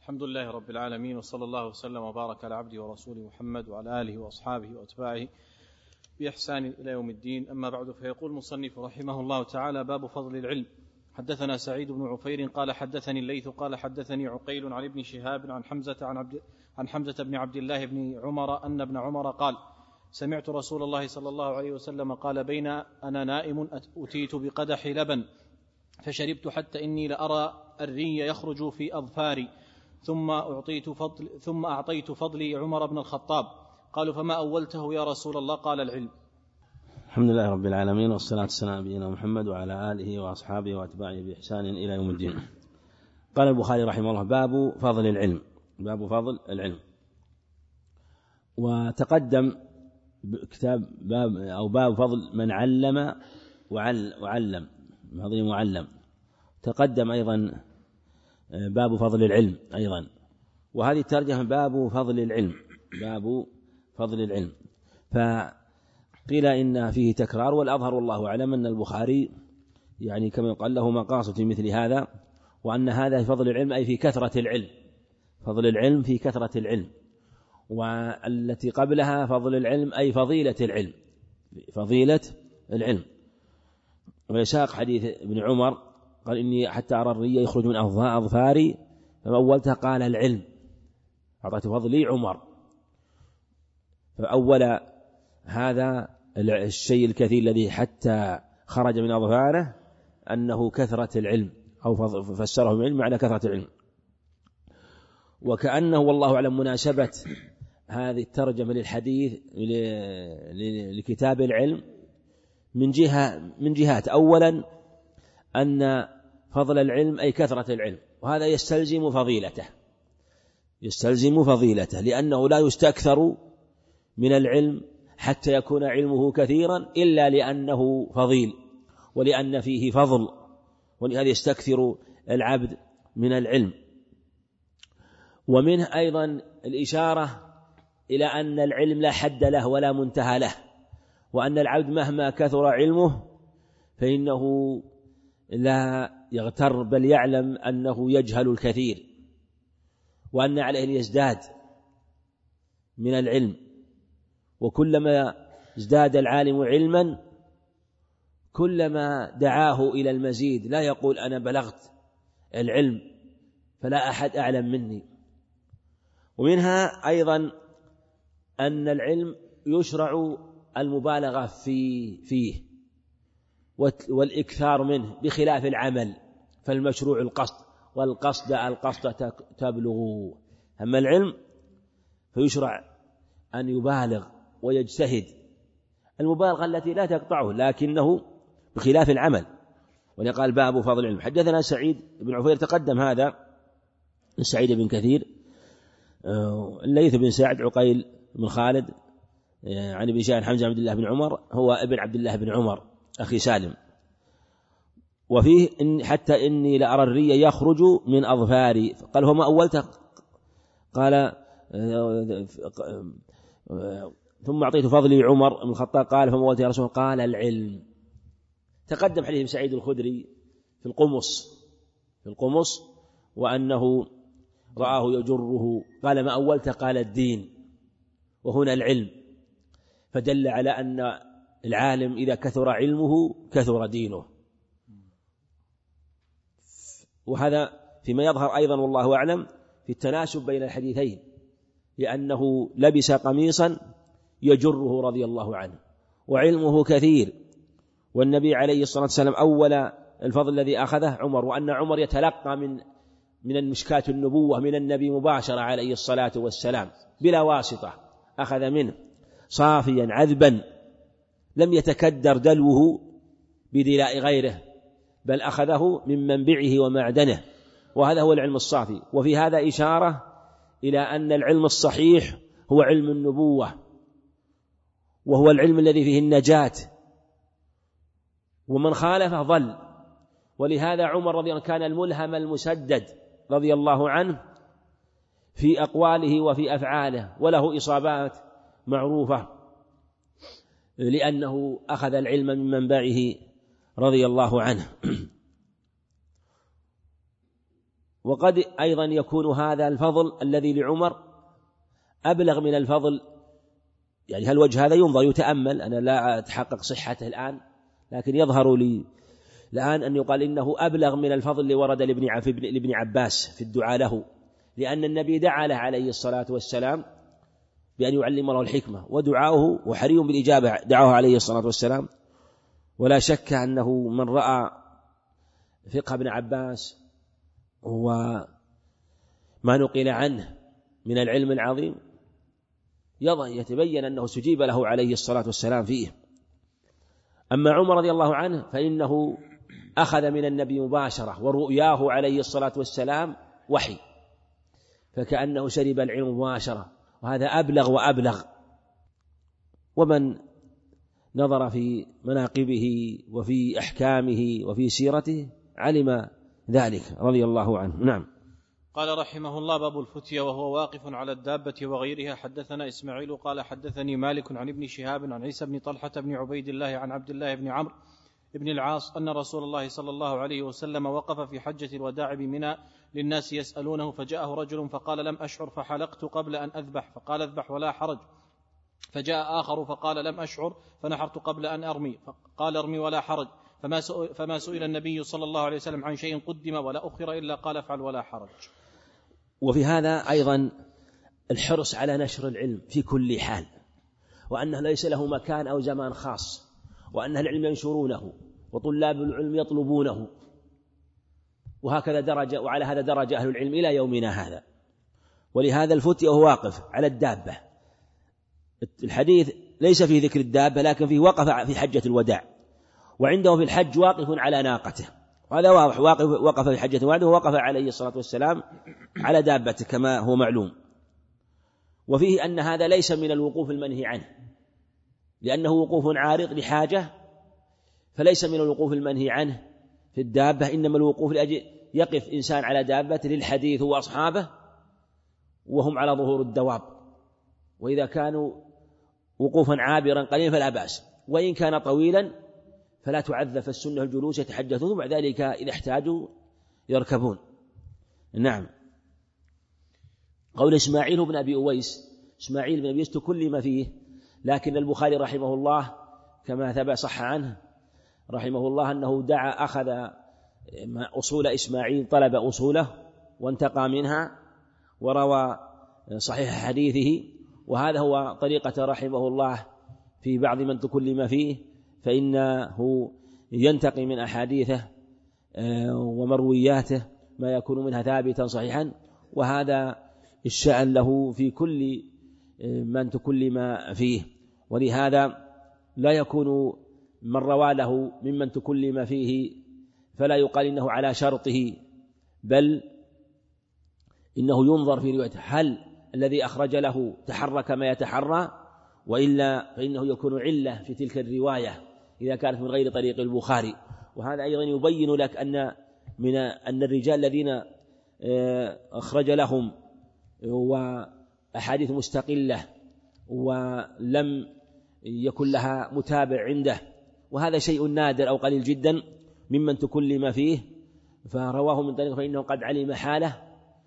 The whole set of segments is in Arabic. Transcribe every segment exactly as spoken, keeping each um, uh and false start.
الحمد لله رب العالمين، وصلى الله وسلم وبارك على عبده ورسوله محمد وعلى آله وأصحابه وأتباعه بإحسان إلى يوم الدين. أما بعد، فيقول المصنف رحمه الله تعالى: باب فضل العلم. حدثنا سعيد بن عفير قال حدثني الليث قال حدثني عقيل عن ابن شهاب عن حمزة عن, عبد عن حمزة بن عبد الله بن عمر أن ابن عمر قال: سمعت رسول الله صلى الله عليه وسلم قال: بين أنا نائم أتيت بقدح لبن فشربت حتى إني لأرى الري يخرج في أظفاري، ثم أعطيت فضل ثم أعطيت فضلي عمر بن الخطاب. قالوا: فما أولته يا رسول الله؟ قال: العلم. الحمد لله رب العالمين، والصلاة والسلام على نبينا محمد وعلى آله وأصحابه وأتباعه بإحسان إلى يوم الدين. قال البخاري رحمه الله: باب فضل العلم. باب فضل العلم. وتقدم كتاب باب أو باب فضل من علم وعلم، فضل معلم. تقدم أيضا باب فضل العلم أيضا، وهذه الترجمة باب فضل العلم. باب فضل العلم. فقيل إن فيه تكرار، والأظهر والله أعلم أن البخاري يعني كما يقال له مقاصد في مثل هذا، وأن هذا في فضل العلم أي في كثرة العلم. فضل العلم في كثرة العلم. والتي قبلها فضل العلم أي فضيلة العلم. فضيلة العلم. ويساق حديث ابن عمر قال: إني حتى أرى الري يخرج من أظفاري، فأولتها قال: العلم. أعطيت فضلي عمر. فأول هذا الشيء الكثير الذي حتى خرج من أظفاره أنه كثرة العلم، أو فسره العلم معنى كثرة العلم. وكأنه والله أعلم مناسبة هذه الترجمة للحديث لكتاب العلم من جهة من جهات. أولا أن فضل العلم أي كثرة العلم، وهذا يستلزم فضيلته يستلزم فضيلته لأنه لا يستكثر من العلم حتى يكون علمه كثيرا إلا لأنه فضيل ولأن فيه فضل، ولهذا يستكثر العبد من العلم. ومنه أيضا الإشارة إلى أن العلم لا حد له ولا منتهى له، وأن العبد مهما كثر علمه فإنه لا يغتر، بل يعلم أنه يجهل الكثير، وأن عليه أن يزداد من العلم. وكلما ازداد العالم علما كلما دعاه إلى المزيد، لا يقول أنا بلغت العلم فلا أحد أعلم مني. ومنها أيضا أن العلم يشرع المبالغة في فيه والإكثار منه بخلاف العمل، فالمشروع القصد، والقصد القصد تبلغ. أما العلم فيشرع أن يبالغ ويجتهد، المبالغة التي لا تقطعه لكنه بخلاف العمل. ولقال باب فضل العلم. حدثنا سعيد بن عفير، تقدم هذا سعيد بن كثير، الليث بن سعد، عقيل بن خالد عن ابن شهاب حمزة عبد الله بن عمر، هو ابن عبد الله بن عمر أخي سالم. وفيه إن حتى إني لأرى الري يخرج من أظفاري، قال: هو ما أولته؟ قال: ثم أعطيت فضلي عمر بن الخطاب. قال: فما أولته يا رسول الله؟ قال: العلم. تقدم حديث سعيد الخدري في القمص في القمص وأنه رآه يجره، قال: ما أولته؟ قال: الدين. وهنا العلم، فدل على أن العالم إذا كثر علمه كثر دينه. وهذا فيما يظهر أيضا والله أعلم في التناسب بين الحديثين، لأنه لبس قميصا يجره رضي الله عنه وعلمه كثير، والنبي عليه الصلاة والسلام أول الفضل الذي أخذه عمر، وأن عمر يتلقى من من المشكاة النبوة من النبي مباشرة عليه الصلاة والسلام بلا واسطة، أخذ منه صافيا عذبا لم يتكدر دلوه بدلاء غيره، بل أخذه من منبعه ومعدنه، وهذا هو العلم الصافي. وفي هذا إشارة إلى أن العلم الصحيح هو علم النبوة، وهو العلم الذي فيه النجاة، ومن خالفه ضل. ولهذا عمر رضي الله عنه كان الملهم المسدد رضي الله عنه في أقواله وفي أفعاله، وله إصابات معروفة لأنه أخذ العلم من منبعه رضي الله عنه. وقد أيضا يكون هذا الفضل الذي لعمر أبلغ من الفضل، يعني هل وجه هذا ينظر يتأمل، أنا لا أتحقق صحته الآن، لكن يظهر لي الآن أن يقال إنه أبلغ من الفضل اللي ورد لابن عباس في الدعاء له، لأن النبي دعا له عليه الصلاة والسلام بأن يعلم له الحكمة، ودعاؤه وحري بالإجابة دعاه عليه الصلاة والسلام. ولا شك أنه من رأى فقه ابن عباس وما نقل عنه من العلم العظيم يتبين أنه استجيب له عليه الصلاة والسلام فيه. أما عمر رضي الله عنه فإنه أخذ من النبي مباشرة، ورؤياه عليه الصلاة والسلام وحي، فكأنه شرب العلم مباشرة، وهذا أبلغ وأبلغ. ومن نظر في مناقبه وفي أحكامه وفي سيرته علم ذلك رضي الله عنه. نعم. قال رحمه الله: باب الفتية وهو واقف على الدابة وغيرها. حدثنا إسماعيل قال حدثني مالك عن ابن شهاب عن عيسى بن طلحة بن عبيد الله عن عبد الله بن عمرو بن العاص أن رسول الله صلى الله عليه وسلم وقف في حجة الوداع بمنى للناس يسألونه، فجاءه رجل فقال: لم أشعر فحلقت قبل أن أذبح، فقال: اذبح ولا حرج. فجاء آخر فقال: لم أشعر فنحرت قبل أن أرمي، فقال: ارمي ولا حرج. فما سئل, فما سئل النبي صلى الله عليه وسلم عن شيء قدم ولا أخر إلا قال: افعل ولا حرج. وفي هذا أيضا الحرص على نشر العلم في كل حال، وأنه ليس له مكان أو زمان خاص، وأن العلم ينشرونه وطلاب العلم يطلبونه، وهكذا درجة، وعلى هذا درجة أهل العلم إلى يومنا هذا. ولهذا الفتي وهو واقف على الدابة، الحديث ليس فيه ذكر الدابة، لكن فيه وقف في حجة الوداع، وعنده في الحج واقف على ناقته، وهذا واضح، واقف وقف في حجة الوداع ووقف عليه الصلاة والسلام على دابته كما هو معلوم. وفيه أن هذا ليس من الوقوف المنهي عنه، لأنه وقوف عارض لحاجة، فليس من الوقوف المنهي عنه في الدابة، إنما الوقوف لأجل يقف إنسان على دابته للحديث وأصحابه وهم على ظهور الدواب، وإذا كانوا وقوفا عابرا قليلا فلا بأس، وإن كان طويلا فلا تعذف السنة الجلوس يتحدثون، وبعد ذلك إذا احتاجوا يركبون. نعم. قول إسماعيل بن أبي أويس، إسماعيل بن أبي أويس تكلم فيه، لكن البخاري رحمه الله كما ثبت صح عنه رحمه الله أنه دعا أخذ أصول إسماعيل، طلب أصوله وانتقى منها وروى صحيح حديثه، وهذا هو طريقة رحمه الله في بعض من تكلم فيه، فإنه ينتقي من أحاديثه ومروياته ما يكون منها ثابتا صحيحا، وهذا الشأن له في كل من تكلم فيه. ولهذا لا يكون من روى له ممن تكلم فيه فلا يقال إنه على شرطه، بل إنه ينظر في روايته هل الذي أخرج له تحرك ما يتحرى، وإلا فإنه يكون علة في تلك الرواية إذا كانت من غير طريق البخاري. وهذا أيضا يبين لك أن من أن الرجال الذين أخرج لهم وأحاديث مستقلة ولم يكن لها متابع عنده، وهذا شيء نادر أو قليل جدا ممن تكلم فيه، فرواه من طريق فإنه قد علم حاله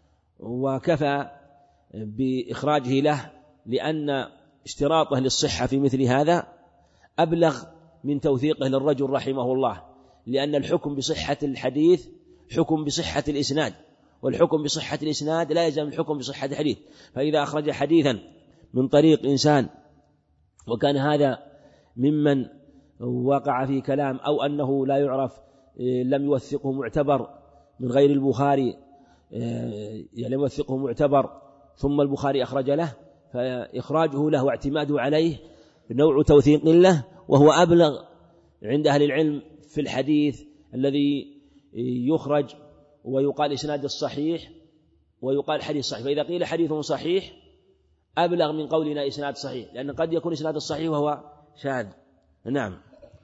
وكفى بإخراجه له، لأن اشتراطه للصحة في مثل هذا أبلغ من توثيقه للرجل رحمه الله، لأن الحكم بصحة الحديث حكم بصحة الإسناد، والحكم بصحة الإسناد لا يلزم الحكم بصحة الحديث. فإذا أخرج حديثا من طريق إنسان وكان هذا ممن وقع في كلام أو أنه لا يعرف لم يوثقه معتبر من غير البخاري، يعني لم يوثقه معتبر ثم البخاري أخرج له، فإخراجه له واعتماده عليه نوع توثيق له، وهو أبلغ عند أهل العلم في الحديث الذي يخرج ويقال إسناد الصحيح ويقال حديث صحيح. فإذا قيل حديث صحيح أبلغ من قولنا إسناد صحيح، لأن قد يكون إسناد الصحيح وهو شاذ. نعم.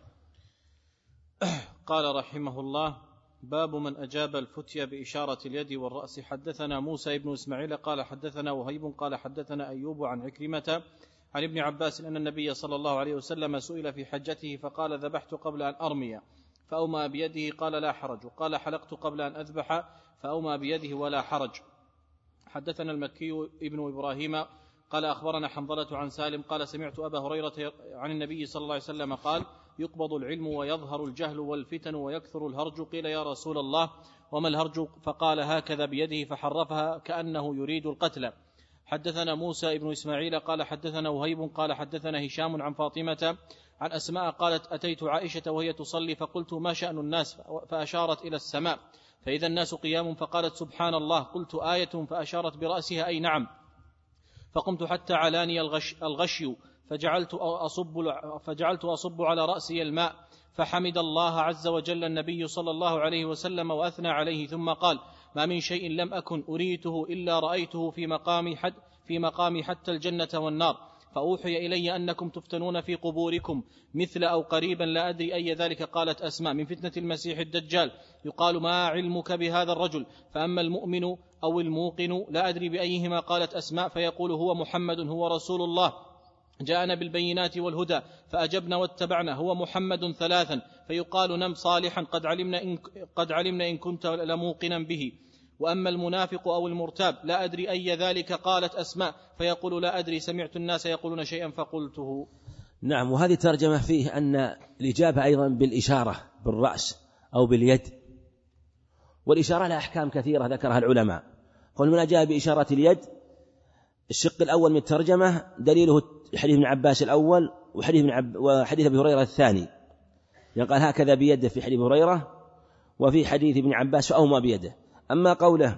قال رحمه الله: باب من أجاب الفتية بإشارة اليد والرأس. حدثنا موسى بن إسماعيل قال حدثنا وهيب قال حدثنا أيوب عن عكرمة عن ابن عباس أن النبي صلى الله عليه وسلم سئل في حجته فقال: ذبحت قبل أن أرمي، فأومى بيده قال لا حرج، وقال حلقت قبل أن أذبح فأومى بيده ولا حرج. حدثنا المكي ابن إبراهيم قال أخبرنا حنظلة عن سالم قال سمعت أبا هريرة عن النبي صلى الله عليه وسلم قال يقبض العلم ويظهر الجهل والفتن ويكثر الهرج. قيل يا رسول الله وما الهرج؟ فقال هكذا بيده فحرفها كأنه يريد القتل. حدثنا موسى ابن إسماعيل قال حدثنا وهيب قال حدثنا هشام عن فاطمة عن أسماء قالت أتيت عائشة وهي تصلي فقلت ما شأن الناس؟ فأشارت إلى السماء فإذا الناس قيام فقالت سبحان الله. قلت آية؟ فأشارت برأسها أي نعم. فقمت حتى علاني الغش الغشي فجعلت أصب, فجعلت أصب على رأسي الماء فحمد الله عز وجل النبي صلى الله عليه وسلم وأثنى عليه ثم قال ما من شيء لم أكن أريته إلا رأيته في مقامي, حد في مقامي حتى الجنة والنار. فأوحي إلي أنكم تفتنون في قبوركم مثل أو قريبا لا أدري أي ذلك. قالت أسماء من فتنة المسيح الدجال يقال ما علمك بهذا الرجل؟ فأما المؤمن أو الموقن لا أدري بأيهما. قالت أسماء فيقول هو محمد هو رسول الله جاءنا بالبينات والهدى فأجبنا واتبعنا هو محمد ثلاثا. فيقال نم صالحا قد علمنا إن, قد علمنا إن كنت لموقنا به. وأما المنافق أو المرتاب لا أدري أي ذلك. قالت أسماء فيقول لا أدري سمعت الناس يقولون شيئا فقلته. نعم. وهذه ترجمة فيه أن الإجابة أيضا بالإشارة بالرأس أو باليد، والإشارة لها أحكام كثيرة ذكرها العلماء. قل من أجاب بإشارة اليد الشق الأول من الترجمة دليله حديث ابن عباس الأول وحديث, عب وحديث أبي هريرة الثاني، يقال هكذا بيده في حديث هريرة وفي حديث ابن عباس فأومى بيده. أما قوله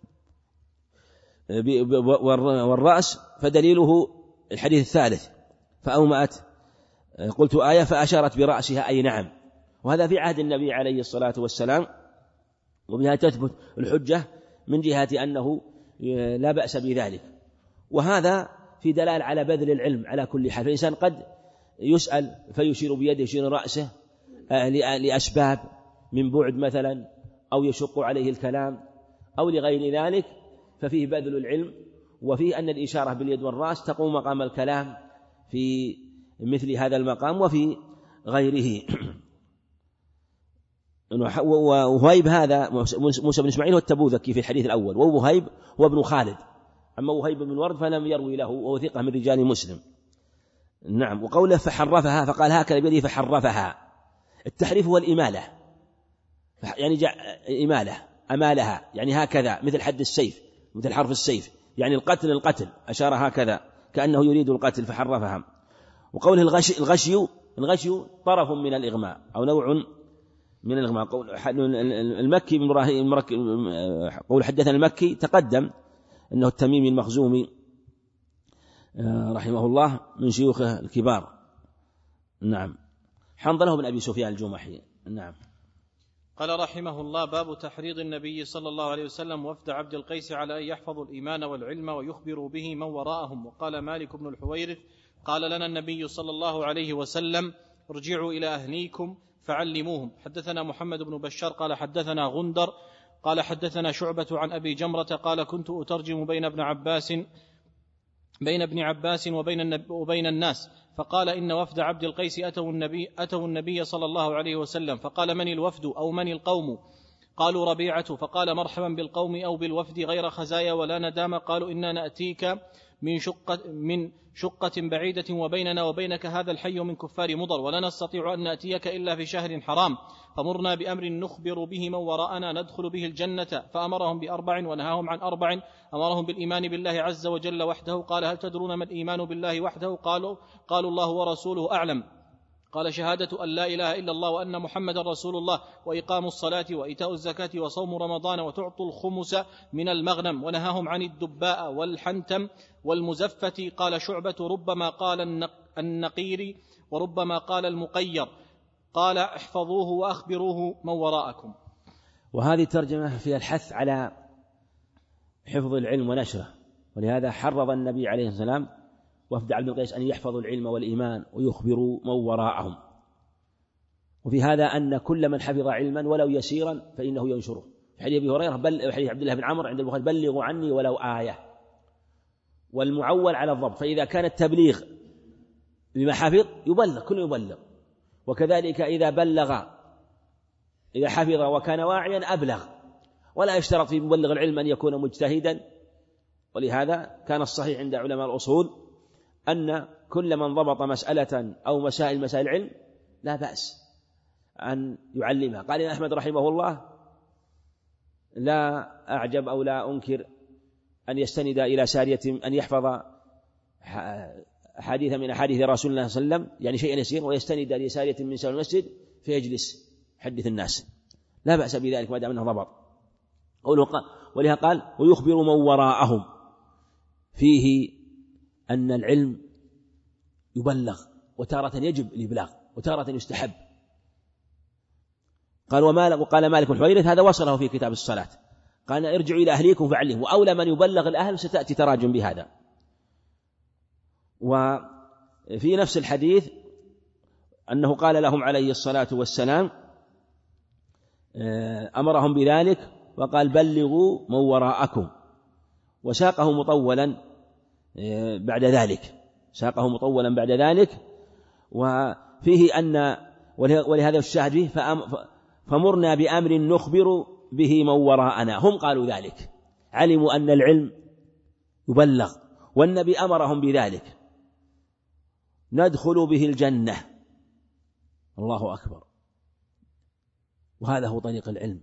والرأس فدليله الحديث الثالث فأومأت قلت آية فأشارت برأسها أي نعم، وهذا في عهد النبي عليه الصلاة والسلام، وبها تثبت الحجة من جهة أنه لا بأس بذلك. وهذا في دلال على بذل العلم على كل حال. فالإنسان قد يسأل فيشير بيده يشير رأسه لأسباب من بعد مثلا أو يشق عليه الكلام أو لغير ذلك، ففيه بذل العلم، وفيه أن الإشارة باليد والرأس تقوم مقام الكلام في مثل هذا المقام وفي غيره. ووهيب هذا موسى بن إسماعيل والتبوذكي في الحديث الأول، ووهيب هو ابن خالد، أما وهيب بن ورد فلم يروي له وهو ثقة من رجال مسلم. نعم. وقوله فحرفها فقال هكذا بيده فحرفها، التحريف هو الإمالة، يعني إمالة أمالها يعني هكذا مثل حد السيف مثل حرف السيف، يعني القتل القتل أشار هكذا كأنه يريد القتل فحرفها. وقوله الغشي الغشي الغشي طرف من الإغماء أو نوع من الإغماء. قول المكي بن إبراهيم قول حدثنا المكي تقدم أنه التميمي المخزومي رحمه الله من شيوخه الكبار. نعم. حنظله بن أبي سفيان الجمحي. نعم. قال رحمه الله باب تحريض النبي صلى الله عليه وسلم وفد عبد القيس على أن يحفظوا الإيمان والعلم ويخبروا به من وراءهم. وقال مالك بن الحويرث قال لنا النبي صلى الله عليه وسلم ارجعوا إلى أهليكم فعلموهم. حدثنا محمد بن بشار قال حدثنا غندر قال حدثنا شعبة عن أبي جمرة قال كنت أترجم بين ابن عباس بين ابن عباس وبين, وبين الناس، فقال إن وفد عبد القيس أتوا النبي, أتوا النبي صلى الله عليه وسلم، فقال من الوفد أو من القوم؟ قالوا ربيعة، فقال مرحبا بالقوم أو بالوفد غير خزايا ولا ندام. قالوا إنا نأتيك من شقة, من شقة بعيدة وبيننا وبينك هذا الحي من كفار مضر، ولا نستطيع أن نأتيك إلا في شهر حرام، فمرنا بأمر نخبر به من وراءنا ندخل به الجنة. فأمرهم بأربع ونهاهم عن أربع. أمرهم بالإيمان بالله عز وجل وحده. قال هل تدرون ما الإيمان بالله وحده؟ قالوا, قالوا الله ورسوله أعلم. قال شهادة أن لا إله إلا الله وأن محمد رسول الله وإقام الصلاة وإيتاء الزكاة وصوم رمضان وتعطوا الخمس من المغنم. ونهاهم عن الدباء والحنتم والمزفة. قال شعبة ربما قال النقير وربما قال المقير. قال احفظوه وأخبروه من وراءكم. وهذه ترجمة فيها الحث على حفظ العلم ونشره، ولهذا حرض النبي عليه السلام وفد عبد القيس أن يحفظوا العلم والإيمان ويخبروا من وراءهم. وفي هذا أن كل من حفظ علما ولو يسيرا فإنه ينشره. في حديث أبي هريرة بل حديث عبد الله بن عمرو عند البخاري بلغوا عني ولو آية، والمعول على الضبط، فإذا كان التبليغ بما حفظ يبلغ كل يبلغ، وكذلك إذا بلغ إذا حفظ وكان واعيا أبلغ، ولا يشترط في مبلغ العلم أن يكون مجتهدا. ولهذا كان الصحيح عند علماء الأصول أن كل من ضبط مسألة أو مسائل مسائل العلم لا بأس أن يعلمها. قال إن أحمد رحمه الله لا أعجب أو لا أنكر أن يستند إلى سارية، أن يحفظ حديثا من أحاديث رسول الله صلى الله عليه وسلم، يعني شيئا يسير، ويستند إلى سارية من سار المسجد فيجلس يحدث الناس، لا بأس بذلك ما دام أنه ضبط. ولهذا قال ويخبر من وراءهم، فيه أن العلم يبلغ، وتارة يجب الإبلاغ وتارة يستحب. قال ومالك وقال مالك بن حويرث هذا وصله في كتاب الصلاة، قال ارجعوا إلى أهليكم فعلموا، وأولى من يبلغ الأهل ستأتي تراجم بهذا. وفي نفس الحديث أنه قال لهم عليه الصلاة والسلام أمرهم بذلك وقال بلغوا من وراءكم، وساقه مطولا بعد ذلك ساقه مطولا بعد ذلك. وفيه أن ولهذا الشاهد فيه فمرنا بأمر نخبر به من وراءنا، هم قالوا ذلك، علموا أن العلم يبلغ والنبي أمرهم بذلك، ندخل به الجنة. الله أكبر. وهذا هو طريق العلم،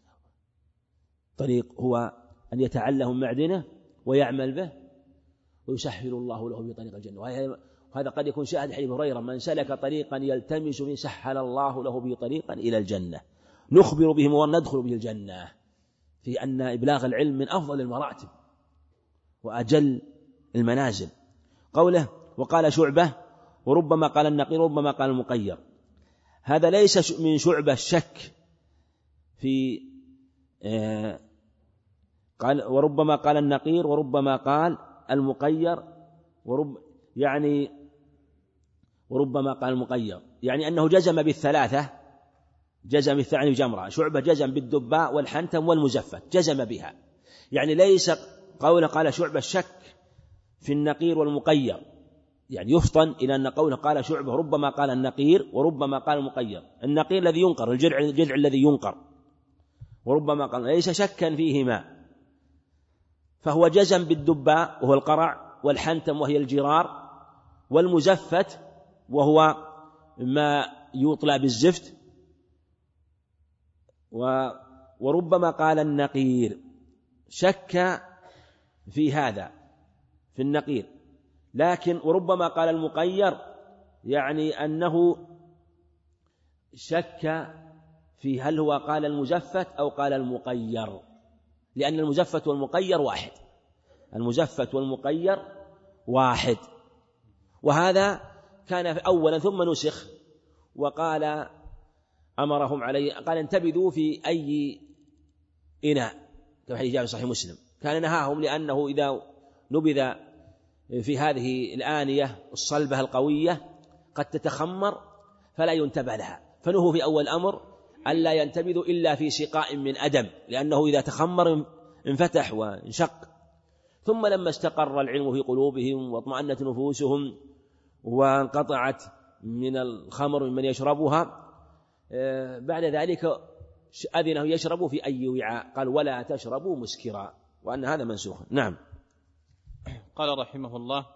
طريق هو أن يتعلم معدنه ويعمل به ويسهل الله له بطريق الجنة. وهذا قد يكون شاهد حديث هريرة من سلك طريقا يلتمس به سهل الله له به طريقا إلى الجنة. نخبر به وندخل به الجنة، في أن إبلاغ العلم من أفضل المراتب وأجل المنازل. قوله وقال شعبة وربما قال النقير وربما قال المقير، هذا ليس من شعبة الشك في آه قال وربما قال النقير وربما قال المقير، ورب يعني وربما قال المقير، يعني أنه جزم بالثلاثة، جزم بالثعني جمرة. شعبة جزم بالدباء والحنتم والمزفت، جزم بها، يعني ليس قوله قال شعبة الشك في النقير والمقير، يعني يفطن إلى أن قوله قال شعبة ربما قال النقير وربما قال المقير. النقير الذي ينقر، الجذع الجذع الذي ينقر، وربما قال ليس شكا فيهما، فهو جزم بالدباء وهو القرع، والحنتم وهي الجرار، والمزفت وهو ما يطلع بالزفت، وربما قال النقير، شك في هذا في النقير. لكن وربما قال المقير، يعني أنه شك في هل هو قال المزفت أو قال المقير، لأن المزفت والمقير واحد، المزفت والمقير واحد. وهذا كان أولا ثم نسخ، وقال أمرهم عليه قال انتبذوا في أي إناء، كما حديث جابر صحيح مسلم، كان نهاهم لأنه إذا نبذ في هذه الآنية الصلبة القوية قد تتخمر فلا ينتبه لها، فنهوا في أول أمر ألا ينتبذوا إلا في سقاء من أدم، لأنه إذا تخمر انفتح وانشق. ثم لما استقر العلم في قلوبهم واطمأنت نفوسهم وانقطعت من الخمر ممن يشربها، بعد ذلك أذنه يشربوا في أي وعاء، قال ولا تشربوا مسكرا، وأن هذا منسوخ. نعم. قال رحمه الله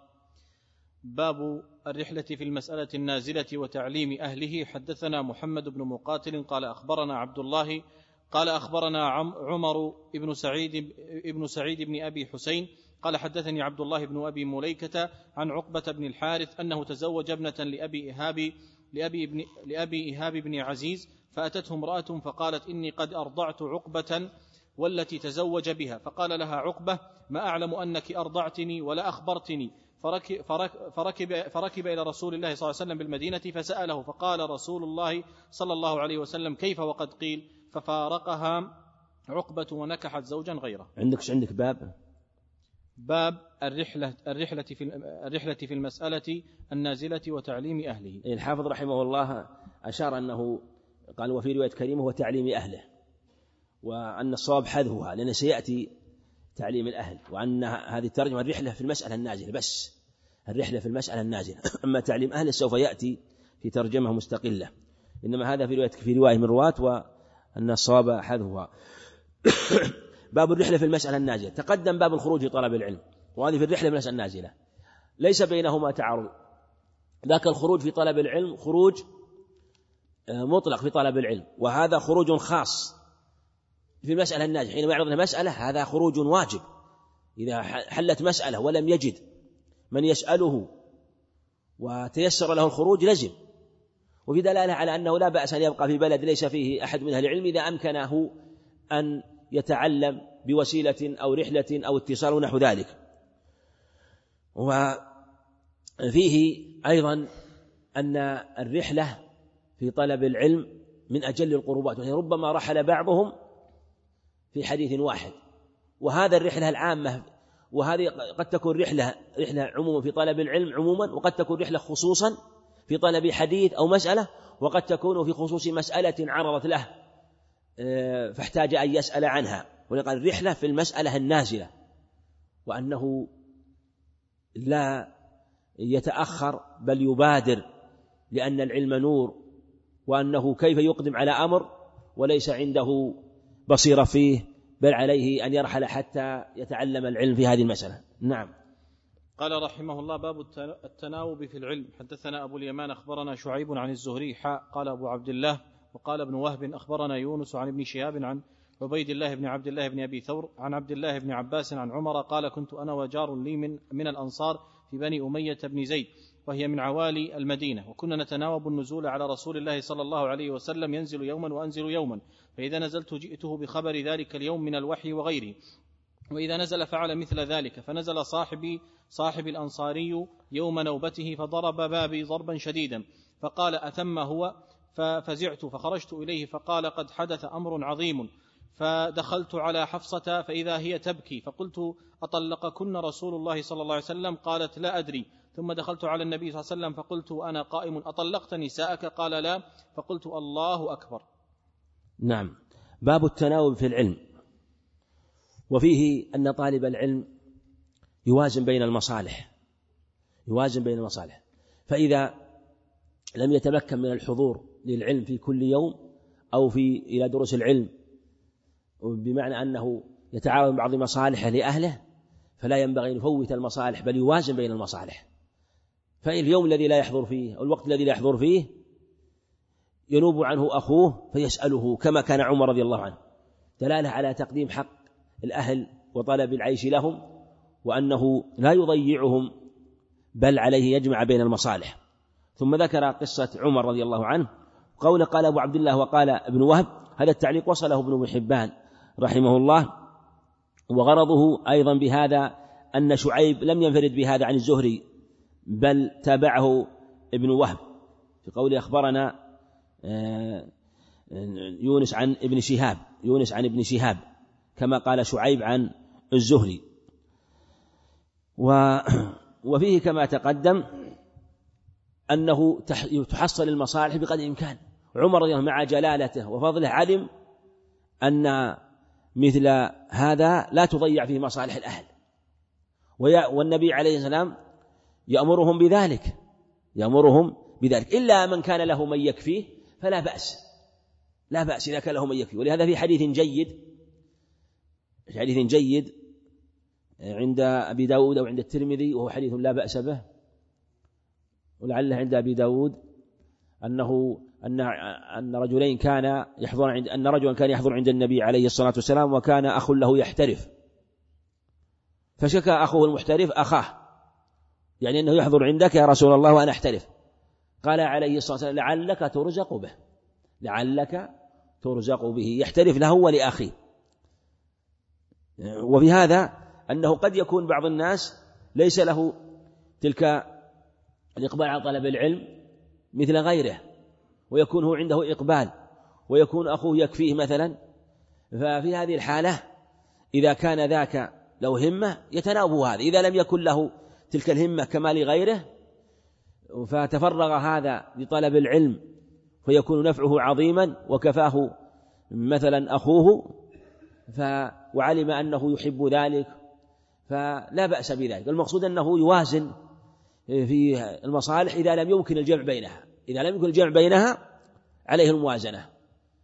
باب الرحلة في المسألة النازلة وتعليم أهله. حدثنا محمد بن مقاتل قال أخبرنا عبد الله قال أخبرنا عمر بن سعيد ابن سعيد بن أبي حسين قال حدثني عبد الله بن أبي مليكة عن عقبة بن الحارث أنه تزوج ابنة لأبي إيهاب لأبي, ابن لأبي إيهاب بن عزيز، فأتته امرأة فقالت إني قد أرضعت عقبة والتي تزوج بها، فقال لها عقبة ما أعلم أنك أرضعتني ولا أخبرتني، فركب, فركب, فركب إلى رسول الله صلى الله عليه وسلم بالمدينة فسأله، فقال رسول الله صلى الله عليه وسلم كيف وقد قيل، ففارقها عقبة ونكحت زوجا غيره. عندك عندك باب باب الرحلة الرحلة في الرحلة في المسألة النازلة وتعليم أهله. الحافظ رحمه الله أشار أنه قال وفي رواية كريمة وتعليم أهله، وأن الصواب حذفها لأنه سيأتي تعليم الأهل، وأن هذه الترجمة الرحلة في المسألة النازلة بس، الرحلة في المسألة النازلة، أما تعليم أهله سوف يأتي في ترجمة مستقلة، إنما هذا في رواية في رواية من رواة أن الصواب حذفها. باب الرحلة في المسألة النازلة. تقدم باب الخروج في طلب العلم، وهذه في الرحلة في المسألة النازلة ليس بينهما تعارض. ذاك الخروج في طلب العلم خروج مطلق في طلب العلم، وهذا خروج خاص في المسألة النازلة. حينما يعرض مسألة هذا خروج واجب، إذا حلت مسألة ولم يجد من يسأله وتيسر له الخروج لزم. وفي دلالة على أنه لا بأس أن يبقى في بلد ليس فيه أحد من أهل العلم إذا أمكنه أن يتعلم بوسيلة أو رحلة أو اتصال ونحو ذلك. وفيه أيضا أن الرحلة في طلب العلم من أجل القربات، يعني ربما رحل بعضهم في حديث واحد، وهذا الرحلة العامة، وهذه قد تكون رحلة رحلة عموما في طلب العلم عموما، وقد تكون رحلة خصوصا في طلب حديث أو مسألة، وقد تكون في خصوص مسألة عرضت له فاحتاج أن يسأل عنها. ولقد الرحلة في المسألة النازلة، وأنه لا يتأخر بل يبادر، لأن العلم نور، وأنه كيف يقدم على أمر وليس عنده بصيرة فيه، بل عليه أن يرحل حتى يتعلم العلم في هذه المسألة. نعم. قال رحمه الله: باب التناوب في العلم. حدثنا أبو اليمان أخبرنا شعيب عن الزهري حاء قال أبو عبد الله وقال ابن وهب أخبرنا يونس عن ابن شهاب عن عبيد الله بن عبد الله بن أبي ثور عن عبد الله بن عباس عن عمر قال: كنت أنا وجار لي من, من الأنصار في بني أمية بن زيد، وهي من عوالي المدينة، وكنا نتناوب النزول على رسول الله صلى الله عليه وسلم، ينزل يوما وأنزل يوما، فإذا نزلت جئته بخبر ذلك اليوم من الوحي وغيره، وإذا نزل فعل مثل ذلك. فنزل صاحبي صاحب الأنصاري يوم نوبته فضرب بابي ضربا شديدا، فقال: أثم هو؟ ففزعت فخرجت إليه فقال: قد حدث أمر عظيم. فدخلت على حفصة فإذا هي تبكي، فقلت: أطلقكن رسول الله صلى الله عليه وسلم؟ قالت: لا أدري. ثم دخلت على النبي صلى الله عليه وسلم فقلت أنا قائم: أطلقت نساءك؟ قال: لا. فقلت: الله أكبر. نعم. باب التناوب في العلم، وفيه أن طالب العلم يوازن بين المصالح يوازن بين المصالح فإذا لم يتمكن من الحضور للعلم في كل يوم أو في إلى دروس العلم، بمعنى أنه يتعاون بعض مصالحه لأهله، فلا ينبغي أن يفوت المصالح بل يوازن بين المصالح. فاليوم الذي لا يحضر فيه أو الوقت الذي لا يحضر فيه ينوب عنه أخوه فيسأله، كما كان عمر رضي الله عنه، دلالة على تقديم حق الأهل وطلب العيش لهم، وأنه لا يضيعهم بل عليه يجمع بين المصالح. ثم ذكر قصة عمر رضي الله عنه، قول قال أبو عبد الله وقال ابن وهب، هذا التعليق وصله ابن حبان رحمه الله. وغرضه أيضا بهذا أن شعيب لم ينفرد بهذا عن الزهري، بل تابعه ابن وهب في قول أخبرنا يونس عن ابن شهاب يونس عن ابن شهاب كما قال شعيب عن الزهري. وفيه كما تقدم أنه تحصل المصالح بقدر الإمكان. عمر رضي الله مع جلالته وفضله علم أن مثل هذا لا تضيع فيه مصالح الأهل، والنبي عليه السلام يأمرهم بذلك يأمرهم بذلك إلا من كان له من يكفيه فلا بأس لا بأس إذا كان له من يكفيه. ولهذا في حديث جيد في حديث جيد عند أبي داود أو عند الترمذي، وهو حديث لا بأس به، ولعله عند أبي داود أنه أن أن رجلين كان يحضر عند أن رجلا كان يحضر عند النبي عليه الصلاة والسلام، وكان أخ له يحترف، فشكى أخوه المحترف أخاه، يعني أنه يحضر عندك يا رسول الله وأنا أحترف. قال عليه الصلاة والسلام: لعلك ترزق به لعلك ترزق به يحترف له ولأخيه. وفي هذا أنه قد يكون بعض الناس ليس له تلك الإقبال على طلب العلم مثل غيره، ويكون هو عنده إقبال ويكون أخوه يكفيه مثلا، ففي هذه الحالة إذا كان ذاك له همة يتناوب هذا، إذا لم يكن له تلك الهمة كما لغيره فتفرغ هذا لطلب العلم فيكون نفعه عظيما وكفاه مثلا أخوه ف وعلم أنه يحب ذلك فلا بأس بذلك. المقصود أنه يوازن في المصالح إذا لم يمكن الجمع بينها إذا لم يمكن الجمع بينها عليه الموازنة.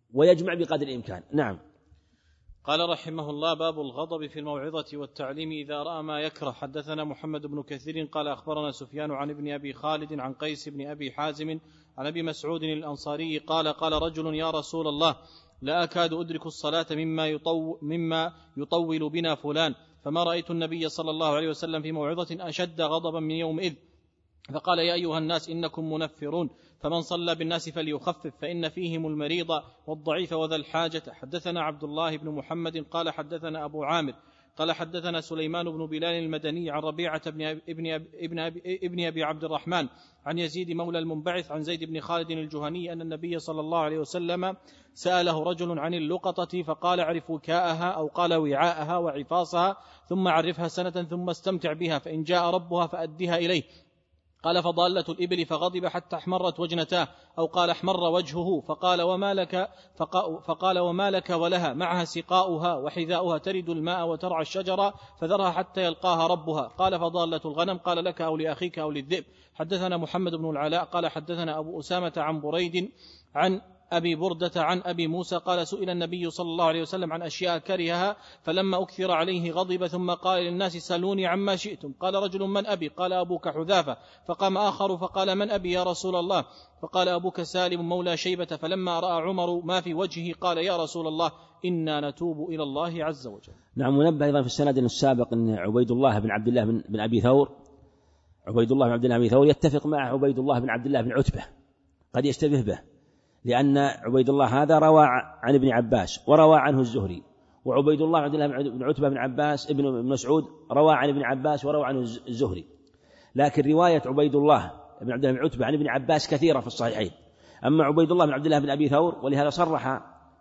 ويجمع بقدر الإمكان. نعم. قال رحمه الله: باب الغضب في الموعظة والتعليم إذا رأى ما يكره. حدثنا محمد بن كثير قال أخبرنا سفيان عن ابن أبي خالد عن قيس بن أبي حازم عن أبي مسعود الأنصاري قال: قال رجل: يا رسول الله، لا أكاد أدرك الصلاة مما يطول, مما يطول بنا فلان، فما رأيت النبي صلى الله عليه وسلم في موعظة أشد غضبا من يومئذ. فقال: يا أيها الناس، إنكم منفرون، فمن صلى بالناس فليخفف، فإن فيهم المريض والضعيف وذا الحاجة. حدثنا عبد الله بن محمد قال حدثنا أبو عامر قال حدثنا سليمان بن بلال المدني عن ربيعة بن ابن ابن ابن ابي عبد الرحمن عن يزيد مولى المنبعث عن زيد بن خالد الجهني أن النبي صلى الله عليه وسلم سأله رجل عن اللقطة فقال: اعرف وكاءها، أو قال وعاءها وعفاصها، ثم عرفها سنة ثم استمتع بها، فإن جاء ربها فأدها إليه. قال: فضالة الإبل، فغضب حتى احمرت وجنتاه، أو قال احمر وجهه، فقال: وما لك فقال وما لك ولها، معها سقاؤها وحذاؤها، ترد الماء وترعى الشجرة، فذرها حتى يلقاها ربها. قال: فضالة الغنم، قال: لك أو لأخيك أو للذئب. حدثنا محمد بن العلاء قال حدثنا أبو أسامة عن بريد عن أبي بردة عن أبي موسى قال: سئل النبي صلى الله عليه وسلم عن أشياء كرهها، فلما أكثر عليه غضب، ثم قال للناس: سألوني عما شئتم. قال رجل: من أبي؟ قال: أبوك حذافة. فقام آخر فقال: من أبي يا رسول الله؟ فقال: أبوك سالم مولى شيبة. فلما رأى عمر ما في وجهه قال: يا رسول الله، إنا نتوب إلى الله عز وجل. نعم. منبه أيضا في السند السابق أن عبيد الله بن عبد الله بن أبي ثور عبيد الله بن عبد الله بن أبي ثور يتفق مع عبيد الله بن عبد الله بن عتبة، قد يشتبه به، لأن عبيد الله هذا روى عن ابن عباس وروى عنه الزهري، وعبيد الله عبد الله بن عتبة بن عباس ابن مسعود روى عن ابن عباس وروى عنه الزهري. لكن رواية عبيد الله بن عبد الله بن عتبة عن ابن عباس كثيرة في الصحيحين. أما عبيد الله بن عبد الله بن أبي ثور، ولهذا صرح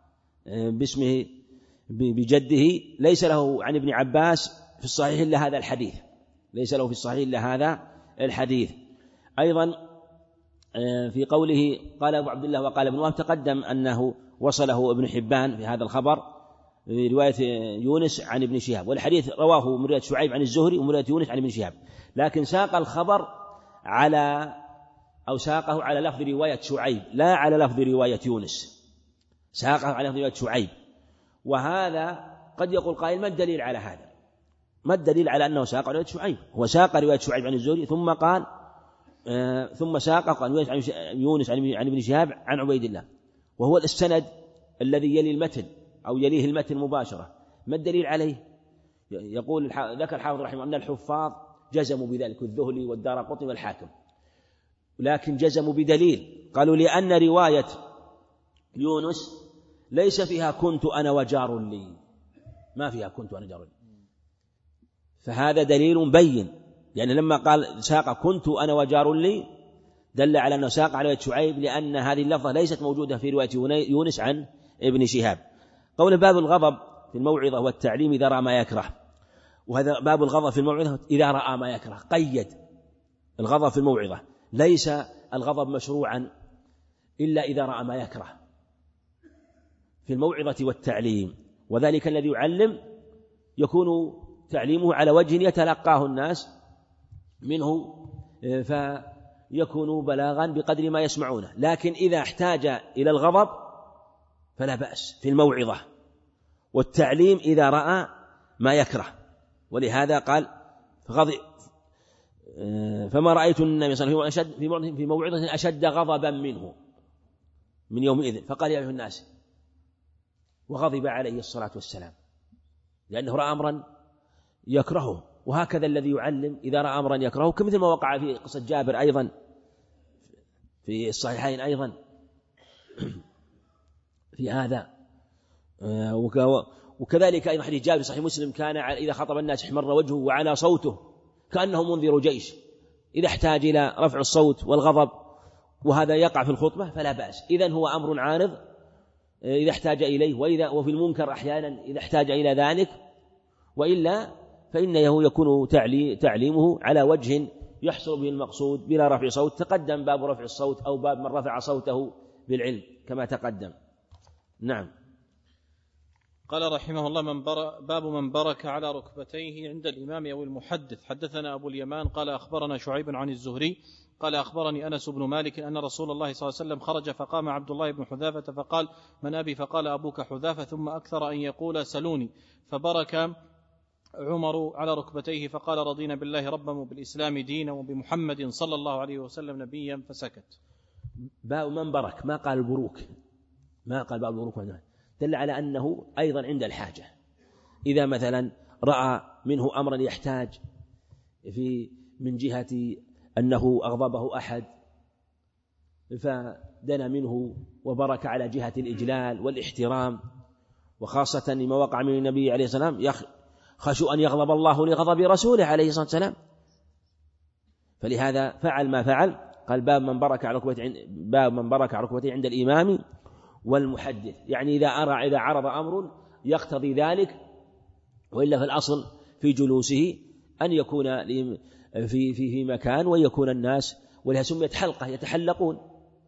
باسمه بجده، ليس له عن ابن عباس في الصحيح إلا هذا الحديث، ليس له في الصحيح إلا هذا الحديث. أيضا في قوله قال أبو عبد الله وقال ابن وهب، تقدم أنه وصله ابن حبان في هذا الخبر رواية يونس عن ابن شهاب، والحديث رواه من رواية شعيب عن الزهري ومن رواية يونس عن ابن شهاب، لكن ساق الخبر على أو ساقه على لفظ رواية شعيب لا على لفظ رواية يونس، ساقه على لفظ رواية شعيب. وهذا قد يقول قائل: ما الدليل على هذا؟ ما الدليل على أنه ساق رواية شعيب؟ هو ساق رواية شعيب عن الزهري ثم قال آه ثم ساق قال يونس عن ابن شهاب عن عبيد الله، وهو السند الذي يلي المتن أو يليه المتن مباشرة. ما الدليل عليه؟ يقول ذكر الحافظ رحمه الله أن الحفاظ جزموا بذلك، الذهلي والدارقطني والحاكم، لكن جزموا بدليل، قالوا: لأن رواية يونس ليس فيها كنت أنا وجار لي، ما فيها كنت أنا وجار لي، فهذا دليل بين، يعني لما قال ساق كنت أنا وجار لي دل على أنه ساق على رواية شعيب، لأن هذه اللفظة ليست موجودة في رواية يونس عن ابن شهاب. قول باب الغضب في الموعظة والتعليم إذا رأى ما يكره، وهذا باب الغضب في الموعظة إذا رأى ما يكره، قيد الغضب في الموعظة، ليس الغضب مشروعا إلا إذا رأى ما يكره في الموعظة والتعليم، وذلك الذي يعلم يكون تعليمه على وجه يتلقاه الناس منه فيكون بلاغا بقدر ما يسمعونه، لكن إذا احتاج إلى الغضب فلا بأس في الموعظة والتعليم إذا رأى ما يكره. ولهذا قال غضب فما رأيت النبي صلى الله عليه وسلم في موعظة أشد غضبا منه من يومئذ، فقال: يا أيها الناس، وغضب عليه الصلاة والسلام لأنه رأى أمرا يكرهه. وهكذا الذي يعلم إذا رأى أمرا يكرهه، كمثل ما وقع في قصة جابر أيضا في الصحيحين أيضا في هذا، وكذلك أيضا حديث جابر صحيح مسلم: كان إذا خطب الناس احمر وجهه وعلى صوته كأنه منذر جيش. إذا احتاج إلى رفع الصوت والغضب وهذا يقع في الخطبة فلا بأس، إذن هو أمر عارض إذا احتاج إليه، وإذا وفي المنكر أحيانا إذا احتاج إلى ذلك، وإلا فإنه يكون تعليمه على وجه يحصل به المقصود بلا رفع صوت. تقدم باب رفع الصوت أو باب من رفع صوته بالعلم كما تقدم. نعم. قال رحمه الله من بر... باب من برك على ركبتيه عند الإمام أو المحدث. حدثنا أبو اليمان قال أخبرنا شعيب عن الزهري قال أخبرني أنس بن مالك أن رسول الله صلى الله عليه وسلم خرج فقام عبد الله بن حذافة فقال من أبي؟ فقال أبوك حذافة، ثم أكثر أن يقول سلوني، فبرك عمر على ركبتيه فقال رضينا بالله ربا وبالإسلام دينا وبمحمد صلى الله عليه وسلم نبيا، فسكت. باب من برك، ما قال البروك، ما قال باب البروك، دل على أنه أيضا عند الحاجة، إذا مثلا رأى منه أمرا يحتاج في من جهة أنه أغضبه أحد فدنا منه وبرك على جهة الإجلال والاحترام، وخاصة لما وقع من النبي عليه الصلاة والسلام خشوا أن يغضب الله لغضب رسوله عليه الصلاة والسلام، فلهذا فعل ما فعل. قال باب من برك على ركبته، باب من برك على ركبته عند الإمام والمحدث، يعني إذا أرى إذا عرض أمر يقتضي ذلك، وإلا في الأصل في جلوسه أن يكون في في في مكان ويكون الناس، ولها سميت حلقة يتحلقون،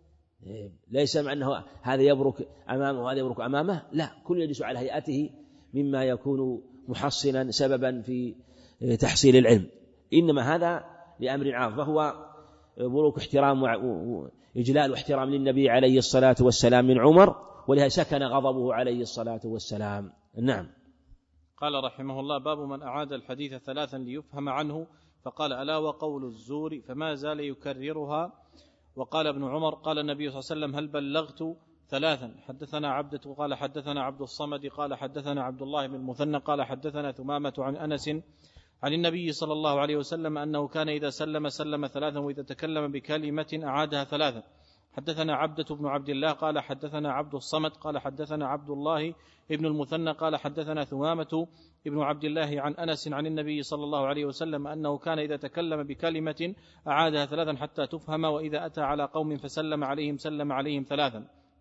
ليس مع أنه هذا يبرك أمامه وهذا يبرك أمامه، لا، كل يجلس على هيئته مما يكون محصنا سببا في تحصيل العلم، إنما هذا لأمر عام، فهو بروك احترام وإجلال واحترام للنبي عليه الصلاة والسلام من عمر، ولها سكن غضبه عليه الصلاة والسلام. نعم. قال رحمه الله باب من أعاد الحديث ثلاثا ليفهم عنه، فقال ألا وقول الزور، فما زال يكررها. وقال ابن عمر قال النبي صلى الله عليه وسلم هل بلغت ثلاثا؟ حدثنا عبدة قال حدثنا عبد الصمد قال حدثنا عبد الله بن المثنى قال حدثنا ثمامة عن أنس عن النبي صلى الله عليه وسلم أنه كان إذا سلم سلم ثلاثا، وإذا تكلم بكلمة أعادها ثلاثا. حدثنا عبدة بن عبد الله قال حدثنا عبد الصمد قال حدثنا عبد الله بن المثنى قال حدثنا ثمامة ابن عبد الله عن أنس عن النبي صلى الله عليه وسلم أنه كان إذا تكلم بكلمة أعادها ثلاثا حتى تفهم، وإذا أتى على قوم فسلم عليهم سلم عليهم ثلاثا.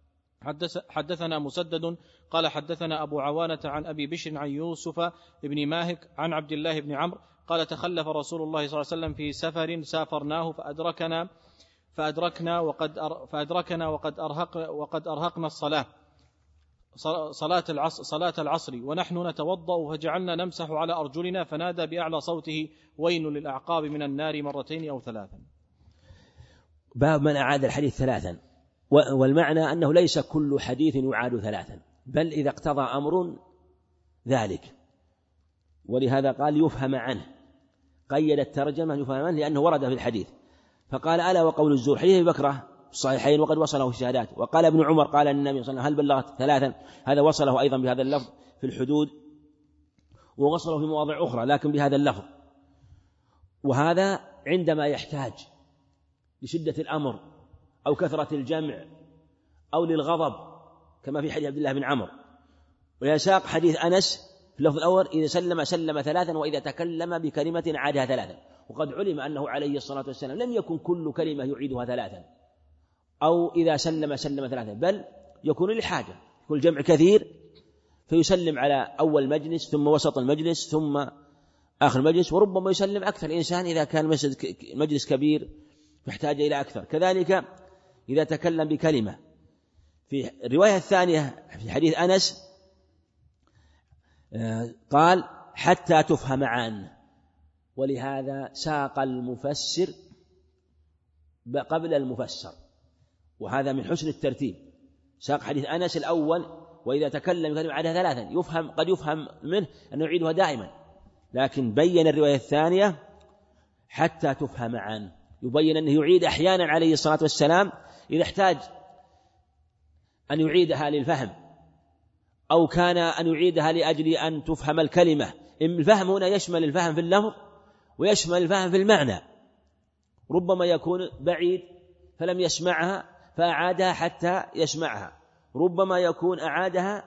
حدثنا مسدد قال حدثنا أبو عوانة عن أبي بشر عن يوسف بن ماهك عن عبد الله بن عمرو قال تخلف رسول الله صلى الله عليه وسلم في سفر سافرناه فأدركنا فأدركنا وقد أر فأدركنا وقد أرهق وقد أرهقنا الصلاة صلاة العصر, صلاة العصر ونحن نتوضأ، فجعلنا نمسح على أرجلنا، فنادى بأعلى صوته ويل للأعقاب من النار مرتين أو ثلاثا. باب من أعاد الحديث ثلاثا، والمعنى أنه ليس كل حديث يعاد ثلاثا، بل إذا اقتضى أمر ذلك، ولهذا قال يفهم عنه، قيد الترجمة يفهم عنه لأنه ورد في الحديث، فقال ألا وقول الزور، حديث أبي بكرة الصحيحين وقد وصله في الشهادات. وقال ابن عمر قال النبي صلى الله عليه وسلم هل بلغت ثلاثا، هذا وصله أيضا بهذا اللفظ في الحدود، ووصله في مواضع أخرى لكن بهذا اللفظ. وهذا عندما يحتاج لشدة الأمر أو كثرة الجمع أو للغضب، كما في حديث عبد الله بن عمرو. ويساق حديث أنس في اللفظ الأول إذا سلم سلم ثلاثا، وإذا تكلم بكلمة عادها ثلاثا. وقد علم أنه عليه الصلاة والسلام لم يكن كل كلمة يعيدها ثلاثا أو إذا سلم سلم ثلاثا، بل يكون للحاجة، يكون الجمع كثير فيسلم على أول مجلس ثم وسط المجلس ثم آخر المجلس، وربما يسلم أكثر الإنسان إذا كان مجلس كبير يحتاج إلى أكثر. كذلك إذا تكلم بكلمة. في الرواية الثانية في حديث أنس قال حتى تفهم عنه، ولهذا ساق المفسر قبل المفسر، وهذا من حسن الترتيب. ساق حديث أنس الأول وإذا تكلم بكلمة عادها ثلاثا، يفهم قد يفهم منه أنه يعيدها دائما، لكن بين الرواية الثانية حتى تفهم عنه، يبين أنه يعيد أحيانا عليه الصلاة والسلام إذا احتاج أن يعيدها للفهم، أو كان أن يعيدها لأجل أن تفهم الكلمة. الفهم هنا يشمل الفهم في اللفظ ويشمل الفهم في المعنى، ربما يكون بعيد فلم يسمعها فأعادها حتى يسمعها، ربما يكون أعادها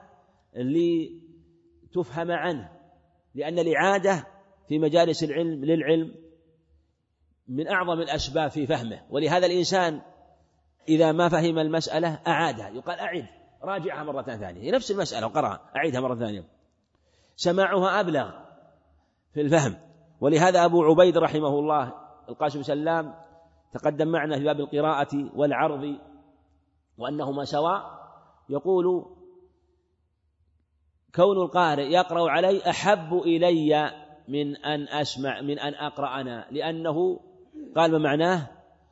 لتفهم عنه، لأن الإعادة في مجالس العلم للعلم من أعظم الأسباب في فهمه. ولهذا الإنسان إذا ما فهم المسألة أعادها، يقال أعد راجعها مرة ثانية، هي نفس المسألة وقرأها أعيدها مرة ثانية، سماعها أبلغ في الفهم. ولهذا أبو عبيد رحمه الله القاسم سلام تقدم معنا في باب القراءة والعرض وأنهما سواء، يقول كون القارئ يقرأ علي أحب إلي من أن أسمع من أن أقرأ أنا، لأنه قال ما معناه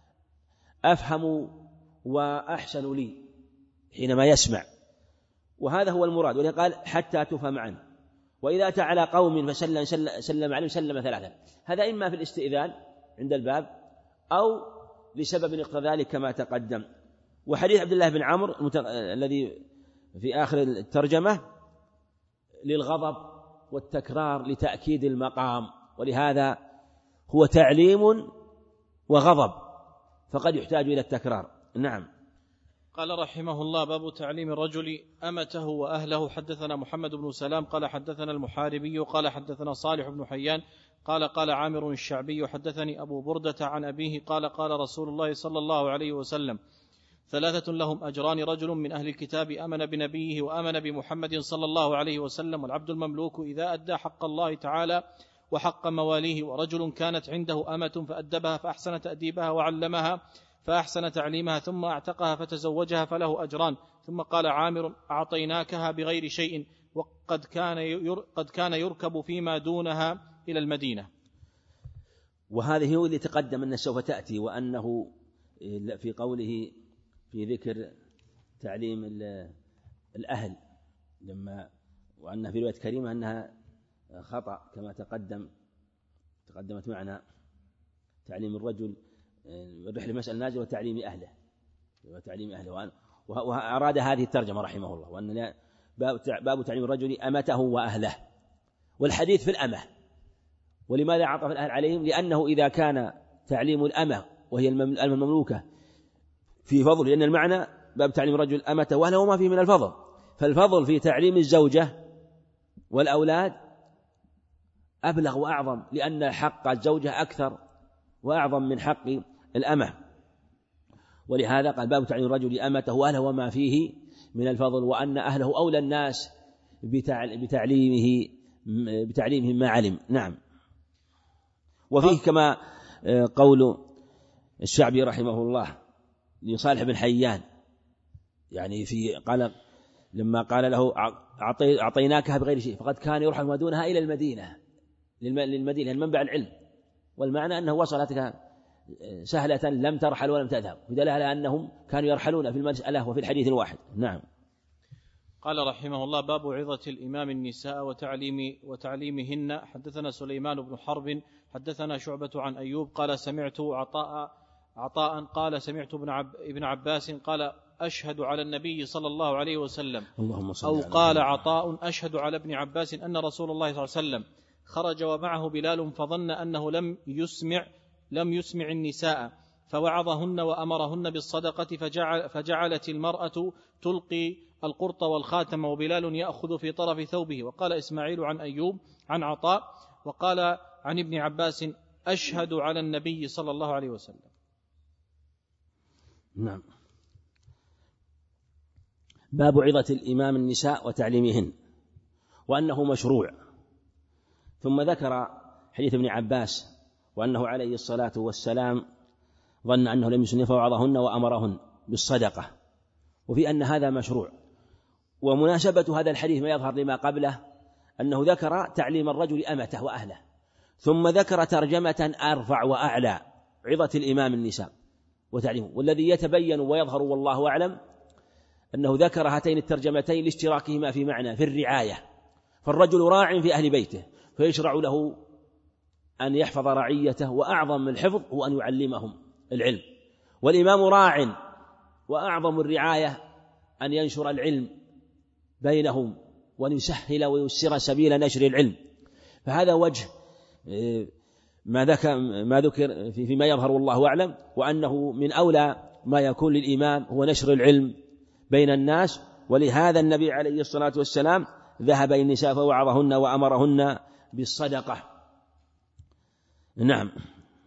أفهم وأحسن لي حينما يسمع، وهذا هو المراد. ولذلك قال حتى تفهم عنه. وإذا أتى على قوم فسلم سلم عليهم سلم ثلاثا، هذا إما في الاستئذان عند الباب أو لسبب اقتضى ذلك كما تقدم. وحديث عبد الله بن عمرو المتق... الذي في آخر الترجمة للغضب والتكرار لتأكيد المقام، ولهذا هو تعليم وغضب فقد يحتاج إلى التكرار. نعم. قال رحمه الله: باب تعليم الرجل أمته وأهله. حدثنا محمد بن سلام قال حدثنا المحاربي قال حدثنا صالح بن حيان قال قال عامر الشعبي حدثني أبو بردة عن أبيه قال قال رسول الله صلى الله عليه وسلم: ثلاثة لهم أجران: رجل من أهل الكتاب آمن بنبيه وآمن بمحمد صلى الله عليه وسلم، والعبد المملوك إذا أدى حق الله تعالى وحق مواليه، ورجل كانت عنده أمة فأدبها فأحسن تأديبها وعلمها فأحسن تعليمها ثم أعتقها فتزوجها فله أجران. ثم قال عامر: أعطيناكها بغير شيء، وقد كان قد كان يركب فيما دونها إلى المدينة. وهذه هو اللي تقدم أنه سوف تأتي، وأنه في قوله في ذكر تعليم الأهل لما وأن في رواية كريمة أنها خطأ كما تقدم تقدمت معنا تعليم الرجل الرحلة مسألة نازل وتعليم أهله وتعليم أهله وأراد هذه الترجمة رحمه الله، وأن باب تعليم الرجل أمته وأهله، والحديث في الأمة. ولماذا عطف الأهل عليهم؟ لأنه إذا كان تعليم الأمة وهي المملوكة في فضل، لأن المعنى باب تعليم الرجل أمته وأهله وما فيه من الفضل، فالفضل في تعليم الزوجة والأولاد أبلغ وأعظم، لأن حق الزوجة أكثر وأعظم من حق الأمة. ولهذا قال باب تعليم الرجل أمته وأهله وما فيه من الفضل، وأن أهله أولى الناس بتعليمه بتعليمهم ما علم. نعم. وفيه كما قول الشعبي رحمه الله لصالح بن حيان، يعني في قال لما قال له أعطيناكها بغير شيء فقد كان يرحل ما دونها إلى المدينة للمدينة المنبع العلم، والمعنى أنه وصلتك سهلة لم ترحل ولم تذهب، ودل على أنهم كانوا يرحلون في المسألة وفي الحديث الواحد. نعم. قال رحمه الله: باب عظة الإمام النساء وتعليم وتعليمهن. حدثنا سليمان بن حرب حدثنا شعبة عن أيوب قال سمعت عطاء عطاء قال سمعت ابن عب ابن عباس قال أشهد على النبي صلى الله عليه وسلم، أو قال عطاء أشهد على ابن عباس أن رسول الله صلى الله عليه وسلم خرج ومعه بلال فظن أنه لم يسمع لم يسمع النساء فوعظهن وأمرهن بالصدقة، فجعل فجعلت المرأة تلقي القرط والخاتم وبلال يأخذ في طرف ثوبه. وقال إسماعيل عن أيوب عن عطاء وقال عن ابن عباس أشهد على النبي صلى الله عليه وسلم. نعم. باب عظة الإمام النساء وتعليمهن وأنه مشروع. ثم ذكر حديث ابن عباس وأنه عليه الصلاة والسلام ظن أنه لم يسن فوعظهن وأمرهن بالصدقة، وفي أن هذا مشروع. ومناسبة هذا الحديث ما يظهر لما قبله أنه ذكر تعليم الرجل أمته وأهله، ثم ذكر ترجمة أرفع وأعلى عظة الإمام النساء وتعليمه. والذي يتبين ويظهر والله أعلم أنه ذكر هاتين الترجمتين لاشتراكهما في معنى في الرعاية، فالرجل راع في أهل بيته فيشرع له أن يحفظ رعيته، وأعظم من الحفظ هو أن يعلمهم العلم. والإمام راع وأعظم الرعاية أن ينشر العلم بينهم وأن يسهل ويسر سبيل نشر العلم. فهذا وجه ما ذكر ما ذكر فيما يظهر والله أعلم، وأنه من أولى ما يكون للإمام هو نشر العلم بين الناس. ولهذا النبي عليه الصلاة والسلام ذهب إلى النساء فوعظهن وأمرهن بالصدقة. نعم.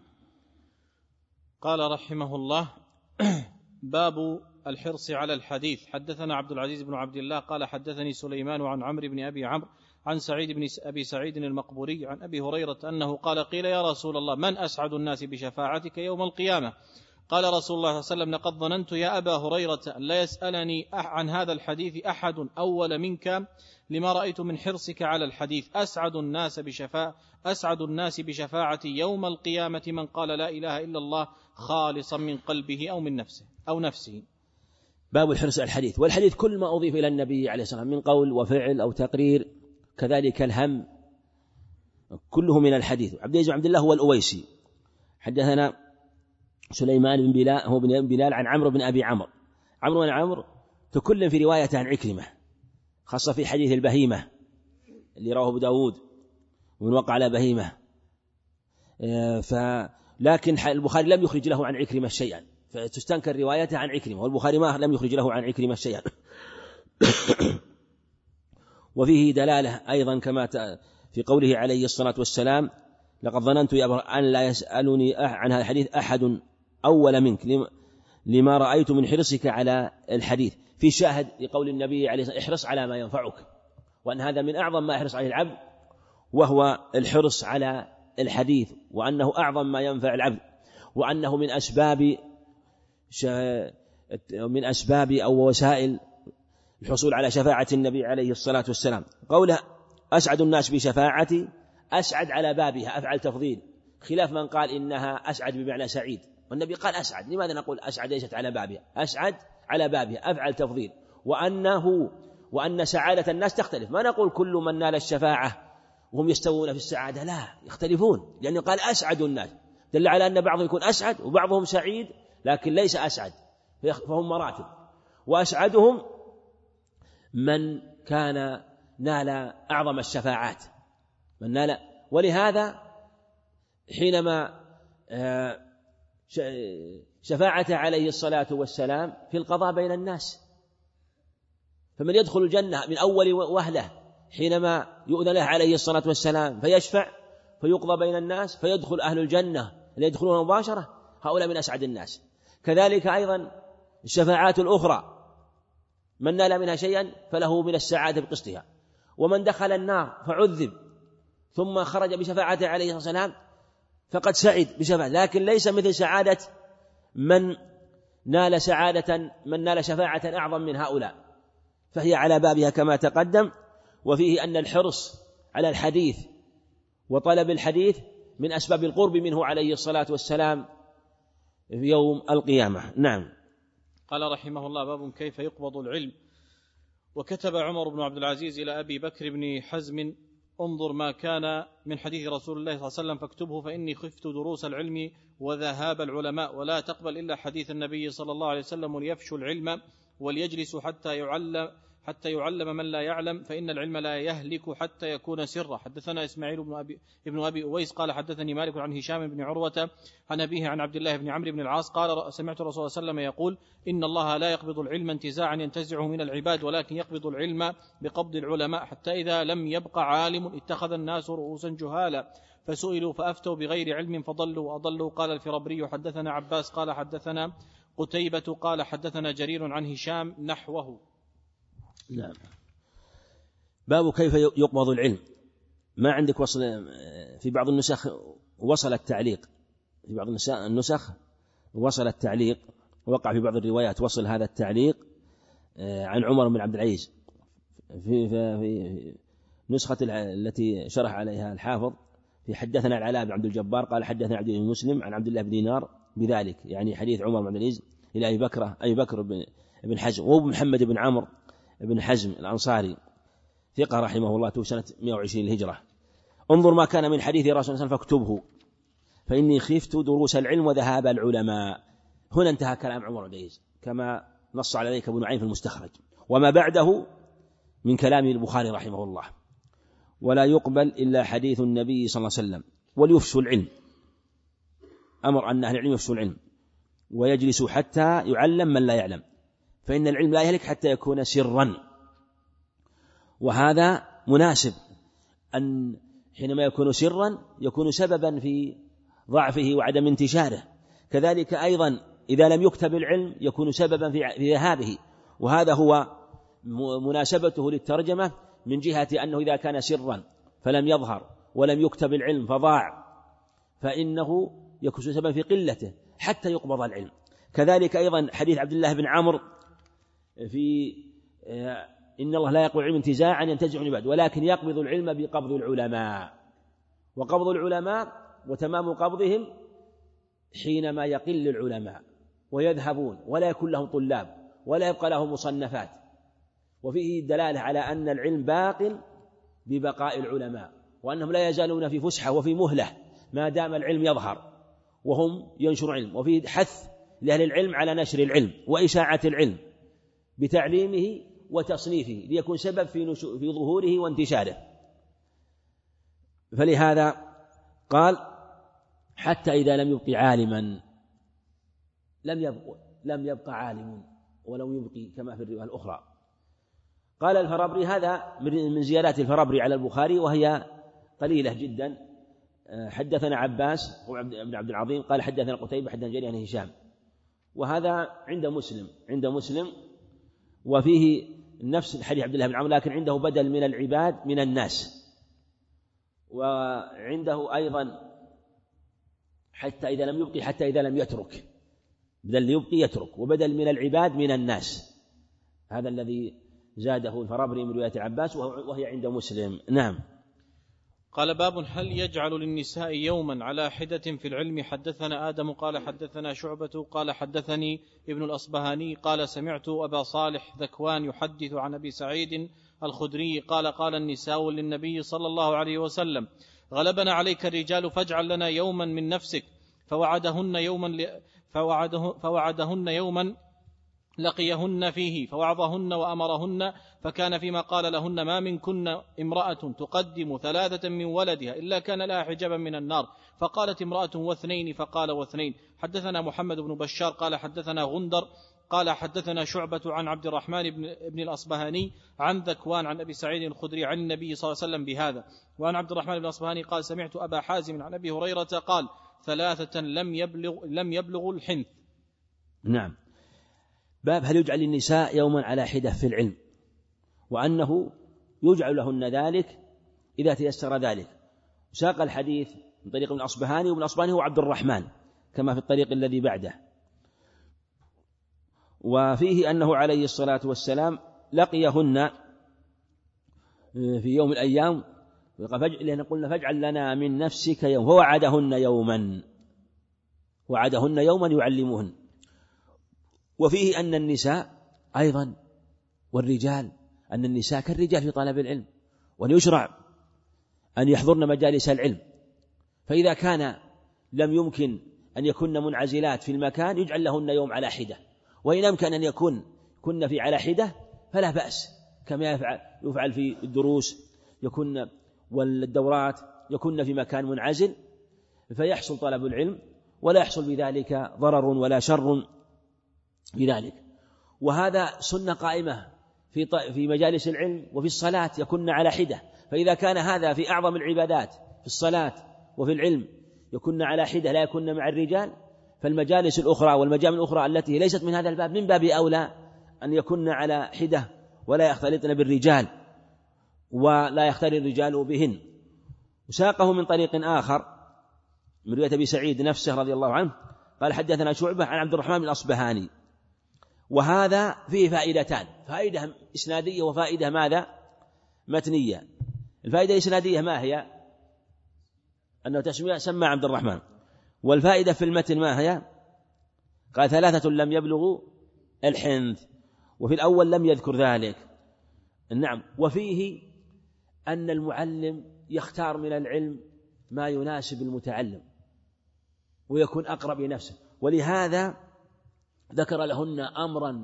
قال رحمه الله: باب الحرص على الحديث. حدثنا عبد العزيز بن عبد الله قال حدثني سليمان عن عمرو بن أبي عمرو عن سعيد بن أبي سعيد المقبوري عن أبي هريرة أنه قال: قيل يا رسول الله من أسعد الناس بشفاعتك يوم القيامة؟ قال رسول الله صلى الله عليه وسلم: لقد ظننت يا أبا هريرة أن لا يسألني عن هذا الحديث أحد أول منك، لما رأيت من حرصك على الحديث. أسعد الناس بشفاعة أسعد الناس بشفاعتي يوم القيامة من قال لا إله إلا الله خالصا من قلبه أو من نفسه أو نفسه. باب الحرص على الحديث. والحديث كل ما أضيف إلى النبي عليه الصلاة والسلام من قول وفعل أو تقرير، كذلك الهم كله من الحديث. عبد العزيز بن عبد الله هو الأويسي حدثنا سليمان بن بلال هو بن بلال عن عمرو بن أبي عمرو. عمرو بن عمرو تكلم في روايته عن عكرمة، خاصة في حديث البهيمة اللي رواه أبو داود ومن وقع على بهيمة. لكن البخاري لم يخرج له عن عكرمة شيئا، فتستنكر روايته عن عكرمة، والبخاري ما لم يخرج له عن عكرمة شيئا. وفيه دلالة أيضا كما في قوله عليه الصلاة والسلام: لقد ظننت أن لا يسألني عن هذا الحديث أحد أول منك لما رأيت من حرصك على الحديث. في شاهد لقول النبي عليه الصلاة والسلام: احرص على ما ينفعك، وأن هذا من أعظم ما يحرص عليه العبد، وهو الحرص على الحديث، وأنه أعظم ما ينفع العبد، وأنه من أسباب من أسباب أو وسائل الحصول على شفاعة النبي عليه الصلاة والسلام. قوله أسعد الناس بشفاعتي، أسعد على بابها أفعل تفضيل، خلاف من قال إنها أسعد بمعنى سعيد، والنبي قال أسعد. لماذا نقول أسعد ليست على بابها؟ أسعد على بابها أفعل تفضيل، وأنه وأن سعادة الناس تختلف. ما نقول كل من نال الشفاعة وهم يستوون في السعادة، لا، يختلفون، لأنه قال أسعد الناس، دل على أن بعضهم يكون أسعد وبعضهم سعيد، لكن ليس أسعد، فهم مراتب. وأسعدهم من كان نال أعظم الشفاعات، من نال. ولهذا حينما شفاعته عليه الصلاة والسلام في القضاء بين الناس، فمن يدخل الجنة من أول وهلة حينما يؤذن له عليه الصلاة والسلام فيشفع فيقضى بين الناس فيدخل أهل الجنة اللي يدخلون مباشرة، هؤلاء من أسعد الناس. كذلك أيضا الشفاعات الأخرى من نال منها شيئا فله من السعادة بقسطها. ومن دخل النار فعذب ثم خرج بشفاعته عليه الصلاة والسلام فقد سعد بشفاعة، لكن ليس مثل سعادة من نال سعادة من نال شفاعة أعظم من هؤلاء، فهي على بابها كما تقدم. وفيه أن الحرص على الحديث وطلب الحديث من أسباب القرب منه عليه الصلاة والسلام في يوم القيامة. نعم. قال رحمه الله: باب كيف يقبض العلم. وكتب عمر بن عبد العزيز إلى أبي بكر بن حزم: انظر ما كان من حديث رسول الله صلى الله عليه وسلم فاكتبه، فإني خفت دروس العلم وذهاب العلماء، ولا تقبل إلا حديث النبي صلى الله عليه وسلم، وليفشوا العلم وليجلس حتى يعلم حتى يعلم من لا يعلم، فإن العلم لا يهلك حتى يكون سرا. حدثنا إسماعيل بن أبي, ابن أبي أويس قال حدثني مالك عن هشام بن عروة عن أبيه عن عبد الله بن عمرو بن العاص قال: سمعت الرسول صلى الله عليه وسلم يقول: إن الله لا يقبض العلم انتزاعا ينتزعه من العباد، ولكن يقبض العلم بقبض العلماء، حتى إذا لم يبقى عالم اتخذ الناس رؤوسا جهالا فسئلوا فأفتوا بغير علم فضلوا وأضلوا. قال الفربري: حدثنا عباس قال حدثنا قتيبة قال حدثنا جرير عن هشام نحوه. نعم. باب كيف يقبض العلم. ما عندك وصل في بعض النسخ وصل التعليق، في بعض النسخ وصل التعليق، وقع في بعض الروايات وصل هذا التعليق عن عمر بن عبد العزيز. في, في نسخة التي شرح عليها الحافظ في حدثنا العلاء بن عبد الجبار قال حدثنا عبد الله بن مسلم عن عبد الله بن دينار بذلك، يعني حديث عمر بن عبد العزيز إلى أبي بكر أبي بكر بن حزم ومحمد بن عمرو بن حزم الأنصاري ثقة رحمه الله توفي سنة مئة وعشرين الهجرة. انظر ما كان من حديث رسول الله صلى الله عليه وسلم فاكتبه، فإني خفت دروس العلم وذهاب العلماء. هنا انتهى كلام عمر بن عزيز كما نص على ذلك ابن نعيم في المستخرج، وما بعده من كلام البخاري رحمه الله. ولا يقبل إلا حديث النبي صلى الله عليه وسلم، وليفشوا العلم، أمر أن أهل العلم يفشوا العلم ويجلسوا حتى يعلم من لا يعلم، فإن العلم لا يهلك حتى يكون سرا. وهذا مناسب أن حينما يكون سرا يكون سببا في ضعفه وعدم انتشاره، كذلك أيضا إذا لم يكتب العلم يكون سببا في ذهابه، وهذا هو مناسبته للترجمة من جهة أنه إذا كان سرا فلم يظهر ولم يكتب العلم فضاع، فإنه يكون سببا في قلته حتى يقبض العلم. كذلك أيضا حديث عبد الله بن عمرو في إن الله لا يقبض العلم انتزاعا ينتزع العباد ولكن يقبض العلم بقبض العلماء، وقبض العلماء وتمام قبضهم حينما يقل العلماء ويذهبون ولا يكون لهم طلاب ولا يبقى لهم مصنفات، وفيه دلالة على أن العلم باق ببقاء العلماء، وأنهم لا يزالون في فسحة وفي مهلة ما دام العلم يظهر وهم ينشر علم، وفيه حث لأهل العلم على نشر العلم وإشاعة العلم بتعليمه وتصنيفه ليكون سبب في, في ظهوره وانتشاره. فلهذا قال حتى إذا لم يبق عالما لم يبق, لم يبق عالم ولو يبقي كما في الرواية الأخرى. قال الفرابري هذا من زيادات الفرابري على البخاري وهي قليلة جدا. حدثنا عباس بن عبد العظيم قال حدثنا قتيبة حدثنا جرير عن هشام، وهذا عند مسلم عند مسلم وفيه نفس الحديث عبد الله بن عمرو لكن عنده بدل من العباد من الناس، وعنده أيضا حتى إذا لم يبقي حتى إذا لم يترك، بدل يبقي يترك، وبدل من العباد من الناس، هذا الذي زاده الفرابري من رواية عباس وهي عند مسلم. نعم. قال باب هل يجعل للنساء يوما على حدة في العلم. حدثنا آدم قال حدثنا شعبة قال حدثني ابن الأصبهاني قال سمعت أبا صالح ذكوان يحدث عن أبي سعيد الخدري قال قال النساء للنبي صلى الله عليه وسلم غلبنا عليك الرجال فاجعل لنا يوما من نفسك، فوعدهن يوما ل... فوعده... فوعدهن يوما لقيهن فيه فوعظهن وأمرهن، فكان فيما قال لهن ما منكن امرأة تقدم ثلاثة من ولدها إلا كان لها حجابا من النار، فقالت امرأة واثنين فقال واثنين. حدثنا محمد بن بشار قال حدثنا غندر قال حدثنا شعبة عن عبد الرحمن بن, بن الأصبهاني عن ذكوان عن أبي سعيد الخدري عن النبي صلى الله عليه وسلم بهذا. وعن عبد الرحمن بن الأصبهاني قال سمعت أبا حازم عن أبي هريرة قال ثلاثة لم يبلغ لم يبلغوا الحنث. نعم. باب هل يجعل النساء يوما على حدة في العلم، وأنه يجعل لهن ذلك إذا تيسر ذلك. ساق الحديث من طريق ابن الأصبهاني، وابن الأصبهاني هو عبد الرحمن كما في الطريق الذي بعده، وفيه أنه عليه الصلاة والسلام لقيهن في يوم من الأيام لأن قلنا فاجعل لنا من نفسك يوم، فوعدهن يوما وعدهن يوما يعلمهن. وفيه أن النساء أيضا والرجال أن النساء كالرجال في طلب العلم، وأن يشرع أن يحضرن مجالس العلم، فإذا كان لم يمكن أن يكون منعزلات في المكان يجعل لهن يوم على حدة، وإن أمكن أن يكون كن في على حدة فلا بأس كما يفعل, يفعل في الدروس يكون والدورات يكون في مكان منعزل فيحصل طلب العلم ولا يحصل بذلك ضرر ولا شر بذلك. وهذا سنة قائمة في في مجالس العلم وفي الصلاة يكون على حدة، فإذا كان هذا في أعظم العبادات في الصلاة وفي العلم يكون على حدة لا يكون مع الرجال، فالمجالس الأخرى والمجامع الأخرى التي ليست من هذا الباب من باب أولى أن يكون على حدة ولا يختلطن بالرجال ولا يختلط الرجال بهن. وساقه من طريق آخر من رواية أبي سعيد نفسه رضي الله عنه قال حدثنا شعبة عن عبد الرحمن بن الأصبهاني، وهذا فيه فائدتان، فائدة إسنادية وفائدة ماذا متنية. الفائدة الإسنادية ما هي؟ أنه تسمية سمى عبد الرحمن، والفائدة في المتن ما هي؟ قال ثلاثة لم يبلغوا الحنث، وفي الأول لم يذكر ذلك. نعم. وفيه أن المعلم يختار من العلم ما يناسب المتعلم ويكون أقرب لنفسه، ولهذا ذكر لهن أمرا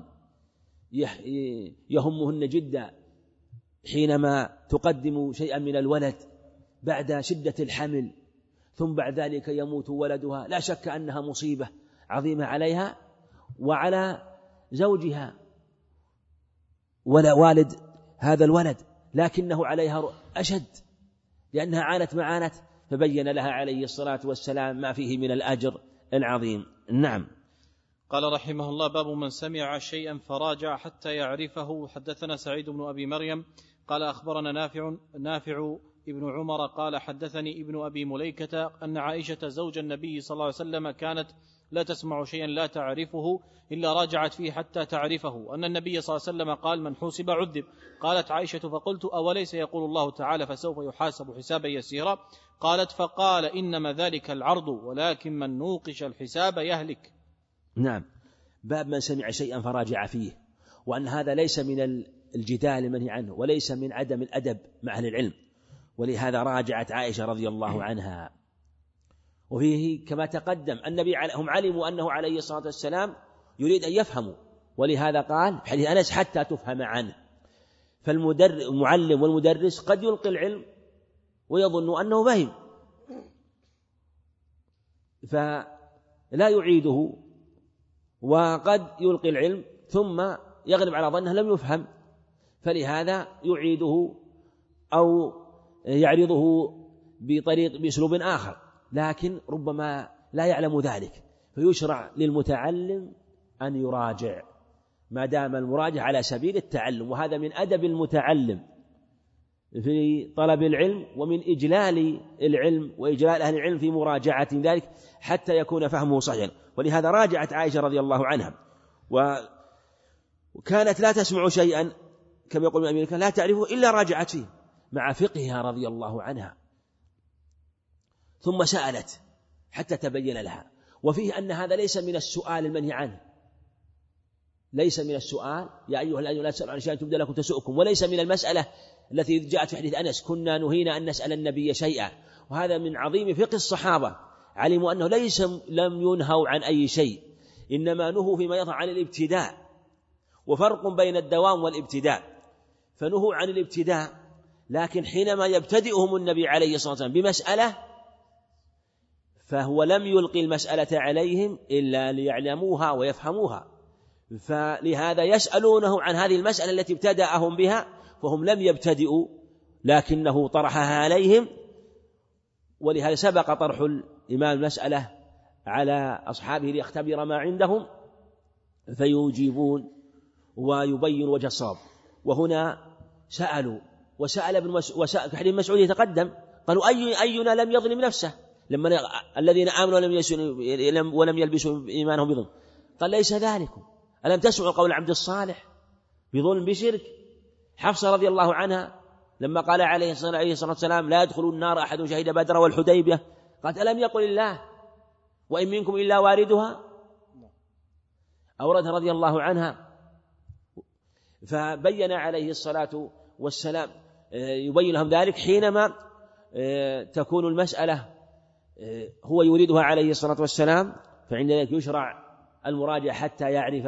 يهمهن جدا حينما تقدم شيئا من الولد بعد شدة الحمل ثم بعد ذلك يموت ولدها، لا شك أنها مصيبة عظيمة عليها وعلى زوجها ولا والد هذا الولد، لكنه عليها أشد لأنها عانت معانت، فبين لها عليه الصلاة والسلام ما فيه من الأجر العظيم. نعم. قال رحمه الله باب من سمع شيئا فراجع حتى يعرفه. حدثنا سعيد بن أبي مريم قال أخبرنا نافع نافع ابن عمر قال حدثني ابن أبي مليكة أن عائشة زوج النبي صلى الله عليه وسلم كانت لا تسمع شيئا لا تعرفه إلا راجعت فيه حتى تعرفه، أن النبي صلى الله عليه وسلم قال من حوسب عذب. قالت عائشة فقلت أوليس يقول الله تعالى فسوف يحاسب حسابا يسيرا؟ قالت فقال إنما ذلك العرض ولكن من نوقش الحساب يهلك. نعم. باب من سمع شيئا فراجع فيه، وأن هذا ليس من الجدال المنهي عنه وليس من عدم الأدب مع أهل العلم، ولهذا راجعت عائشة رضي الله عنها. وفيه كما تقدم النبي هم علموا أنه عليه الصلاة والسلام يريد أن يفهموا، ولهذا قال في حديث أنس حتى تفهم عنه. فالمعلم والمدرس قد يلقي العلم ويظن أنه فهم فلا يعيده، وقد يلقي العلم ثم يغلب على ظنه لم يفهم، فلهذا يعيده أو يعرضه بطريق بأسلوب آخر، لكن ربما لا يعلم ذلك، فيشرع للمتعلم أن يراجع ما دام المراجعة على سبيل التعلم. وهذا من أدب المتعلم في طلب العلم ومن إجلال العلم وإجلال أهل العلم في مراجعة ذلك حتى يكون فهمه صحيحا. ولهذا راجعت عائشة رضي الله عنها، وكانت لا تسمع شيئا كما يقول من أمريكا لا تعرفه إلا راجعت فيه مع فقهها رضي الله عنها، ثم سألت حتى تبين لها. وفيه أن هذا ليس من السؤال المنهي عنه، ليس من السؤال يا أيها الذين لا تسألوا عن شيء تبدى لكم تسؤكم، وليس من المسألة التي جاءت في حديث أنس كنا نهينا أن نسأل النبي شيئا. وهذا من عظيم فقه الصحابة، علموا أنه ليس لم ينهوا عن أي شيء، إنما نهوا فيما يظهر عن الابتداء، وفرق بين الدوام والابتداء. فنهوا عن الابتداء، لكن حينما يبتدئهم النبي عليه الصلاة والسلام بمسألة فهو لم يلقي المسألة عليهم إلا ليعلموها ويفهموها، فلهذا يسألونه عن هذه المسألة التي ابتدأهم بها، فهم لم يبتدئوا لكنه طرحها عليهم. ولهذا سبق طرح الإمام المسألة على أصحابه ليختبر ما عندهم فيجيبون ويبين وجه الصواب. وهنا سألوا وسأل ابن مسعود حديث مسعود يتقدم قالوا أي أينا لم يظلم نفسه لما الذين آمنوا ولم ولم يلبسوا إيمانهم بظلم، قال ليس ذلكم، ألم تسمعوا قول العبد الصالح بظلم بشرك؟ حفصة رضي الله عنها لما قال عليه الصلاة والسلام لا يدخل النار أحد شهد بدر والحديبية، قالت ألم يقل الله وإن منكم إلا واردها؟ أوردها رضي الله عنها. فبين عليه الصلاة والسلام يبين لهم ذلك حينما تكون المسألة هو يريدها عليه الصلاة والسلام، فعند ذلك يشرع المراجع حتى يعرف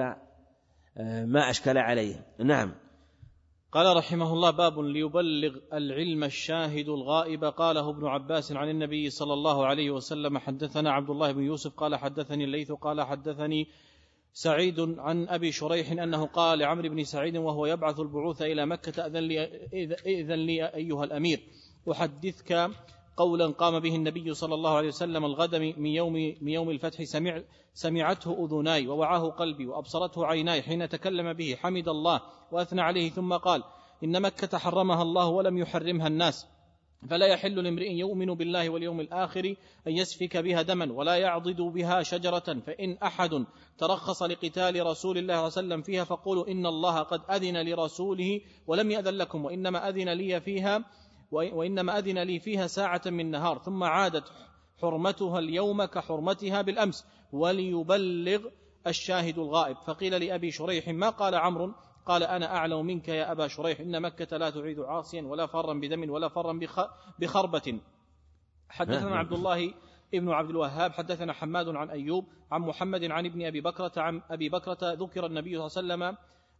ما أشكل عليه. نعم. قال رحمه الله باب ليبلغ العلم الشاهد الغائب. قاله ابن عباس عن النبي صلى الله عليه وسلم حدثنا عبد الله بن يوسف قال حدثني الليث قال حدثني سعيد عن أبي شريح أنه قال لعمرو بن سعيد وهو يبعث البعوث إلى مكة أذن لي, إذن لي أيها الأمير أحدثك قولا قام به النبي صلى الله عليه وسلم الغد من يوم, من يوم الفتح سمع سمعته أذناي ووعاه قلبي وأبصرته عيناي حين تكلم به حمد الله وأثنى عليه ثم قال إن مكة حرمها الله ولم يحرمها الناس، فلا يحل لامرئ يؤمن بالله واليوم الآخر أن يسفك بها دما ولا يعضد بها شجرة، فإن أحد ترخص لقتال رسول الله صلى الله عليه وسلم فيها فقولوا إن الله قد أذن لرسوله ولم يأذن لكم، وإنما أذن لي فيها وإنما أذن لي فيها ساعة من نهار ثم عادت حرمتها اليوم كحرمتها بالأمس وليبلغ الشاهد الغائب. فقيل لأبي شريح ما قال عمرو؟ قال أنا أعلم منك يا أبا شريح إن مكة لا تعيد عاصيا ولا فرا بدم ولا فرا بخربة. حدثنا عبد الله ابن عبد الوهاب حدثنا حماد عن أيوب عن محمد عن ابن أبي بكرة عن أبي بكرة ذكر النبي صلى الله عليه وسلم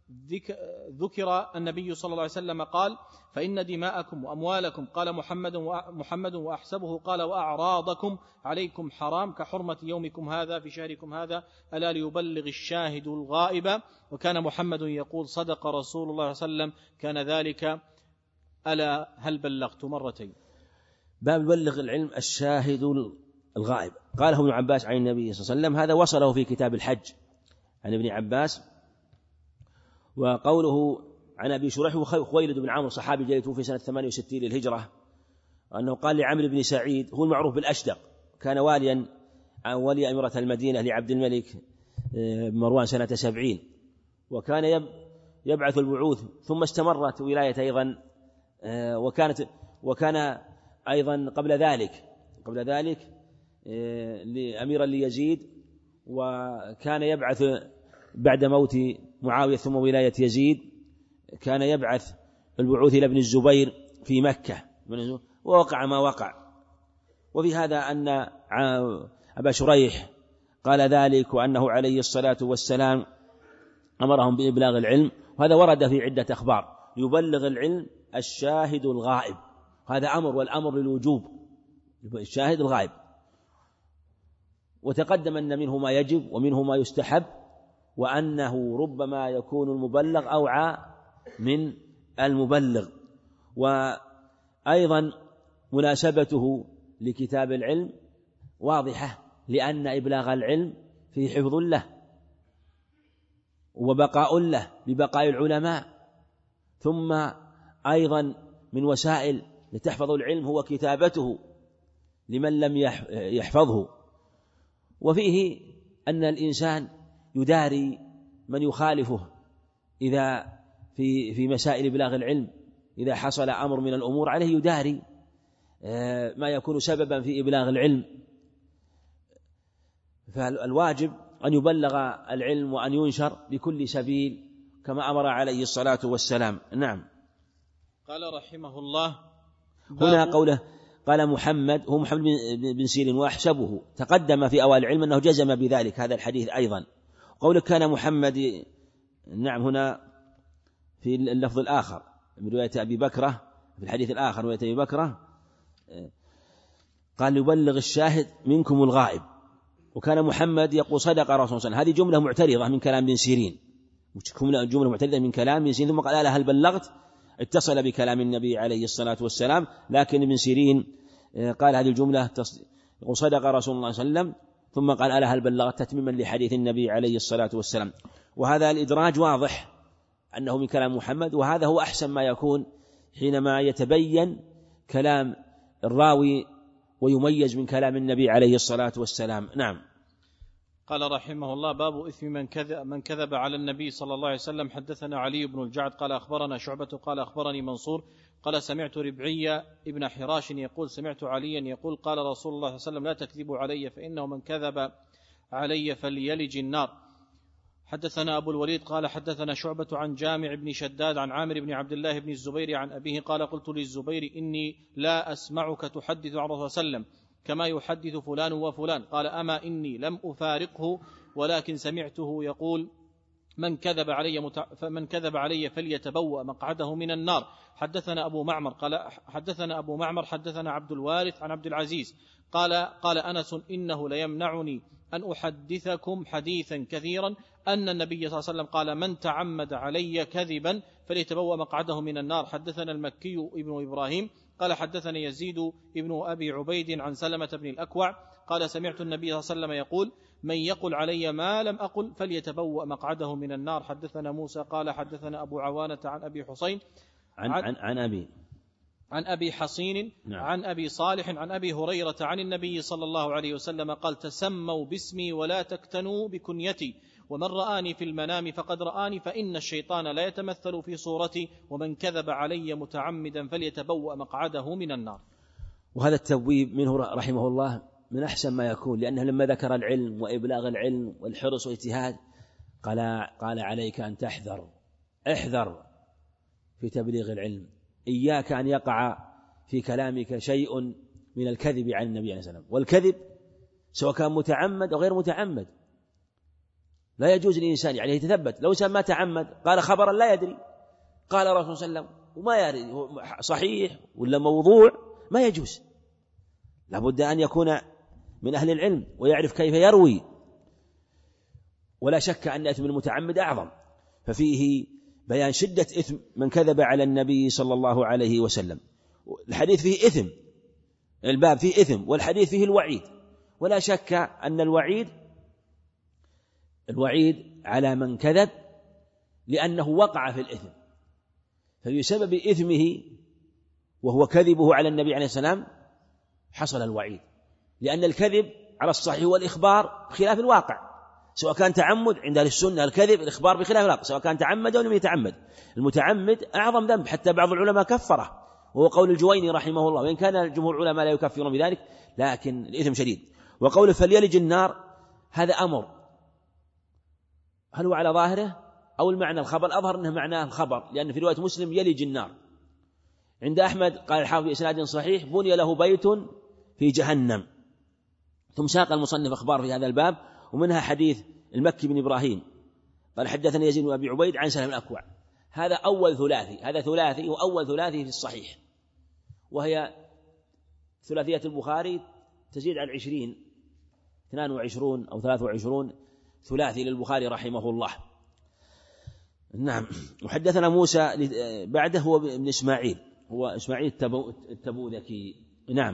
ذكر النبي صلى الله عليه وسلم قال فإن دماءكم وأموالكم قال محمد محمد وأحسبه قال وأعراضكم عليكم حرام كحرمة يومكم هذا في شهركم هذا ألا ليبلغ الشاهد الغائب. وكان محمد يقول صدق رسول الله صلى الله عليه وسلم كان ذلك ألا هل بلغت مرتين. باب بلغ العلم الشاهد الغائب. قاله ابن عباس عن النبي صلى الله عليه وسلم، هذا وصله في كتاب الحج عن ابن عباس. وقوله عن أبي شريح خويلد بن عمرو صحابي جاء في سنة ثمانية وستين للهجرة أنه قال لعمرو بن سعيد، هو المعروف بالأشدق، كان واليا ولي أميرة المدينة لعبد الملك مروان سنة سبعين، وكان يبعث البعوث، ثم استمرت ولاية أيضا، وكانت وكان أيضا قبل ذلك قبل ذلك لأميرا ليزيد، وكان يبعث بعد موت معاوية ثم ولاية يزيد، كان يبعث البعوث إلى ابن الزبير في مكة، ووقع ما وقع. وفي هذا أن أبا شريح قال ذلك، وأنه عليه الصلاة والسلام أمرهم بإبلاغ العلم، وهذا ورد في عدة أخبار، يبلغ العلم الشاهد الغائب، هذا أمر، والأمر للوجوب، الشاهد الغائب. وتقدم أن منه ما يجب ومنه ما يستحب، وأنه ربما يكون المبلغ أوعى من المبلغ. وأيضا مناسبته لكتاب العلم واضحة، لأن إبلاغ العلم في حفظ له وبقاء له ببقاء العلماء، ثم أيضا من وسائل لتحفظ العلم هو كتابته لمن لم يحفظه. وفيه أن الإنسان يداري من يخالفه إذا في في مسائل إبلاغ العلم، إذا حصل أمر من الأمور عليه يداري ما يكون سببا في إبلاغ العلم. فالواجب أن يبلغ العلم وأن ينشر بكل سبيل كما أمر عليه الصلاة والسلام. نعم. قال رحمه الله هنا قوله قال محمد، هو محمد بن سيرين، وأحسبه تقدم في أوائل العلم أنه جزم بذلك، هذا الحديث أيضا. قوله كان محمد، نعم، هنا في اللفظ الآخر من رواية أبي بكرة، في الحديث الآخر رواية أبي بكرة قال يبلغ الشاهد منكم الغائب، وكان محمد يقول صدق رسول الله صلى الله عليه وسلم. هذه جملة معترضة من كلام ابن سيرين، جملة معترضة من كلام ابن سيرين، ثم قال هل بلغت؟ اتصل بكلام النبي عليه الصلاة والسلام، لكن ابن سيرين قال هذه الجملة يقول صدق رسول الله صلى الله عليه وسلم، ثم قال ألا هل بلغت؟ تتميما لحديث النبي عليه الصلاة والسلام. وهذا الإدراج واضح أنه من كلام محمد، وهذا هو أحسن ما يكون حينما يتبين كلام الراوي ويميز من كلام النبي عليه الصلاة والسلام. نعم. قال رحمه الله باب إثم من كذب, من كذب على النبي صلى الله عليه وسلم. حدثنا علي بن الجعد قال أخبرنا شعبة قال أخبرني منصور قال سمعت ربعي ابن حراش يقول سمعت عليا يقول قال رسول الله صلى الله عليه وسلم لا تكذبوا علي فإنه من كذب علي فليلج النار. حدثنا أبو الوليد قال حدثنا شعبة عن جامع بن شداد عن عامر بن عبد الله بن الزبير عن أبيه قال قلت للزبير إني لا أسمعك تحدث عن رسول الله صلى الله عليه وسلم كما يحدث فلان وفلان. قال أما إني لم أفارقه ولكن سمعته يقول من كذب علي متع... فمن كذب علي فليتبوأ مقعده من النار. حدثنا أبو معمر قال حدثنا أبو معمر حدثنا عبد الوارث عن عبد العزيز قال قال أنس إنه ليمنعني أن أحدثكم حديثا كثيرا أن النبي صلى الله عليه وسلم قال من تعمد علي كذبا فليتبوأ مقعده من النار. حدثنا المكي ابن إبراهيم قال حدثنا يزيد ابن أبي عبيد عن سلمة بن الأكوع قال سمعت النبي صلى الله عليه وسلم يقول من يقل علي ما لم أقل فليتبوأ مقعده من النار. حدثنا موسى قال حدثنا أبو عوانة عن أبي حسين عن, عن, عن أبي عن أبي حصين نعم. عن أبي صالح عن أبي هريرة عن النبي صلى الله عليه وسلم قال تسموا باسمي ولا تكتنوا بكنيتي ومن رآني في المنام فقد رآني فإن الشيطان لا يتمثل في صورتي ومن كذب علي متعمدا فليتبوأ مقعده من النار. وهذا التبويب منه رحمه الله من أحسن ما يكون، لأنه لما ذكر العلم وإبلاغ العلم والحرص والاجتهاد قال قال عليك أن تحذر، احذر في تبليغ العلم، إياك أن يقع في كلامك شيء من الكذب عن النبي عليه الصلاة والسلام. والكذب سواء كان متعمد أو غير متعمد لا يجوز للإنسان يعني يتثبت. لو إنسان ما تعمد قال خبرا لا يدري قال الرسول صلى الله عليه وسلم وما يدري صحيح ولا موضوع، ما يجوز، لابد أن يكون من أهل العلم ويعرف كيف يروي. ولا شك أن إثم المتعمد أعظم، ففيه بيان شدة إثم من كذب على النبي صلى الله عليه وسلم. الحديث فيه إثم، الباب فيه إثم، والحديث فيه الوعيد. ولا شك أن الوعيد الوعيد على من كذب لأنه وقع في الإثم، فبسبب إثمه وهو كذبه على النبي عليه السلام حصل الوعيد، لأن الكذب على الصحيح هو الإخبار بخلاف الواقع، سواء كان تعمد عند أهل السنة الكذب الإخبار بخلاف الواقع، سواء كان تعمد أو لم يتعمد. المتعمد أعظم ذنب، حتى بعض العلماء كفره، وهو قول الجويني رحمه الله، وإن كان جمهور العلماء لا يكفرون بذلك لكن الإثم شديد. وقول فليلج النار هذا أمر، هل هو على ظاهره أو المعنى الخبر؟ أظهر أنه معناه الخبر، لأن في رواية مسلم يلج النار. عند أحمد قال الحافظ بإسناد صحيح بني له بيت في جهنم. ثم ساق المصنف أخبار في هذا الباب، ومنها حديث المكي بن إبراهيم قال حدثني يزيد بن أبي عبيد عن سلمة الأكوع. هذا أول ثلاثي، هذا ثلاثي وأول ثلاثي في الصحيح، وهي ثلاثية البخاري تزيد على العشرين، اثنان وعشرون أو ثلاث وعشرون ثلاثي للبخاري رحمه الله. نعم. وحدثنا موسى بعده هو ابن إسماعيل، هو إسماعيل التبوذكي. نعم.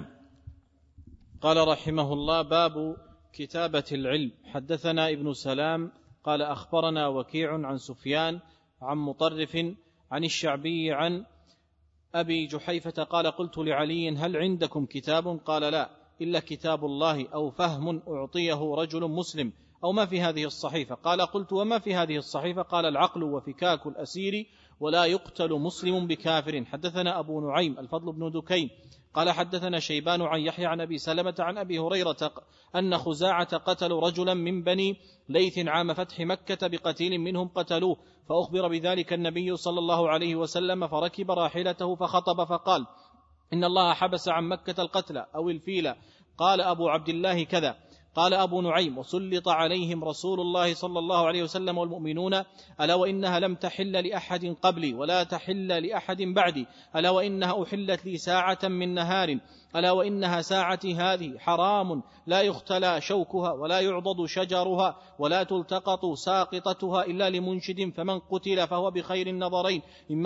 قال رحمه الله باب كتابة العلم. حدثنا ابن سلام قال أخبرنا وكيع عن سفيان عن مطرف عن الشعبي عن أبي جحيفة قال قلت لعلي هل عندكم كتاب؟ قال لا إلا كتاب الله أو فهم أعطيه رجل مسلم أو ما في هذه الصحيفة. قال قلت وما في هذه الصحيفة؟ قال العقل وفكاك الأسير ولا يقتل مسلم بكافر. حدثنا أبو نعيم الفضل بن دكين قال حدثنا شيبان عن يحيى عن أبي سلمة عن أبي هريرة أن خزاعة قتلوا رجلا من بني ليث عام فتح مكة بقتيل منهم قتلوه، فأخبر بذلك النبي صلى الله عليه وسلم فركب راحلته فخطب فقال إن الله حبس عن مكة القتلى أو الفيلة. قال أبو عبد الله كذا. قال أبو نعيم وسلط عليهم رسول الله صلى الله عليه وسلم والمؤمنون ألا وإنها لم تحل لأحد قبلي ولا تحل لأحد بعدي، ألا وإنها أحلت لي ساعة من نهار، ألا وإنها ساعتي هذه حرام لا يختلى شوكها ولا يعضد شجرها ولا تلتقط ساقطتها إلا لمنشد، فمن قتل فهو بخير النظرين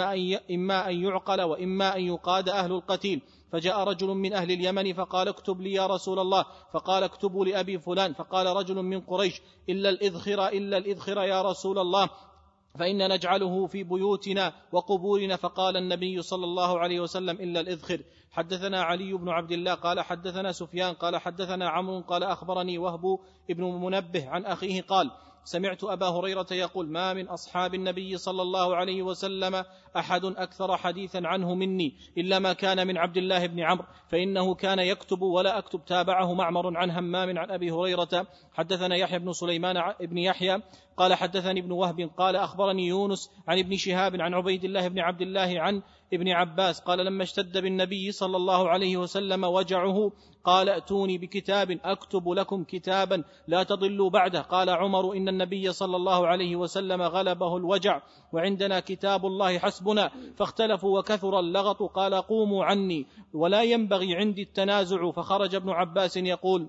إما أن يعقل وإما أن يقاد أهل القتيل. فجاء رجل من أهل اليمن فقال اكتب لي يا رسول الله، فقال اكتبوا لأبي فلان. فقال رجل من قريش إلا الإذخر إلا الإذخر يا رسول الله فإن نجعله في بيوتنا وقبورنا. فقال النبي صلى الله عليه وسلم إلا الإذخر. حدثنا علي بن عبد الله قال حدثنا سفيان قال حدثنا عمرو قال أخبرني وهب ابن منبه عن أخيه قال سمعت أبا هريرة يقول ما من أصحاب النبي صلى الله عليه وسلم أحد أكثر حديثا عنه مني إلا ما كان من عبد الله بن عمرو فإنه كان يكتب ولا أكتب. تابعه معمر عن همام عن أبي هريرة. حدثنا يحيى بن سليمان بن يحيى قال حدثني ابن وهب قال أخبرني يونس عن ابن شهاب عن عبيد الله بن عبد الله عن ابن عباس قال لما اشتد بالنبي صلى الله عليه وسلم وجعه قال ائتوني بكتاب أكتب لكم كتابا لا تضلوا بعده. قال عمر إن النبي صلى الله عليه وسلم غلبه الوجع وعندنا كتاب الله حسبنا، فاختلفوا وكثر اللغط. قال قوموا عني ولا ينبغي عندي التنازع. فخرج ابن عباس يقول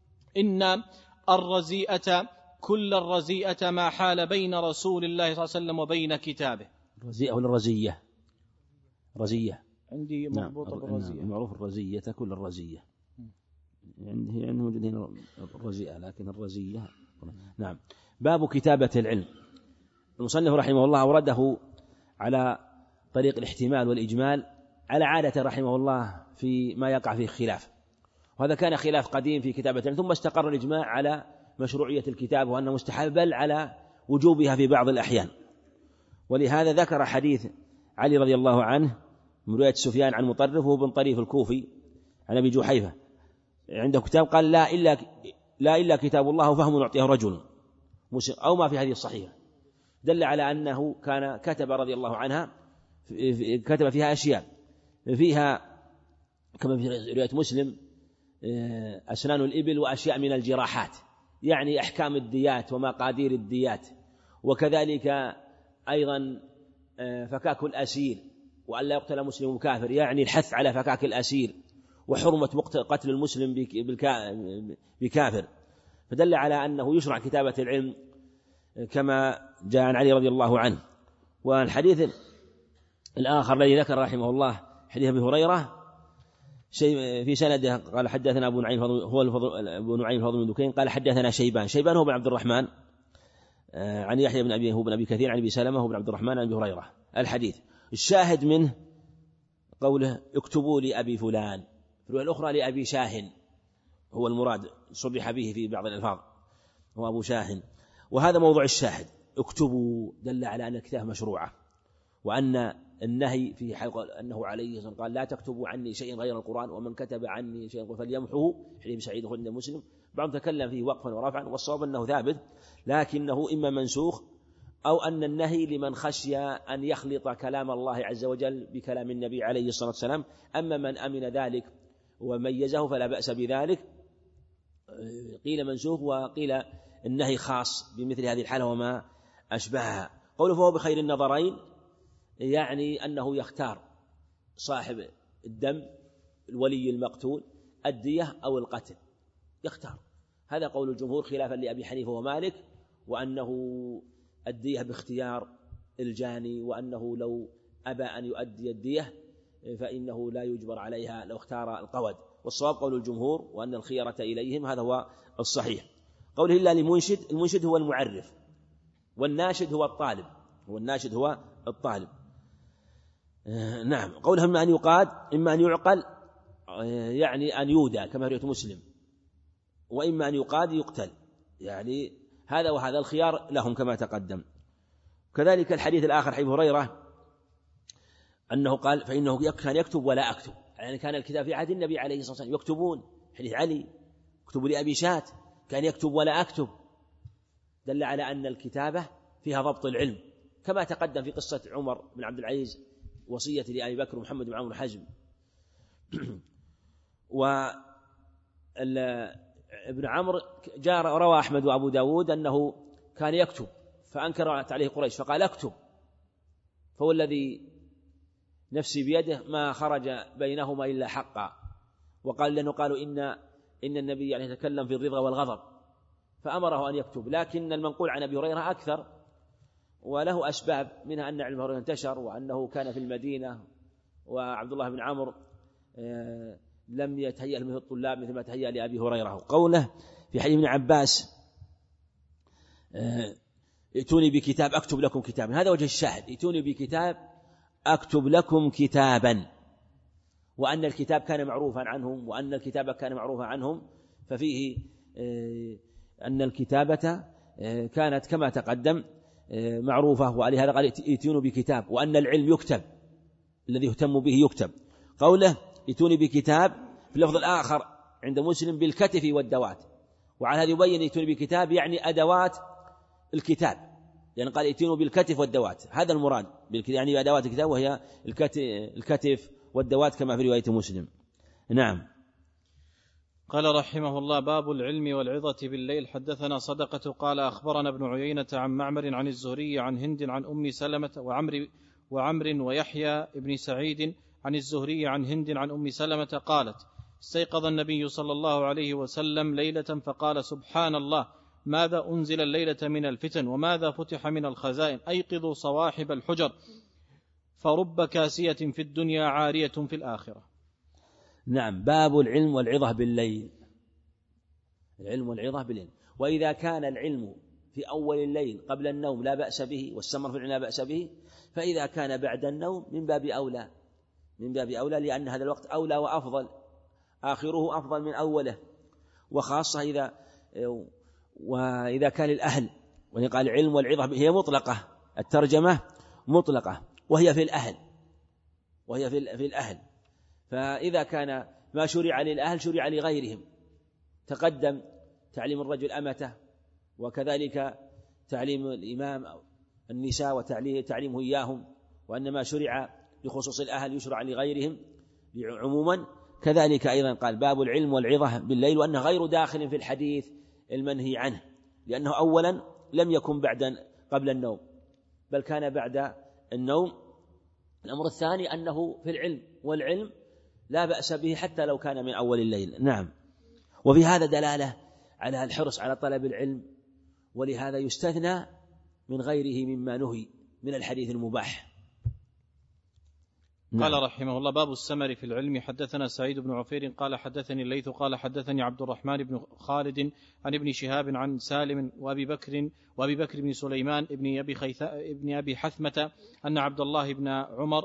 إن الرزيئة كل الرزيئة ما حال بين رسول الله صلى الله عليه وسلم وبين كتابه. الرزيئة ولا الرزية؟ رزية عندي مربوطة بالرزية. معروف الرزية كل الرزية، عندي يعني موجود هنا الرزيئة لكن الرزية. نعم. باب كتابة العلم. المصنف رحمه الله أورده على طريق الاحتمال والإجمال على عادة رحمه الله في ما يقع فيه خلاف، وهذا كان خلاف قديم في كتابة العلم، ثم استقر الإجماع على مشروعية الكتاب وأنه مستحب بل على وجوبها في بعض الأحيان. ولهذا ذكر حديث علي رضي الله عنه من رواية سفيان عن مطرف وابن طريف الكوفي عن أبي جحيفة عنده كتاب قال لا إلا لا إلا كتاب الله فهم يعطيه رجل أو ما في هذه الصحيفة، دل على أنه كان كتب رضي الله عنها كتب فيها أشياء فيها كما في رواية مسلم أسنان الإبل وأشياء من الجراحات، يعني أحكام الديات ومقادير الديات، وكذلك أيضا فكاك الأسير وأن لا يقتل مسلم كافر، يعني الحث على فكاك الأسير وحرمة قتل المسلم بكافر، فدل على أنه يشرع كتابة العلم كما جاء عن علي رضي الله عنه. والحديث الآخر الذي ذكر رحمه الله حديث أبي هريرة شيء في سنده قال حدثنا أبو نعيم هو أبو نعيم الفضل بن دكين قال حدثنا شيبان شيبان هو بن عبد الرحمن عن يحيى بن أبي هو بن أبي كثير عن أبي سلمة هو بن عبد الرحمن عن أبي هريرة. الحديث الشاهد منه قوله اكتبوا لأبي فلان، في الرواية الأخرى لأبي شاهن هو المراد، صرح به في بعض الألفاظ هو أبو شاهن. وهذا موضوع الشاهد، اكتبوا دل على أن الكتابة مشروعة، وأن النهي في حلقة أنه عليه الصلاة والسلام قال لا تكتبوا عني شيئا غير القرآن، ومن كتب عني شيئا فليمحوه، حديث سعيد خلد مسلم. بعضهم تكلم فيه وقفا ورفعا، والصواب أنه ثابت، لكنه إما منسوخ أو أن النهي لمن خشي أن يخلط كلام الله عز وجل بكلام النبي عليه الصلاة والسلام. أما من أمن ذلك وميزه فلا بأس بذلك. قيل منسوخ وقيل النهي خاص بمثل هذه الحالة وما أشبهها. قوله فهو بخير النظرين يعني أنه يختار صاحب الدم الولي المقتول الدية أو القتل، يختار. هذا قول الجمهور خلافا لأبي حنيفة ومالك، وأنه الدية باختيار الجاني، وأنه لو أبى أن يؤدي الدية فإنه لا يجبر عليها لو اختار القود. والصواب قول الجمهور وأن الخيرة إليهم، هذا هو الصحيح. قوله إلا لمنشد، المنشد هو المعرف، والناشد هو الطالب، هو الناشد هو الطالب. آه نعم. قوله إما أن يقاد إما أن يعقل، آه يعني أن يودى كما في رواية مسلم، وإما أن يقاد يقتل، يعني هذا وهذا الخيار لهم كما تقدم. كذلك الحديث الآخر حديث هريرة أنه قال فإنه كان يكتب ولا أكتب، يعني كان الكتاب في عهد النبي عليه الصلاة والسلام يكتبون. حديث علي اكتبوا لأبي شات كان يكتب ولا أكتب، دل على أن الكتابة فيها ضبط العلم، كما تقدم في قصة عمر بن عبد العزيز وصية لأبي بكر ومحمد بن عمرو حزم. وابن عمرو جاء روى أحمد وأبو داود أنه كان يكتب فأنكرت عليه قريش فقال اكتب، فهو الذي نفسي بيده ما خرج بينهما إلا حقا. وقال لأنه قالوا إن إن النبي يعني يتكلم في الرضا والغضب فأمره أن يكتب، لكن المنقول عن أبي هريرة أكثر وله أسباب، منها أن علم هريرة انتشر وأنه كان في المدينة، وعبد الله بن عمرو لم يتهيأ له الطلاب مثل ما تهيأ لأبي هريرة. قوله في حديث ابن عباس ائتوني بكتاب أكتب لكم كتابا، هذا وجه الشاهد، ائتوني بكتاب أكتب لكم كتابا، وأن الكتاب كان معروفا عنهم وأن الكتابة كان معروفا عنهم، ففيه أن الكتابة كانت كما تقدم معروفة، ولهذا قال ائتوني بكتاب، وأن العلم يكتب، الذي يهتم به يكتب. قوله ائتوني بكتاب في اللفظ الآخر عند مسلم بالكتف والدوات، وعلى هذا يبين ائتوني بكتاب يعني أدوات الكتاب، يعني قال ائتوني بالكتف والدوات، هذا المراد يعني أدوات الكتاب وهي الكتف والدوات كما في رواية مسلم. نعم. قال رحمه الله باب العلم والعظة بالليل. حدثنا صدقة قال أخبرنا ابن عيينة عن معمر عن الزهري عن هند عن أم سلمة وعمر وعمر ويحيى ابن سعيد عن الزهري عن هند عن أم سلمة قالت استيقظ النبي صلى الله عليه وسلم ليلة فقال سبحان الله ماذا أنزل الليلة من الفتن وماذا فتح من الخزائن، أيقظوا صواحب الحجر فرب كاسية في الدنيا عارية في الآخرة. نعم. باب العلم والعظة بالليل. العلم والعظة بالليل، وإذا كان العلم في أول الليل قبل النوم لا بأس به، والسمر في العلم لا بأس به، فإذا كان بعد النوم من باب أولى، من باب أولى، لأن هذا الوقت أولى وأفضل، آخره أفضل من أوله، وخاصة إذا وإذا كان الأهل، وقال العلم والعظة هي مطلقة، الترجمة مطلقة وهي في الأهل، وهي في الأهل، فإذا كان ما شرع للأهل شرع لغيرهم. تقدم تعليم الرجل أمته، وكذلك تعليم الإمام أو النساء وتعليمه إياهم، وأن ما شرع لخصوص الأهل يشرع لغيرهم عموما. كذلك أيضا قال باب العلم والعظة بالليل، وأنه غير داخل في الحديث المنهي عنه، لأنه أولا لم يكن بعد قبل النوم بل كان بعد النوم. الأمر الثاني أنه في العلم، والعلم لا بأس به حتى لو كان من أول الليل. نعم. وفي هذا دلالة على الحرص على طلب العلم، ولهذا يستثنى من غيره مما نهي من الحديث المباح. نعم. قال رحمه الله باب السمر في العلم. حدثنا سعيد بن عفير قال حدثني الليث قال حدثني عبد الرحمن بن خالد عن ابن شهاب عن سالم وأبي بكر وأبي بكر بن سليمان ابن أبي, ابن أبي حثمة أن عبد الله بن عمر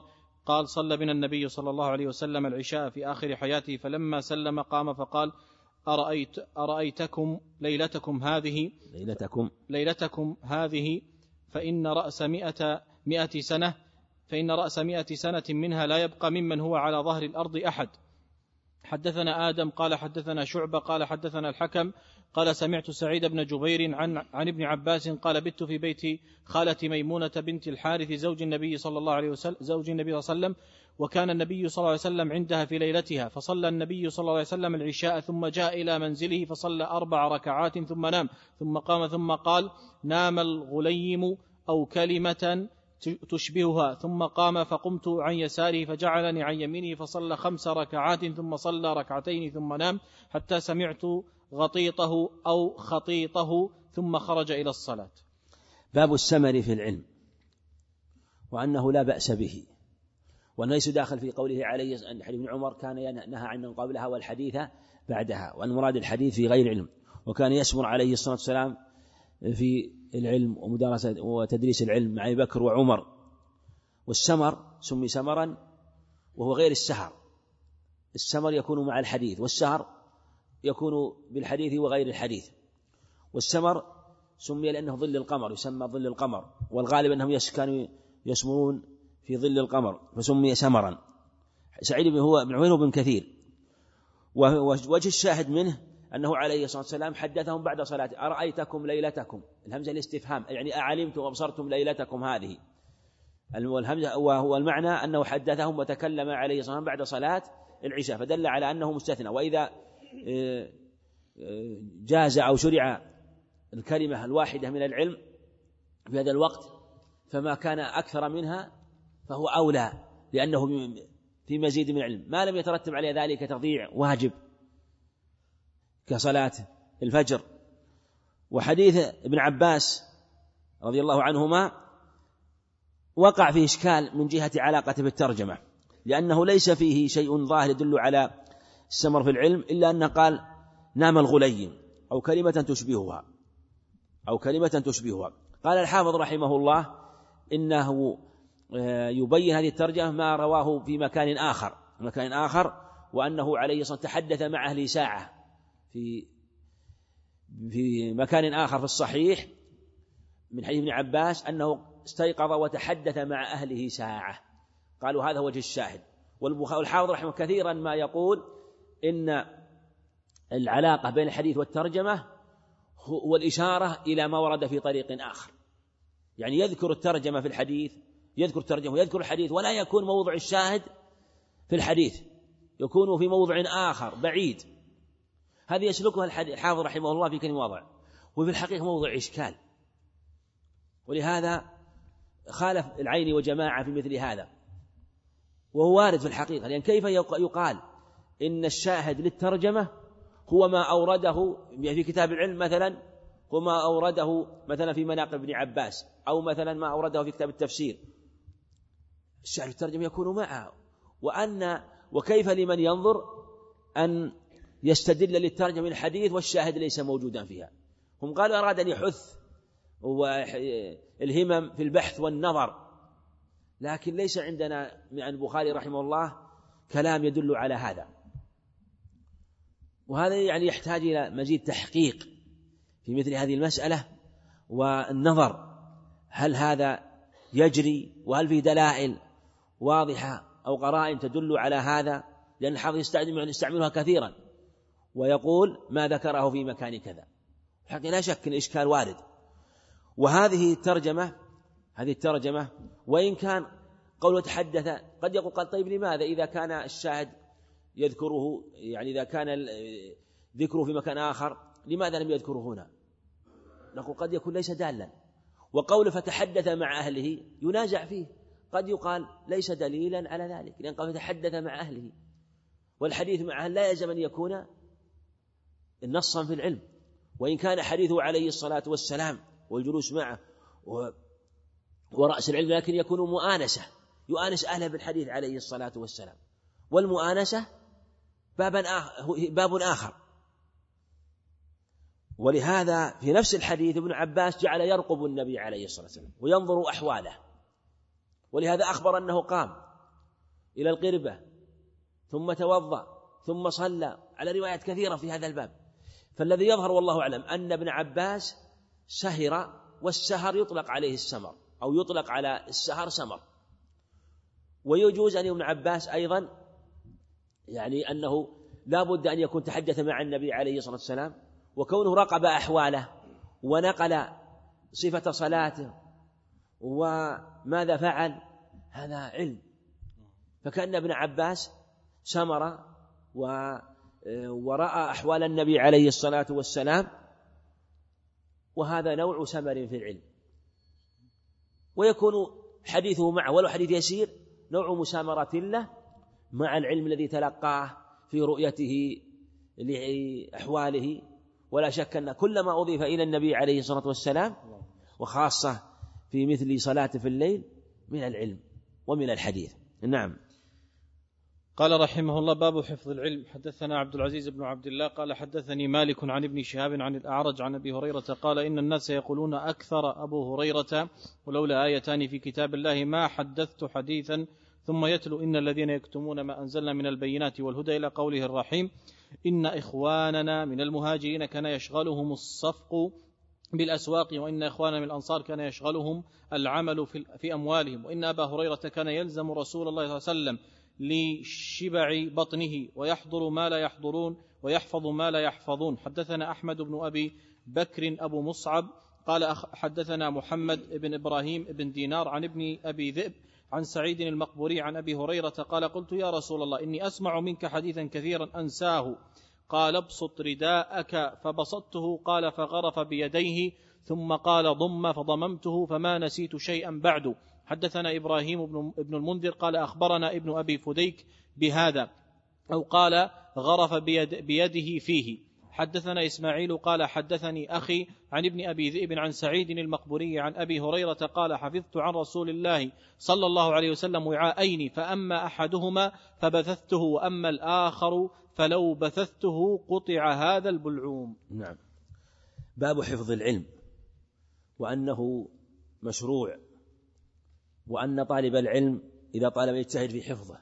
قال صلى بنا النبي صلى الله عليه وسلم العشاء في آخر حياته، فلما سلم قام فقال أرأيت أرأيتكم ليلتكم هذه ليلتكم ليلتكم هذه فإن رأس مئة مئة سنة فإن رأس مئة سنة منها لا يبقى ممن هو على ظهر الأرض أحد. حدثنا آدم قال حدثنا شعبة قال حدثنا الحكم قال سمعت سعيد بن جبير عن, عن ابن عباس قال بت في بيت خالة ميمونة بنت الحارث زوج النبي صلى الله عليه وسلم زوج النبي صلى الله عليه وسلم، وكان النبي صلى الله عليه وسلم عندها في ليلتها، فصلى النبي صلى الله عليه وسلم العشاء ثم جاء إلى منزله فصلى أربع ركعات ثم نام، ثم قام ثم قال نام الغليم أو كلمة تشبهها، ثم قام فقمت عن يساره فجعلني عن يمينه فصلى خمس ركعات ثم صلى ركعتين ثم نام حتى سمعت غطيطه أو خطيطه ثم خرج إلى الصلاة. باب السمر في العلم، وأنه لا بأس به، وأنه ليس داخل في قوله عليه أن حديث ابن عمر كان ينهى عنه قبلها والحديث بعدها، وأن مراد الحديث في غير علم، وكان يسمر عليه الصلاة والسلام في العلم ومدارسة وتدريس العلم مع أبي بكر وعمر. والسمر سمي سمرا وهو غير السهر، السمر يكون مع الحديث، والسهر يكون بالحديث وغير الحديث. والسمر سمي لأنه ظل القمر، يسمى ظل القمر، والغالب أنهم كانوا يسمرون في ظل القمر فسمي سمرا. سعيد بن هو بن عمير بن كثير. ووجه الشاهد منه أنه عليه الصلاة والسلام حدثهم بعد صلاة أرأيتكم ليلتكم، الهمزة الاستفهام يعني أعلمتم وأبصرتم ليلتكم هذه، والهمزة وهو المعنى أنه حدثهم وتكلم عليه الصلاة والسلام بعد صلاة العشاء، فدل على أنه مستثنى. وإذا جاز أو شرع الكلمة الواحدة من العلم في هذا الوقت فما كان أكثر منها فهو أولى، لأنه في مزيد من العلم، ما لم يترتب عليه ذلك تضييع واجب كصلاة الفجر. وحديث ابن عباس رضي الله عنهما وقع فيه إشكال من جهة علاقته بالترجمة، لأنه ليس فيه شيء ظاهر يدل على السمر في العلم إلا أنه قال نام الغليم أو كلمة تشبهها أو كلمة تشبهها. قال الحافظ رحمه الله إنه يبين هذه الترجمة ما رواه في مكان آخر مكان آخر وأنه عليه الصلاة والسلام تحدث مع أهله ساعة في في مكان آخر في الصحيح من حديث ابن عباس أنه استيقظ وتحدث مع أهله ساعة. قالوا هذا وجه الشاهد. والحافظ رحمه كثيرا ما يقول إن العلاقة بين الحديث والترجمة والإشارة إلى ما ورد في طريق آخر، يعني يذكر الترجمة في الحديث يذكر الترجمة ويذكر الحديث، ولا يكون موضع الشاهد في الحديث، يكون في موضع آخر بعيد. هذه يسلكها الحافظ رحمه الله في كل موضع، وفي الحقيقة موضع إشكال، ولهذا خالف العين وجماعة في مثل هذا، وهو وارد في الحقيقة. لأن كيف يقال إن الشاهد للترجمة هو ما أورده في كتاب العلم مثلا، هو ما أورده مثلا في مناقب ابن عباس، أو مثلا ما أورده في كتاب التفسير، الشاهد الترجمة يكون معه. وأن وكيف لمن ينظر أن يستدل للترجمة من الحديث والشاهد ليس موجودا فيها؟ هم قالوا أراد أن يحث الهمم في البحث والنظر، لكن ليس عندنا من البخاري رحمه الله كلام يدل على هذا. وهذا يعني يحتاج إلى مزيد تحقيق في مثل هذه المسألة والنظر، هل هذا يجري وهل فيه دلائل واضحة أو قرائن تدل على هذا، لأن الحافظ يستعملها كثيرا ويقول ما ذكره في مكان كذا. حتى لا شك أن الإشكال وارد. وهذه الترجمة هذه الترجمة وإن كان قوله تحدث قد يقول قال طيب لماذا إذا كان الشاهد يذكره، يعني إذا كان ذكره في مكان آخر لماذا لم يذكره هنا؟ نقول قد يكون ليس دالا. وقوله فتحدث مع أهله ينازع فيه، قد يقال ليس دليلا على ذلك، لأن قال فتحدث مع أهله، والحديث مع أهل لا يلزم أن يكون نصا في العلم، وإن كان حديثه عليه الصلاة والسلام والجلوس معه ورأس العلم، لكن يكون مؤانسة، يؤانس أهله بالحديث عليه الصلاة والسلام، والمؤانسة باب آخر. ولهذا في نفس الحديث ابن عباس جعل يرقب النبي عليه الصلاة والسلام وينظر أحواله، ولهذا أخبر أنه قام إلى القربة ثم توضأ ثم صلى، على روايات كثيرة في هذا الباب. فالذي يظهر والله أعلم أن ابن عباس سهر، والسهر يطلق عليه السمر، أو يطلق على السهر سمر. ويجوز أن ابن عباس أيضا يعني أنه لا بد أن يكون تحدث مع النبي عليه الصلاة والسلام، وكونه راقب أحواله ونقل صفة صلاته وماذا فعل هذا علم. فكأن ابن عباس سمر ورأى أحوال النبي عليه الصلاة والسلام، وهذا نوع سمر في العلم. ويكون حديثه معه ولو حديث يسير نوع مسامرة له مع العلم الذي تلقاه في رؤيته لأحواله. ولا شك أن كل ما أضيف إلى النبي عليه الصلاة والسلام وخاصة في مثل صلاة في الليل من العلم ومن الحديث. نعم. قال رحمه الله: باب حفظ العلم. حدثنا عبد العزيز بن عبد الله قال حدثني مالك عن ابن شهاب عن الأعرج عن أبي هريرة قال: إن الناس يقولون أكثر أبو هريرة ولولا آيتان في كتاب الله ما حدثت حديثا، ثم يتلو: إن الذين يكتمون ما أنزلنا من البينات والهدى إلى قوله الرحيم: إن إخواننا من المهاجرين كان يشغلهم الصفق بالأسواق، وإن إخواننا من الأنصار كان يشغلهم العمل في أموالهم، وإن أبا هريرة كان يلزم رسول الله صلى الله عليه وسلم لشبع بطنه ويحضر ما لا يحضرون ويحفظ ما لا يحفظون. حدثنا أحمد بن أبي بكر أبو مصعب قال حدثنا محمد بن إبراهيم بن دينار عن ابن أبي ذئب عن سعيد المقبوري عن أبي هريرة قال: قلت يا رسول الله إني أسمع منك حديثا كثيرا أنساه. قال: ابسط رداءك، فبسطته. قال: فغرف بيديه ثم قال: ضم، فضممته، فما نسيت شيئا بعد. حدثنا إبراهيم بن المنذر قال أخبرنا ابن أبي فديك بهذا، أو قال غرف بيد بيده فيه. حدثنا إسماعيل قال حدثني أخي عن ابن أبي ذئب عن سعيد المقبوري عن أبي هريرة قال: حفظت عن رسول الله صلى الله عليه وسلم وعاءين، فأما أحدهما فبثثته، وأما الآخر فلو بثثته قطع هذا البلعوم. نعم. باب حفظ العلم، وأنه مشروع، وأن طالب العلم إذا طالب يجتهد في حفظه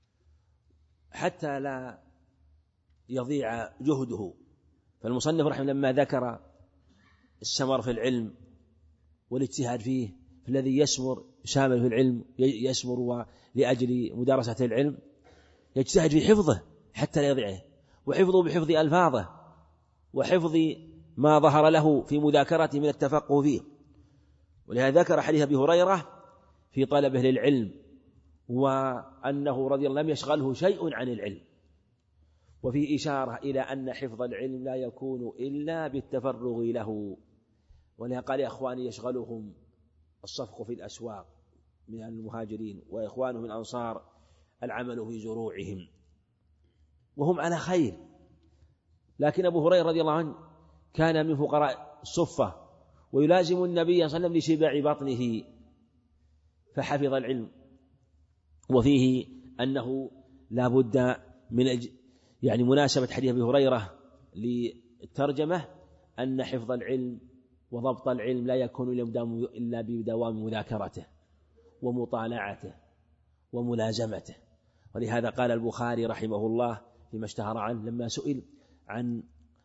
حتى لا يضيع جهده. فالمصنف رحمه لما ذكر السمر في العلم والاجتهاد فيه، فالذي يسمر سامر في العلم يسمر لأجل مدارسة العلم يجتهد في حفظه حتى لا يضيعه، وحفظه بحفظ ألفاظه وحفظ ما ظهر له في مذاكرته من التفقه فيه. ولهذا ذكر حديث أبي هريرة في طلبه للعلم، وأنه رضي الله لم يشغله شيء عن العلم، وفي إشارة إلى أن حفظ العلم لا يكون إلا بالتفرغ له. ولهذا قال: يا إخواني يشغلهم الصفق في الأسواق من المهاجرين، وإخوانهم من الأنصار العمل في زروعهم، وهم على خير. لكن أبو هريرة رضي الله عنه كان من فقراء الصفة، ويلازم النبي صلى الله عليه وسلم لشبع بطنه فحفظ العلم. وفيه أنه لا بد من يعني مناسبة حديث أبي هريرة للترجمة، أن حفظ العلم وضبط العلم لا يكون إلا بدوام مذاكرته ومطالعته وملازمته. ولهذا قال البخاري رحمه الله فيما اشتهر عنه لما سئل عن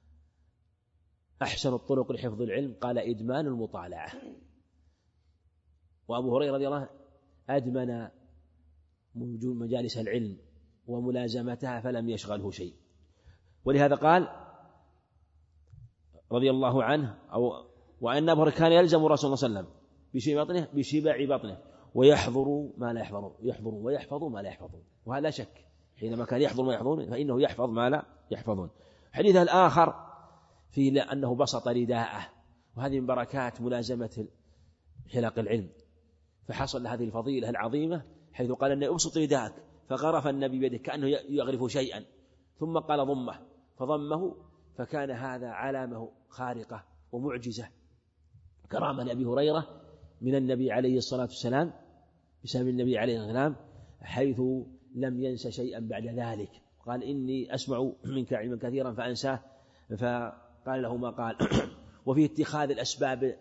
أحسن الطرق لحفظ العلم قال: إدمان المطالعة. وأبو هريرة رضي الله عنه أدمن مجالس العلم وملازمتها فلم يشغله شيء. ولهذا قال رضي الله عنه أو وأن أبو هريرة كان يلزم رسول الله صلى الله عليه وسلم بشبع بطنه بشبع بطنه ويحضر ما لا يحضرون يحضر ويحفظ ما لا يحفظون. وهذا لا شك حينما كان يحضر ما يحضرون فإنه يحفظ ما لا يحفظون. حديث الآخر في أنه بسط رداءه، وهذه من بركات ملازمة حلق العلم، فحصل هذه الفضيلة العظيمة حيث قال أنه أبسط رداءك، فغرف النبي بيده كأنه يغرف شيئا، ثم قال: ضمه، فضمه، فكان هذا علامة خارقة ومعجزة كرامة لأبي هريرة من النبي عليه الصلاة والسلام بسبب النبي عليه الصلاة والسلام، حيث لم ينس شيئا بعد ذلك. قال: إني أسمع منك علما كثيرا فأنساه، فقال له ما قال. وفي اتخاذ الأسباب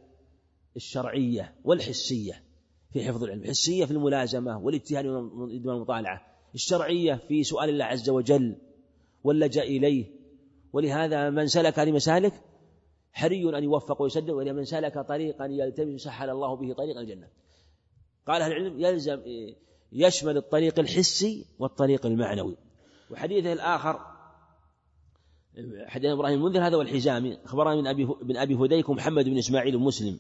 الشرعية والحسية في حفظ العلم، حسية في الملازمة والاجتهاد والمطالعة، الشرعية في سؤال الله عز وجل واللجأ إليه. ولهذا من سلك هذه مسالك حري أن يوفق ويسدد، ولمن سلك طريقا يلتمس سهل الله به طريقا الجنة. قال أهل العلم يلزم يشمل الطريق الحسي والطريق المعنوي. وحديثه الآخر حديث إبراهيم المنذر هذا والحزامي أخبرنا من أبي بن أبي هديك محمد بن إسماعيل مسلم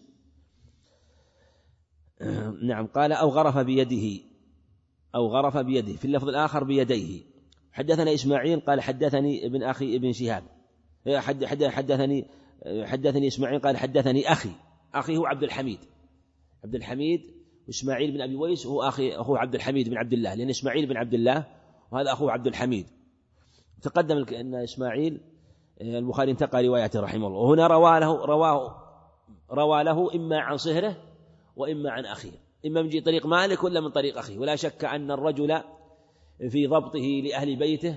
نعم قال أو غرف بيده أو غرف بيده، في اللفظ الآخر بيديه. حدثنا إسماعيل قال حدثني ابن أخي ابن شهاب حدثني حدثني إسماعيل قال حدثني أخي أخي هو عبد الحميد عبد الحميد إسماعيل بن أبي ويس هو أخي أخوه عبد الحميد بن عبد الله، لأن إسماعيل بن عبد الله وهذا أخوه عبد الحميد. تقدم أن إسماعيل البخاري انتقى روايته رحمه الله، وهنا روى له رواه روى له إما عن صهره وإما عن أخيه، إما من طريق مالك ولا من طريق أخيه. ولا شك أن الرجل في ضبطه لأهل بيته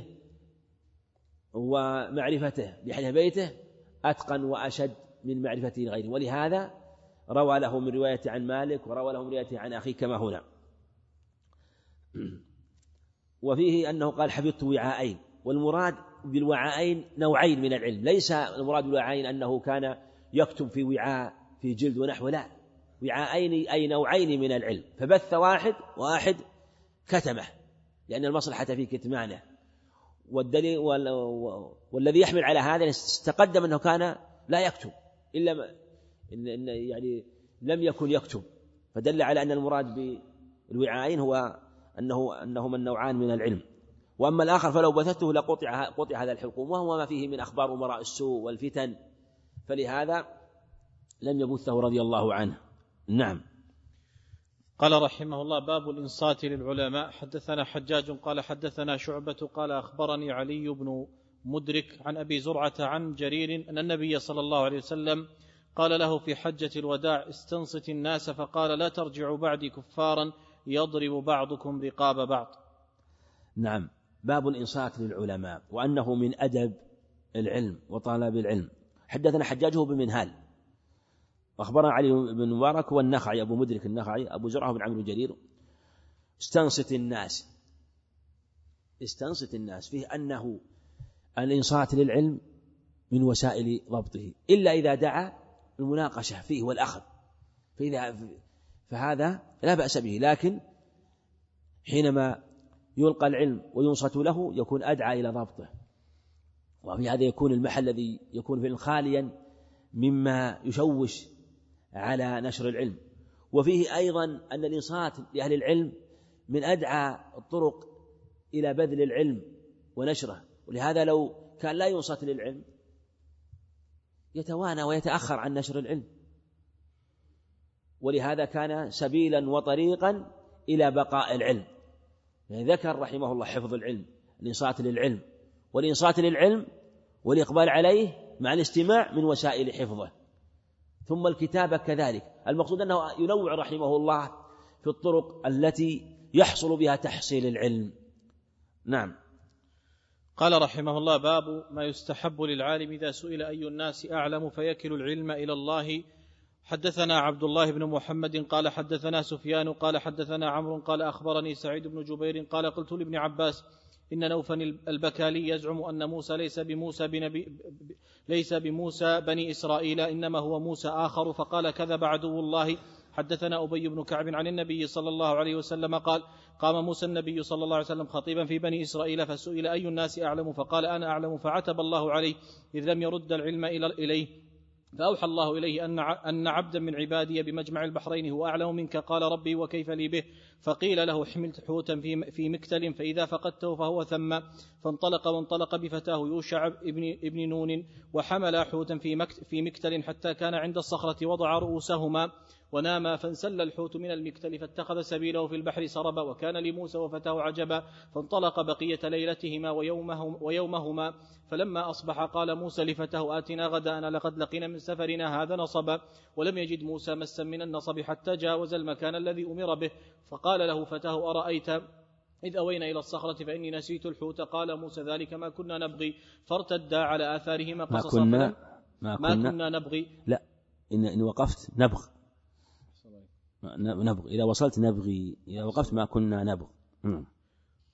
ومعرفته لأهل بيته أتقن وأشد من معرفته لغيره، ولهذا روى له من رواية عن مالك وروى له من رواية عن أخيه كما هنا. وفيه أنه قال حفظت وعاءين، والمراد بالوعاءين نوعين من العلم، ليس المراد بالوعاءين أنه كان يكتب في وعاء في جلد ونحو، لا، وعاءين أي نوعين من العلم، فبث واحد واحد كتمه لأن المصلحة في كتمانه. والدليل والذي يحمل على هذا تقدم أنه كان لا يكتب إلا ما إن يعني لم يكن يكتب، فدل على أن المراد بالوعاءين هو أنه أنهما النوعان من العلم. وأما الآخر فلو بثته لقطع قطع هذا الحلقوم، وهو ما فيه من أخبار أمراء السوء والفتن، فلهذا لم يبثه رضي الله عنه. نعم. قال رحمه الله باب الإنصات للعلماء. حدثنا حجاج قال حدثنا شعبة قال أخبرني علي بن مدرك عن أبي زرعة عن جرير أن النبي صلى الله عليه وسلم قال له في حجة الوداع استنصت الناس، فقال لا ترجعوا بعدي كفارا يضرب بعضكم رقاب بعض. نعم. باب الإنصات للعلماء وأنه من أدب العلم وطلب العلم. حدثنا حجاجه بمنهال أخبرنا علي بن مبارك والنخعي أبو مدرك النخعي أبو زرعة بن عمرو جرير استنصت الناس استنصت الناس فيه أنه الإنصات للعلم من وسائل ضبطه، إلا إذا دعا المناقشة فيه والأخذ، فإذا فهذا لا بأس به، لكن حينما يلقى العلم وينصت له يكون أدعى إلى ضبطه، وفي هذا يكون المحل الذي يكون فيه خاليا مما يشوش على نشر العلم. وفيه أيضا أن الإنصات لأهل العلم من أدعى الطرق إلى بذل العلم ونشره، ولهذا لو كان لا ينصت للعلم يتوانى ويتأخر عن نشر العلم، ولهذا كان سبيلا وطريقا إلى بقاء العلم. يعني ذكر رحمه الله حفظ العلم، الإنصات للعلم، والإنصات للعلم والإقبال عليه مع الاستماع من وسائل حفظه، ثم الكتابة كذلك. المقصود أنه ينوع رحمه الله في الطرق التي يحصل بها تحصيل العلم. نعم. قال رحمه الله باب ما يستحب للعالم إذا سئل أي الناس أعلم فيكل العلم إلى الله. حدثنا عبد الله بن محمد قال حدثنا سفيان قال حدثنا عمرو قال أخبرني سعيد بن جبير قال قلت لابن عباس إن نوفل البكالي يزعم أن موسى ليس بموسى بنبي ليس بموسى بني إسرائيل إنما هو موسى آخر، فقال كذب عدو الله. حدثنا أبي بن كعب عن النبي صلى الله عليه وسلم قال قام موسى النبي صلى الله عليه وسلم خطيبا في بني إسرائيل فسئل أي الناس أعلم فقال أنا أعلم، فعتب الله عليه إذ لم يرد العلم إليه، فأوحى الله إليه أن أن عبدا من عبادي بمجمع البحرين هو أعلم منك، قال ربي وكيف لي به؟ فقيل له حملت حوتا في مكتل فإذا فقدته فهو ثم، فانطلق وانطلق بفتاه يوشع ابن, ابن نون وحمل حوتا في مكتل حتى كان عند الصخرة وضع رؤوسهما وناما، فانسل الحوت من المكتل فاتخذ سبيله في البحر سربا، وكان لموسى وفتاه عجبا، فانطلق بقية ليلتهما ويومهم ويومهما، فلما أصبح قال موسى لفتاه آتنا غداءنا لقد لقينا من سفرنا هذا نصبا، ولم يجد موسى مسا من النصب حتى جاوز المكان الذي أمر به، فقال له فتاه أرأيت إذ أوينا إلى الصخرة فإني نسيت الحوت، قال موسى ذلك ما كنا نبغي، فارتدا على آثارهما قصصا. ما كنا, ما ما كنا, كنا نبغي لا إن, إن وقفت نبغ نبغ إذا وصلت نبغي، إذا وقفت ما كنا نبغ.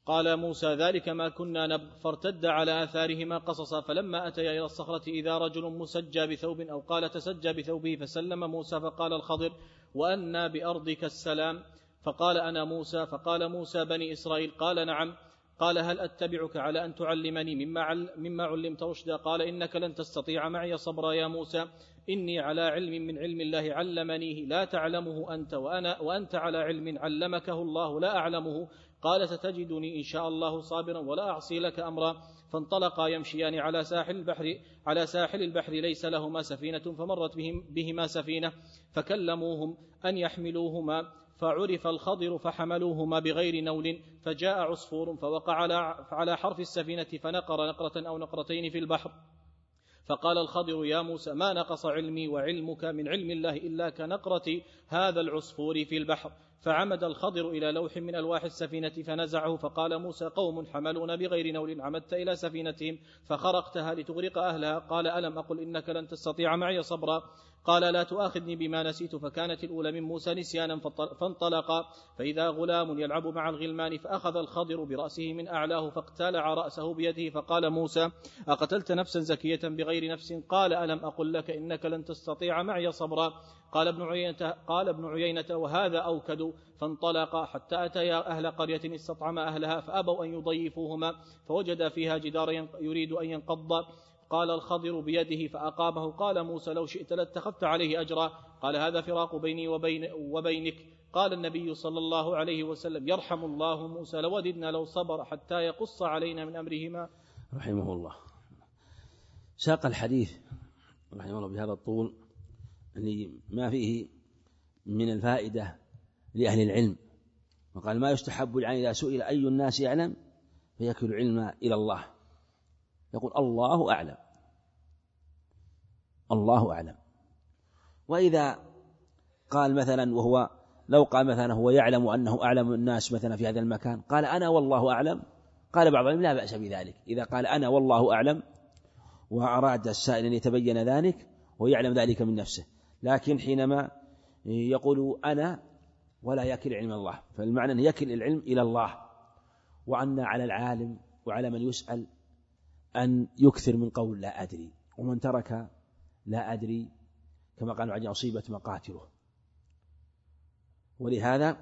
قال موسى ذلك ما كنا نبغ فارتد على آثارهما قصصا فلما أتيا إلى الصخرة إذا رجل مسجى بثوب أو قال تسجى بثوبه فسلم موسى فقال الخضر وأنى بأرضك السلام فقال أنا موسى فقال موسى بني إسرائيل قال نعم قال هل أتبعك على أن تعلمني مما, مما علمت رشدا قال إنك لن تستطيع معي صبرا يا موسى إني على علم من علم الله علمنيه لا تعلمه أنت وأنا وأنت على علم علمكه الله لا أعلمه قال ستجدني إن شاء الله صابرا ولا أعصي لك أمرا فانطلقا يمشيان على ساحل البحر على ساحل البحر ليس لهما سفينة فمرت بهم بهما سفينة فكلموهم أن يحملوهما فعرف الخضر فحملوهما بغير نول فجاء عصفور فوقع على حرف السفينة فنقر نقرة أو نقرتين في البحر فقال الخضر يا موسى ما نقص علمي وعلمك من علم الله إلا كنقرة هذا العصفور في البحر فعمد الخضر إلى لوح من ألواح السفينة فنزعه فقال موسى قوم حملون بغير نول عمدت إلى سفينتهم فخرقتها لتغرق أهلها قال ألم أقل إنك لن تستطيع معي صبرا قال لا تؤاخذني بما نسيت فكانت الأولى من موسى نسيانا فانطلقا فإذا غلام يلعب مع الغلمان فأخذ الخضر برأسه من أعلاه فاقتلع رأسه بيده فقال موسى أقتلت نفسا زكية بغير نفس قال ألم أقل لك إنك لن تستطيع معي صبرا قال ابن عيينة, قال ابن عيينة وهذا أوكد فانطلقا حتى أتيا أهل قرية استطعم أهلها فأبوا أن يضيفوهما فوجد فيها جدار يريد أن ينقض قال الخضر بيده فأقامه قال موسى لو شئت لاتخذت عليه أجرا قال هذا فراق بيني وبين وبينك قال النبي صلى الله عليه وسلم يرحم الله موسى لوددنا لو صبر حتى يقص علينا من أمرهما رحمه الله. ساق الحديث رحمه الله بهذا الطول اللي ما فيه من الفائدة لأهل العلم وقال ما يستحب العين إذا سئل أي الناس يعلم فيكل العلم إلى الله يقول الله أعلم الله أعلم. وإذا قال مثلا وهو لو قال مثلا هو يعلم أنه أعلم الناس مثلا في هذا المكان قال أنا والله أعلم قال بعض العلماء لا بأس بذلك إذا قال أنا والله أعلم وأراد السائل أن يتبين ذلك ويعلم ذلك من نفسه. لكن حينما يقول أنا ولا يكل علم الله فالمعنى أن يكل العلم إلى الله وأن على العالم وعلى من يسأل أن يكثر من قول لا أدري ومن ترك لا أدري كما قالوا عن أصيبت مقاتله. ولهذا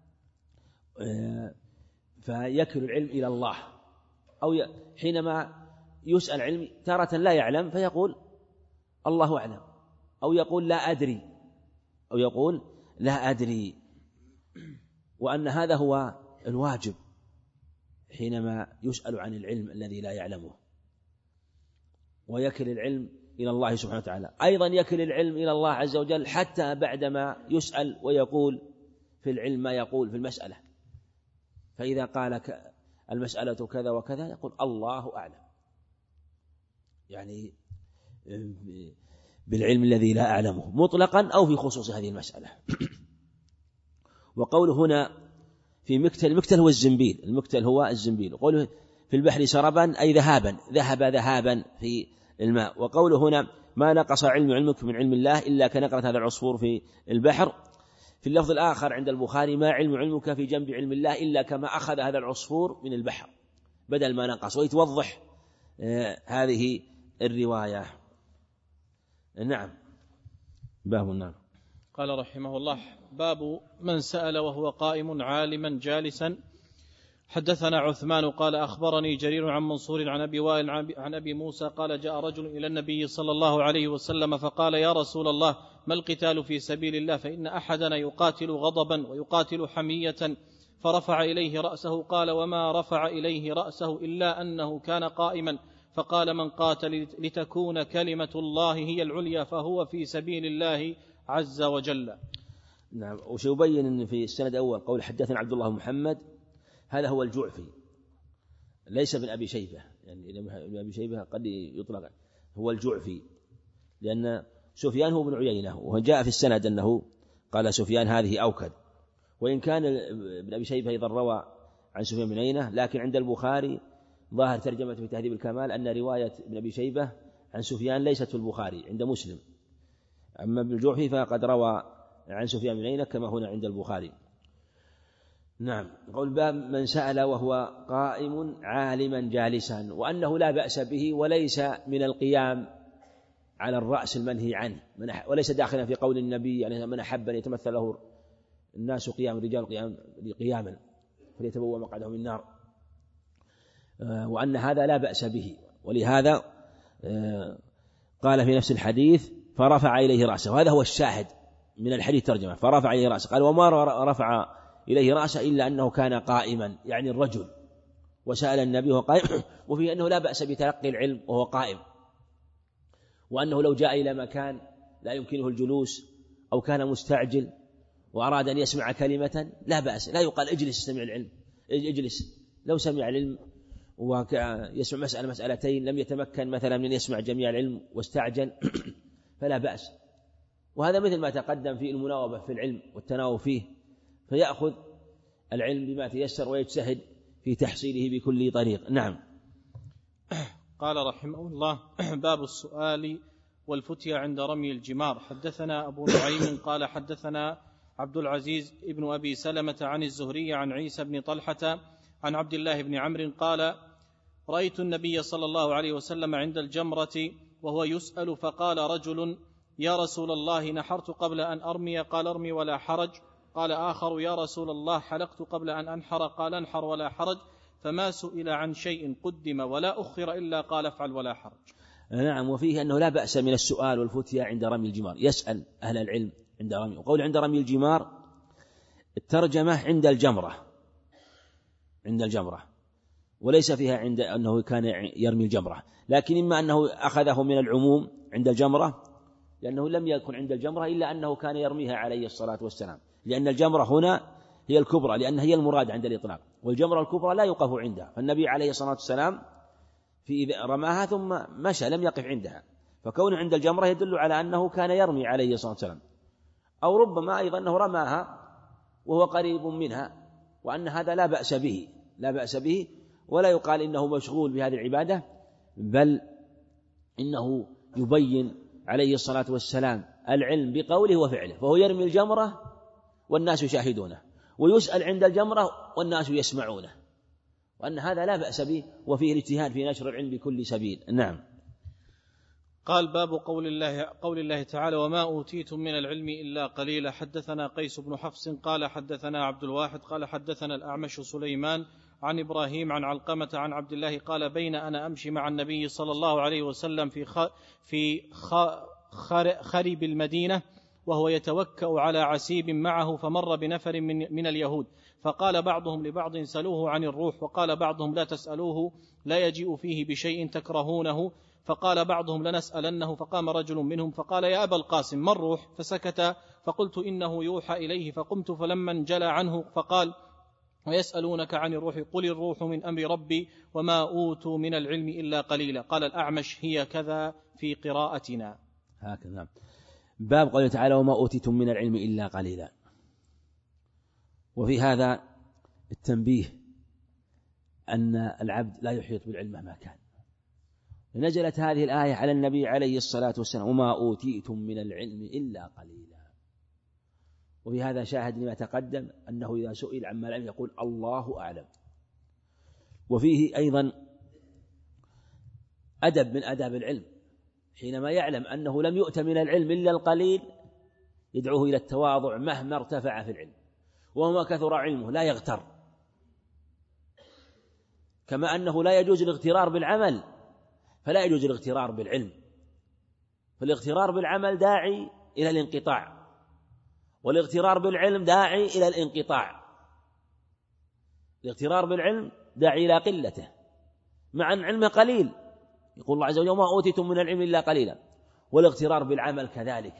فيكل العلم إلى الله أو حينما يسأل علم تارة لا يعلم فيقول الله أعلم أو يقول لا أدري أو يقول لا أدري وأن هذا هو الواجب حينما يسأل عن العلم الذي لا يعلمه ويكل العلم إلى الله سبحانه وتعالى. أيضا يكل العلم إلى الله عز وجل حتى بعدما يسأل ويقول في العلم ما يقول في المسألة فإذا قال المسألة كذا وكذا يقول الله أعلم يعني بالعلم الذي لا أعلمه مطلقا أو في خصوص هذه المسألة. وقوله هنا في مكتل المكتل هو الزنبيل المكتل هو الزنبيل وقوله في البحر سربا أي ذهابا ذهب ذهابا في الماء. وقوله هنا ما نقص علم علمك من علم الله إلا كنقرة هذا العصفور في البحر. في اللفظ الآخر عند البخاري ما علم علمك في جنب علم الله إلا كما أخذ هذا العصفور من البحر بدل ما نقص ويتوضح آه هذه الرواية. نعم باب النار. قال رحمه الله باب من سأل وهو قائم عالما جالسا. حدثنا عثمان قال أخبرني جرير عن منصور عن أبي وائل عن أبي موسى قال جاء رجل إلى النبي صلى الله عليه وسلم فقال يا رسول الله ما القتال في سبيل الله فإن أحدنا يقاتل غضبا ويقاتل حمية فرفع إليه رأسه قال وما رفع إليه رأسه إلا أنه كان قائما فقال من قاتل لتكون كلمة الله هي العليا فهو في سبيل الله عز وجل. نعم. وسيبين أن في السند الأول قول حدثنا عبد الله محمد هذا هو الجعفي ليس من أبي شيبة يعني ابن أبي شيبة قد يطلق هو الجعفي لأن سفيان هو ابن عيينة وجاء في السند أنه قال سفيان هذه أوكد وإن كان ابن أبي شيبة أيضا روى عن سفيان بن عيينة لكن عند البخاري ظاهر ترجمة في تهذيب الكمال أن رواية ابن أبي شيبة عن سفيان ليست في البخاري عند مسلم أما ابن الجعفي فقد روى عن سفيان بن عيينة كما هنا عند البخاري. نعم. قول باب من سأل وهو قائم عالما جالسا، وأنه لا بأس به وليس من القيام على الرأس المنهي عنه، وليس داخلا في قول النبي يعني من أحب أن يتمثل له الناس قيام الرجال قيام قياما فليتبوأ مقعده من النار، وأن هذا لا بأس به. ولهذا قال في نفس الحديث فرفع إليه رأسه، وهذا هو الشاهد من الحديث ترجمة فرفع إليه رأسه. قال وما رفع إليه رأسه إلا أنه كان قائما، يعني الرجل، وسأل النبي وهو قائم، وفيه أنه لا بأس بتلقي العلم وهو قائم، وأنه لو جاء إلى مكان لا يمكنه الجلوس أو كان مستعجل وأراد أن يسمع كلمة لا بأس، لا يقال اجلس استمع العلم، اجلس. لو سمع العلم ويسمع مسألة مسألتين لم يتمكن مثلا من يسمع جميع العلم واستعجل فلا بأس. وهذا مثل ما تقدم في المناوبة في العلم والتناوب فيه، فيأخذ العلم بما تيسر ويجتهد في تحصيله بكل طريق. نعم. قال رحمه الله باب السؤال والفتيا عند رمي الجمار. حدثنا أبو نعيم قال حدثنا عبد العزيز ابن أبي سلمة عن الزهري عن عيسى بن طلحة عن عبد الله بن عمرو قال رأيت النبي صلى الله عليه وسلم عند الجمرة وهو يسأل فقال رجل يا رسول الله نحرت قبل أن أرمي قال ارمي ولا حرج. قال آخر يا رسول الله حلقت قبل أن أنحر قال انحر ولا حرج. فما سئل عن شيء قدم ولا أخر إلا قال افعل ولا حرج. نعم. وفيه أنه لا بأس من السؤال والفتيا عند رمي الجمار، يسأل أهل العلم عند رمي. وقول عند رمي الجمار الترجمة عند الجمرة، عند الجمرة، وليس فيها عند أنه كان يرمي الجمرة، لكن إما أنه أخذه من العموم عند الجمرة لأنه لم يكن عند الجمرة إلا أنه كان يرميها عليه الصلاة والسلام، لأن الجمرة هنا هي الكبرى لأنها هي المراد عند الإطلاق، والجمرة الكبرى لا يوقف عندها، فالنبي عليه الصلاة والسلام في رماها ثم مشى لم يقف عندها، فكونه عند الجمرة يدل على أنه كان يرمي عليه الصلاة والسلام، أو ربما أيضا أنه رماها وهو قريب منها، وأن هذا لا بأس به، لا بأس به، ولا يقال إنه مشغول بهذه العبادة، بل إنه يبين عليه الصلاة والسلام العلم بقوله وفعله، فهو يرمي الجمرة والناس يشاهدونه، ويسأل عند الجمرة والناس يسمعونه، وأن هذا لا بأس به، وفيه الاجتهاد في نشر العلم بكل سبيل. نعم. قال باب قول الله, قول الله تعالى وما أوتيتم من العلم إلا قليلا. حدثنا قيس بن حفص قال حدثنا عبد الواحد قال حدثنا الأعمش سليمان عن إبراهيم عن علقمة عن عبد الله قال بين أنا أمشي مع النبي صلى الله عليه وسلم في خ في خ خر خرب المدينة وهو يتوكأ على عسيب معه، فمر بنفر من, من اليهود، فقال بعضهم لبعض سلوه عن الروح، وقال بعضهم لا تسألوه لا يجيء فيه بشيء تكرهونه، فقال بعضهم لنسألنه، فقام رجل منهم فقال يا أبا القاسم ما الروح؟ فسكت، فقلت إنه يوحى إليه، فقمت فلما انجلى عنه فقال ويسألونك عن الروح قل الروح من أمر ربي وما أوتوا من العلم إلا قليلا. قال الأعمش هي كذا في قراءتنا. هكذا. باب قوله تعالى وما أوتيتم من العلم إلا قليلا. وفي هذا التنبيه أن العبد لا يحيط بالعلم مهما كان. نزلت هذه الآية على النبي عليه الصلاة والسلام وما أوتيتم من العلم إلا قليلا. وفي هذا شاهد لما تقدم أنه إذا سئل عما لم يقول الله أعلم. وفيه أيضا أدب من أداب العلم، حينما يعلم أنه لم يؤت من العلم إلا القليل يدعوه إلى التواضع مهما ارتفع في العلم، وما كثر علمه لا يغتر، كما أنه لا يجوز الاغترار بالعمل فلا يجوز الاغترار بالعلم، فالاغترار بالعمل داعي إلى الانقطاع، والاغترار بالعلم داعي إلى الانقطاع. الاغترار بالعلم داعي إلى قلته مع أن علمه قليل، يقول الله عز وجل وما أوتيتم من العلم إلا قليلا، والاغترار بالعمل كذلك،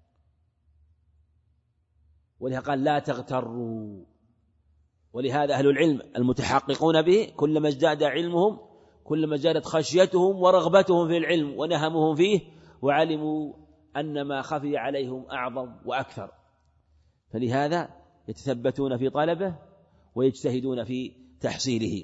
ولهذا قال لا تغتروا. ولهذا أهل العلم المتحققون به كلما ازداد علمهم كلما ازدادت خشيتهم ورغبتهم في العلم ونهمهم فيه، وعلموا أن ما خفي عليهم أعظم وأكثر، فلهذا يتثبتون في طلبه ويجتهدون في تحصيله.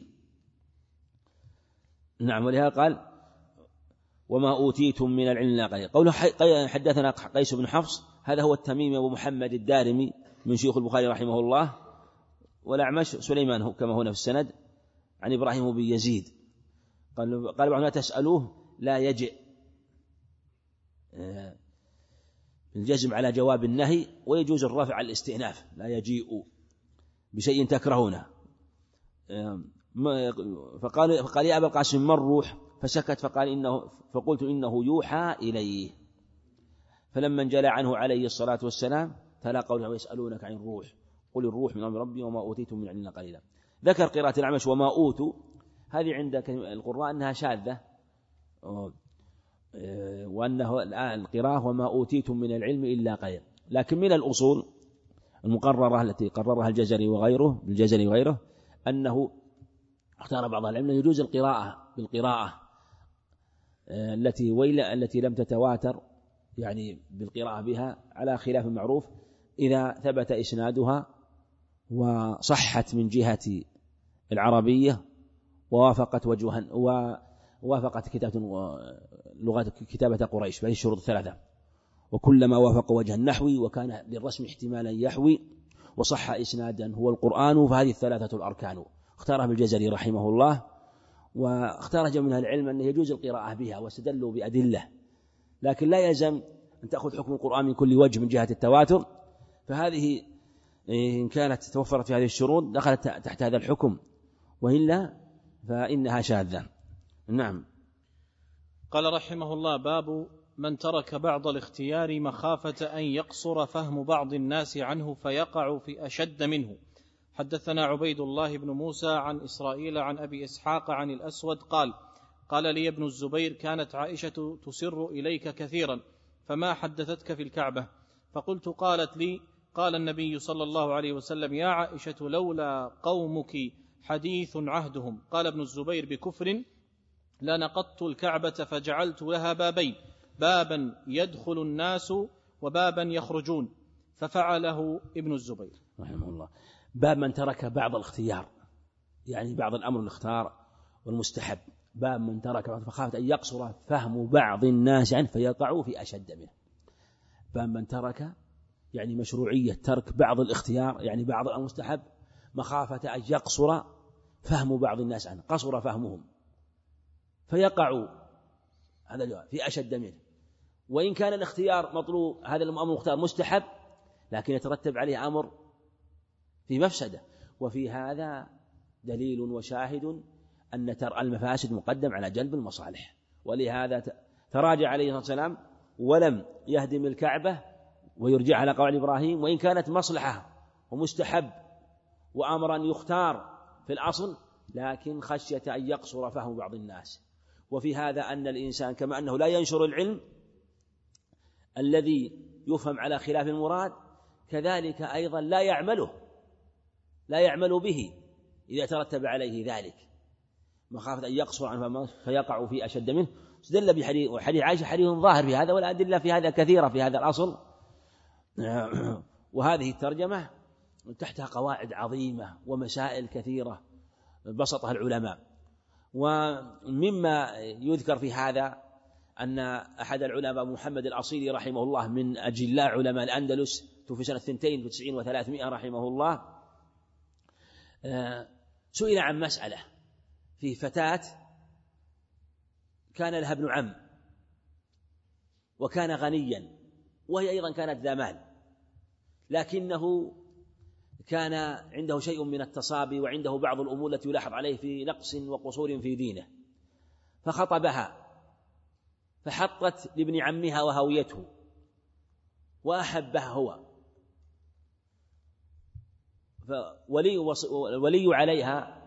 نعم. ولهذا قال وما أوتيتم من العلم إلا قليلا. قوله حدثنا قيس بن حفص هذا هو التميمي أبو محمد الدارمي من شيوخ البخاري رحمه الله، والأعمش سليمان هو كما هنا في السند عن إبراهيم بن يزيد قال قال بعضهم لا تسألوه لا يجئ الجزم على جواب النهي، ويجوز الرفع على الاستئناف لا يجيء بشيء تكرهونه. فقال فقال يا أبا القاسم من الروح؟ فسكت فقال إنه فقلت إنه يوحى إليه. فلما انجلى عنه عليه الصلاة والسلام تلا قوله ويسألونك عن الروح قل الروح من أمر ربي وما أوتيتم من علم قليلا. ذكر قراءة الأعمش وما أوتوا، هذه عند القراء أنها شاذة، وأنه القراءة وما أوتيتم من العلم إلا قليلا، لكن من الأصول المقررة التي قررها الجزري وغيره الجزري وغيره أنه اختار بعض العلم يجوز القراءة بالقراءة التي ويل التي لم تتواتر، يعني بالقراءة بها على خلاف معروف إذا ثبت إسنادها وصحت من جهة العربية ووافقت وجها ووافقت كتابة لغة كتابة قريش بهذه الشروط الثلاثة، وكلما وافق وجه النحوي وكان للرسم احتمالا يحوي وصح إسنادا هو القرآن، فهذه الثلاثة الأركان. اختارها الجزري رحمه الله، واختار جمع من العلم أنه يجوز القراءة بها واستدلوا بأدلة، لكن لا يلزم أن تأخذ حكم القرآن من كل وجه من جهة التواتر، فهذه إن كانت توفرت في هذه الشروط دخلت تحت هذا الحكم، وإلا فإنها شاذة. نعم. قال رحمه الله: باب من ترك بعض الاختيار مخافة أن يقصر فهم بعض الناس عنه فيقع في أشد منه. حدثنا عبيد الله بن موسى عن إسرائيل عن أبي إسحاق عن الأسود قال: قال لي ابن الزبير: كانت عائشة تسر إليك كثيرا فما حدثتك في الكعبة؟ فقلت: قالت لي: قال النبي صلى الله عليه وسلم: يا عائشة لولا قومك حديث عهدهم. قال ابن الزبير: بكفر لنقضت الكعبة فجعلت لها بابين، بابا يدخل الناس وبابا يخرجون، ففعله ابن الزبير رحمه الله. باب من ترك بعض الاختيار، يعني بعض الأمر الاختار والمستحب. باب من ترك بعض فخافت أن يقصر فهم بعض الناس عنه فيقعوا في أشد منه. باب من ترك يعني مشروعية ترك بعض الاختيار، يعني بعض المستحب، مخافة أن يقصر فهم بعض الناس عنه، قصر فهمهم فيقعوا هذا الجواب في أشد منه. وإن كان الاختيار مطلوب، هذا الأمر المختار مستحب، لكن يترتب عليه أمر في مفسدة، وفي هذا دليل وشاهد أن ترى المفاسد مقدم على جلب المصالح. ولهذا تراجع عليه الصلاة والسلام ولم يهدم الكعبة ويرجع على قول إبراهيم، وإن كانت مصلحة ومستحب وأمرا يختار في الأصل، لكن خشية أن يقصر فهم بعض الناس. وفي هذا أن الإنسان كما أنه لا ينشر العلم الذي يفهم على خلاف المراد، كذلك أيضا لا يعمله لا يعمل به إذا ترتب عليه ذلك، مخافة أن يقصر عنه فيقع في أشد منه. استدل بحديث وحديث عائشة حديث ظاهر في هذا، والأدلة في هذا كثيرة في هذا الأصل. وهذه الترجمة تحتها قواعد عظيمة ومسائل كثيرة بسطها العلماء. ومما يذكر في هذا أن أحد العلماء محمد الأصيلي رحمه الله من أجلاء علماء الأندلس توفي سنة اثنتين وتسعين وثلاثمائة رحمه الله، سئل عن مسألة في فتاة كان لها ابن عم وكان غنيا، وهي أيضا كانت ذا مال، لكنه كان عنده شيء من التصابي وعنده بعض الأمور التي يلاحظ عليه في نقص وقصور في دينه، فخطبها فحطت لابن عمها وهويته وأحبها هو، فولي عليها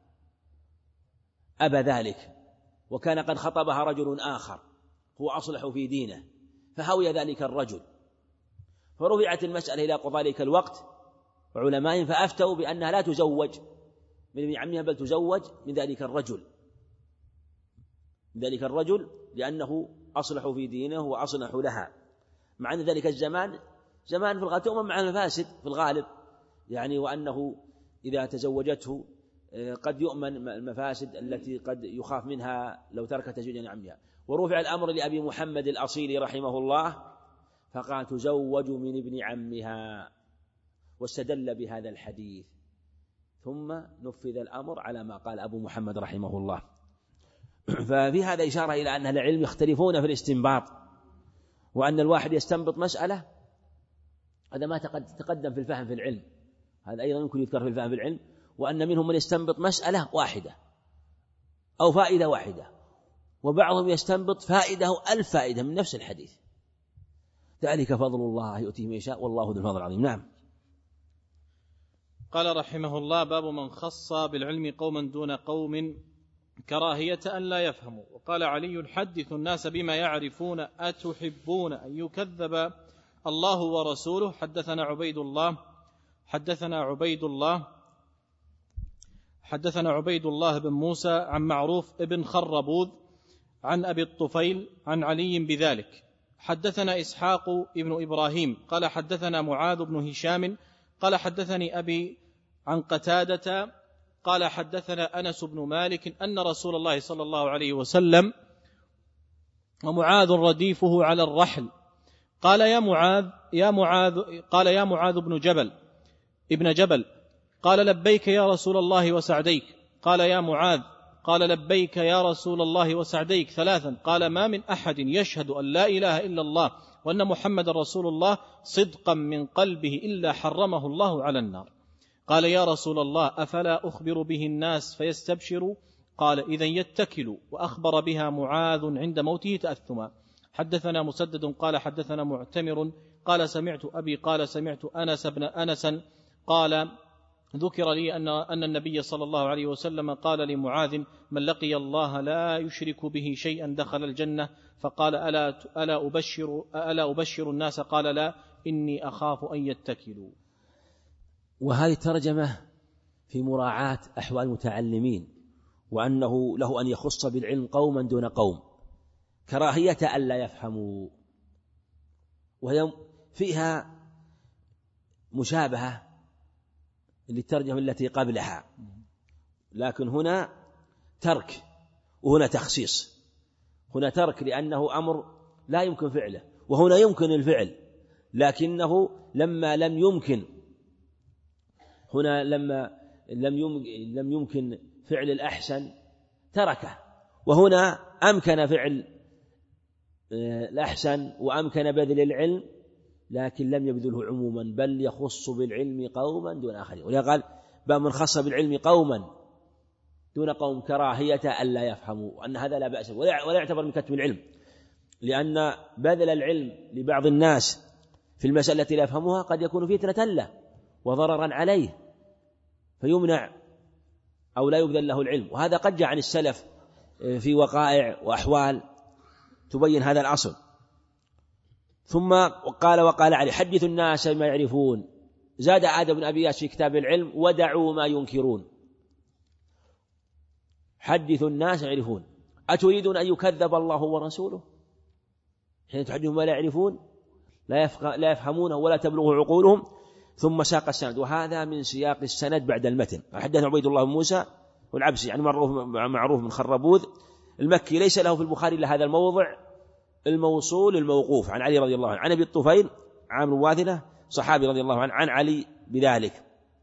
أبى ذلك، وكان قد خطبها رجل آخر هو أصلح في دينه، فهوي ذلك الرجل، فرفعت المسألة إلى قضاء ذلك الوقت وعلمائهم فأفتوا بأنها لا تزوج من ابن عمها بل تزوج من ذلك الرجل من ذلك الرجل لأنه أصلح في دينه وأصلح لها، مع أن ذلك الزمان زمان في الغالب تؤمن مع المفاسد في الغالب، يعني وأنه إذا تزوجته قد يؤمن المفاسد التي قد يخاف منها لو تركت تزويج عمها. ورفع الأمر لأبي محمد الأصيلي رحمه الله فقال تزوج من ابن عمها، واستدل بهذا الحديث ثم نفذ الأمر على ما قال أبو محمد رحمه الله. ففي هذا إشارة إلى أن أهل العلم يختلفون في الاستنباط، وأن الواحد يستنبط مسألة، هذا ما تقدم في الفهم في العلم، هذا أيضا يمكن يذكر في الفهم في العلم، وأن منهم من يستنبط مسألة واحدة أو فائدة واحدة، وبعضهم يستنبط فائدة أو ألف فائدة من نفس الحديث. ذلك فضل الله يؤتيه من يشاء والله ذو الفضل العظيم. نعم. قال رحمه الله: باب من خص بالعلم قوما دون قوم كراهية أن لا يفهموا. وقال علي: حدث الناس بما يعرفون أتحبون أن يكذب الله ورسوله. حدثنا عبيد الله حدثنا عبيد الله حدثنا عبيد الله بن موسى عن معروف ابن خربوذ عن أبي الطفيل عن علي بذلك. حدثنا إسحاق ابن إبراهيم قال حدثنا معاذ بن هشام قال حدثني أبي عن قتادة قال حدثنا أنس بن مالك أن رسول الله صلى الله عليه وسلم ومعاذ رديفه على الرحل قال يا معاذ يا معاذ قال يا معاذ بن جبل ابن جبل قال لبيك يا رسول الله وسعديك. قال يا معاذ قال لبيك يا رسول الله وسعديك ثلاثا. قال ما من أحد يشهد أن لا إله إلا الله وأن محمد رسول الله صدقا من قلبه إلا حرمه الله على النار. قال يا رسول الله أفلا أخبر به الناس فيستبشروا؟ قال إذن يتكلوا. وأخبر بها معاذ عند موته تأثما. حدثنا مسدد قال حدثنا معتمر قال سمعت أبي قال سمعت أنس بن أنس قال ذكر لي أن أن النبي صلى الله عليه وسلم قال لمعاذ: من لقي الله لا يشرك به شيئا دخل الجنة. فقال: ألا ألا أبشر ألا أبشر الناس؟ قال: لا، إني أخاف أن يتكلوا. وهذه الترجمة في مراعاة أحوال المتعلمين، وأنه له أن يخص بالعلم قوما دون قوم كراهية ألا يفهموا، وهي فيها مشابهة للترجمة التي قبلها، لكن هنا ترك وهنا تخصيص. هنا ترك لأنه أمر لا يمكن فعله، وهنا يمكن الفعل، لكنه لما لم يمكن هنا لما لم يمكن فعل الأحسن تركه، وهنا أمكن فعل الأحسن وأمكن بذل العلم، لكن لم يبذله عموما، بل يخص بالعلم قوما دون آخرين. ولهذا قال: باب من خص بالعلم قوما دون قوم كراهية ألا يفهموا، وأن هذا لا بأس ولا يعتبر من كتم العلم، لأن بذل العلم لبعض الناس في المسألة التي لا يفهمها قد يكون فتنة له وضررا عليه فيمنع أو لا يبذل له العلم. وهذا قد جاء عن السلف في وقائع وأحوال تبين هذا الأصل. ثم قال وقال علي: حدث الناس بما يعرفون. زاد آدم بن أبي ياس في كتاب العلم: ودعوا ما ينكرون. حدث الناس يعرفون. أتريدون أن يكذب الله ورسوله حين تحدثون ما لا يعرفون لا يفهمونه ولا تبلغ عقولهم؟ ثم ساق السند، وهذا من سياق السند بعد المتن. حدثنا عبيد الله بن موسى والعبسي عن معروف من خربوذ المكي، ليس له في البخاري إلا هذا الموضع الموصول الموقوف عن علي رضي الله عنه، عن أبي الطفيل عامر واثلة صحابي رضي الله عنه عن علي بذلك.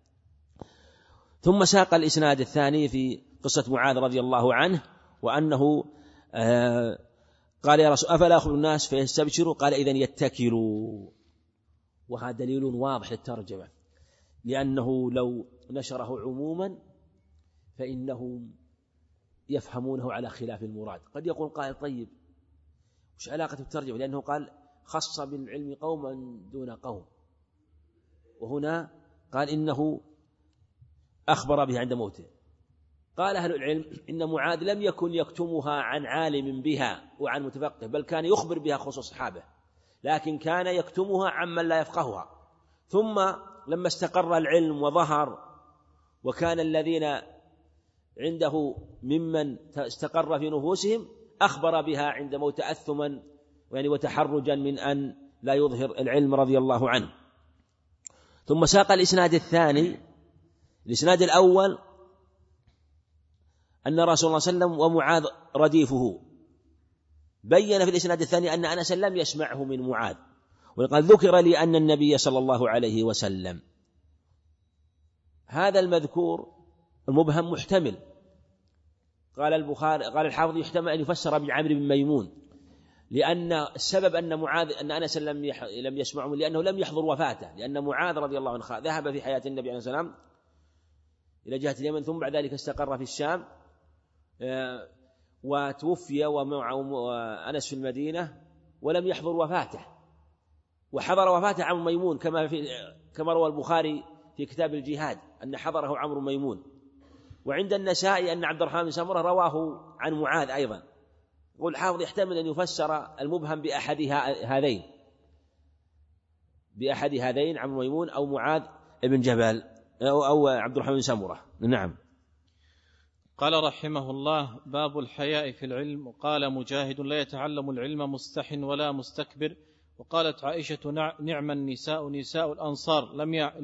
ثم ساق الإسناد الثاني في قصة معاذ رضي الله عنه، وأنه آه قال: يا رسول أفلا أخبر الناس فيستبشروا؟ قال: إذن يتكلوا. وهذا دليل واضح للترجمة، لأنه لو نشره عموما فإنهم يفهمونه على خلاف المراد. قد يقول قائل: طيب وش علاقة الترجمة؟ لأنه قال خص بالعلم قوما دون قوم، وهنا قال إنه أخبر به عند موته. قال أهل العلم إن معاذ لم يكن يكتمها عن عالم بها وعن متفقه، بل كان يخبر بها خصوص أصحابه، لكن كان يكتمها عمن لا يفقهها. ثم لما استقر العلم وظهر وكان الذين عنده ممن استقر في نفوسهم أخبر بها عند موت تأثما يعني وتحرجا من أن لا يظهر العلم رضي الله عنه. ثم ساق الإسناد الثاني. الإسناد الأول أن رسول الله صلى الله عليه وسلم ومعاذ رديفه، بين في الإسناد الثاني أن أنس لم يسمعه من معاذ، وقد ذكر لي أن النبي صلى الله عليه وسلم. هذا المذكور المبهم محتمل. قال البخاري قال الحافظ يحتمل أن يفسر بعمرو بن ميمون، لأن السبب أن معاذ أن أنس لم لم يسمعه لأنه لم يحضر وفاته، لأن معاذ رضي الله عنه ذهب في حياة النبي عليه الصلاة والسلام إلى جهة اليمن، ثم بعد ذلك استقر في الشام وتوفي ومعه أنس في المدينة ولم يحضر وفاته، وحضر وفاته عمرو ميمون كما في كما روى البخاري في كتاب الجهاد أن حضره عمرو ميمون. وعند النسائي أن عبد الرحمن بن سمرة رواه عن معاذ أيضا. والحافظ يحتمل أن يفسر المبهم بأحد هذين بأحد هذين عمرو ميمون أو معاذ بن جبل أو, أو عبد الرحمن بن سمرة. نعم. قال رحمه الله: باب الحياء في العلم. وقال مجاهد: لا يتعلم العلم مستح ولا مستكبر. وقالت عائشة: نعم النساء نساء الأنصار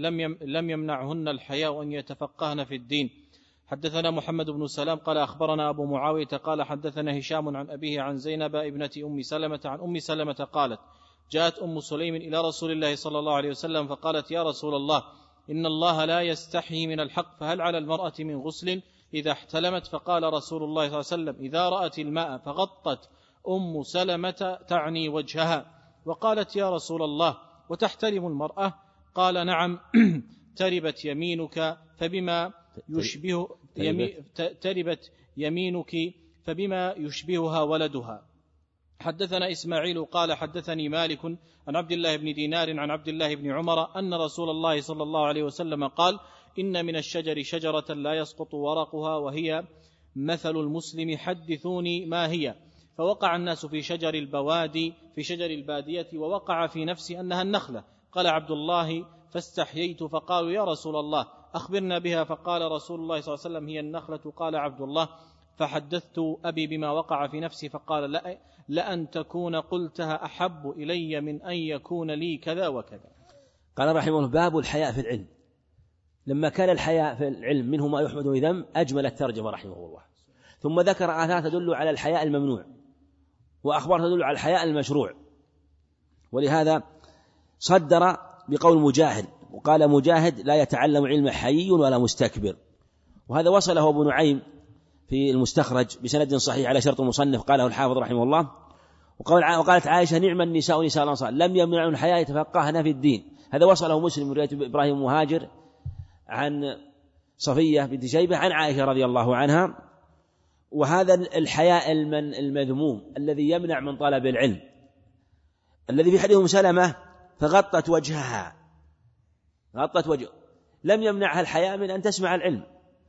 لم يمنعهن الحياء أن يتفقهن في الدين. حدثنا محمد بن سلام قال أخبرنا أبو معاوية قال حدثنا هشام عن أبيه عن زينب ابنة أم سلمة عن أم سلمة قالت: جاءت أم سليم إلى رسول الله صلى الله عليه وسلم فقالت: يا رسول الله، إن الله لا يستحي من الحق، فهل على المرأة من غسل إذا احتلمت؟ فقال رسول الله صلى الله عليه وسلم: إذا رأت الماء. فغطت أم سلمة تعني وجهها وقالت: يا رسول الله، وتحتلم المرأة؟ قال: نعم. تربت يمينك فبما يشبه يمي تربت يمينك فبما يشبهها ولدها. حدثنا إسماعيل قال حدثني مالك عن عبد الله بن دينار عن عبد الله بن عمر أن رسول الله صلى الله عليه وسلم قال: إن من الشجر شجرة لا يسقط ورقها وهي مثل المسلم، حدثوني ما هي؟ فوقع الناس في شجر البوادي في شجر البادية، ووقع في نفسي أنها النخلة. قال عبد الله: فاستحييت فقالوا: يا رسول الله، أخبرنا بها. فقال رسول الله صلى الله عليه وسلم: هي النخلة. قال عبد الله: فحدثت أبي بما وقع في نفسي فقال: لا لأن تكون قلتها أحب إلي من أن يكون لي كذا وكذا. قال رحمه الله: باب الحياء في العلم. لما كان الحياء في العلم منه ما يحمد ويذم أجمل الترجمة رحمه الله، ثم ذكر آثار تدل على الحياء الممنوع وأخبار تدل على الحياء المشروع، ولهذا صدر بقول مجاهد، وقال مجاهد: لا يتعلم علم حيي ولا مستكبر. وهذا وصله ابو نعيم في المستخرج بسند صحيح على شرط المصنف، قاله الحافظ رحمه الله. وقالت عائشة: نعم النساء نساء الأنصار لم يمنعن الحياء يتفقهن في الدين. هذا وصله مسلم من رواية إبراهيم مهاجر عن صفية بنت شيبة عن عائشة رضي الله عنها. وهذا الحياء المذموم الذي يمنع من طلب العلم، الذي في حديث أم سلمة فغطت وجهها، غطت وجه لم يمنعها الحياء من أن تسمع العلم،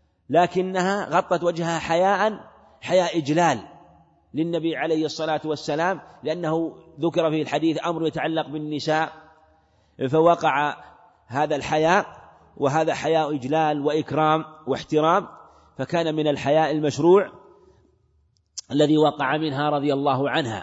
لكنها غطت وجهها حياء حياء إجلال للنبي عليه الصلاة والسلام، لأنه ذكر في الحديث أمر يتعلق بالنساء، فوقع هذا الحياء، وهذا حياء إجلال وإكرام واحترام، فكان من الحياء المشروع الذي وقع منها رضي الله عنها.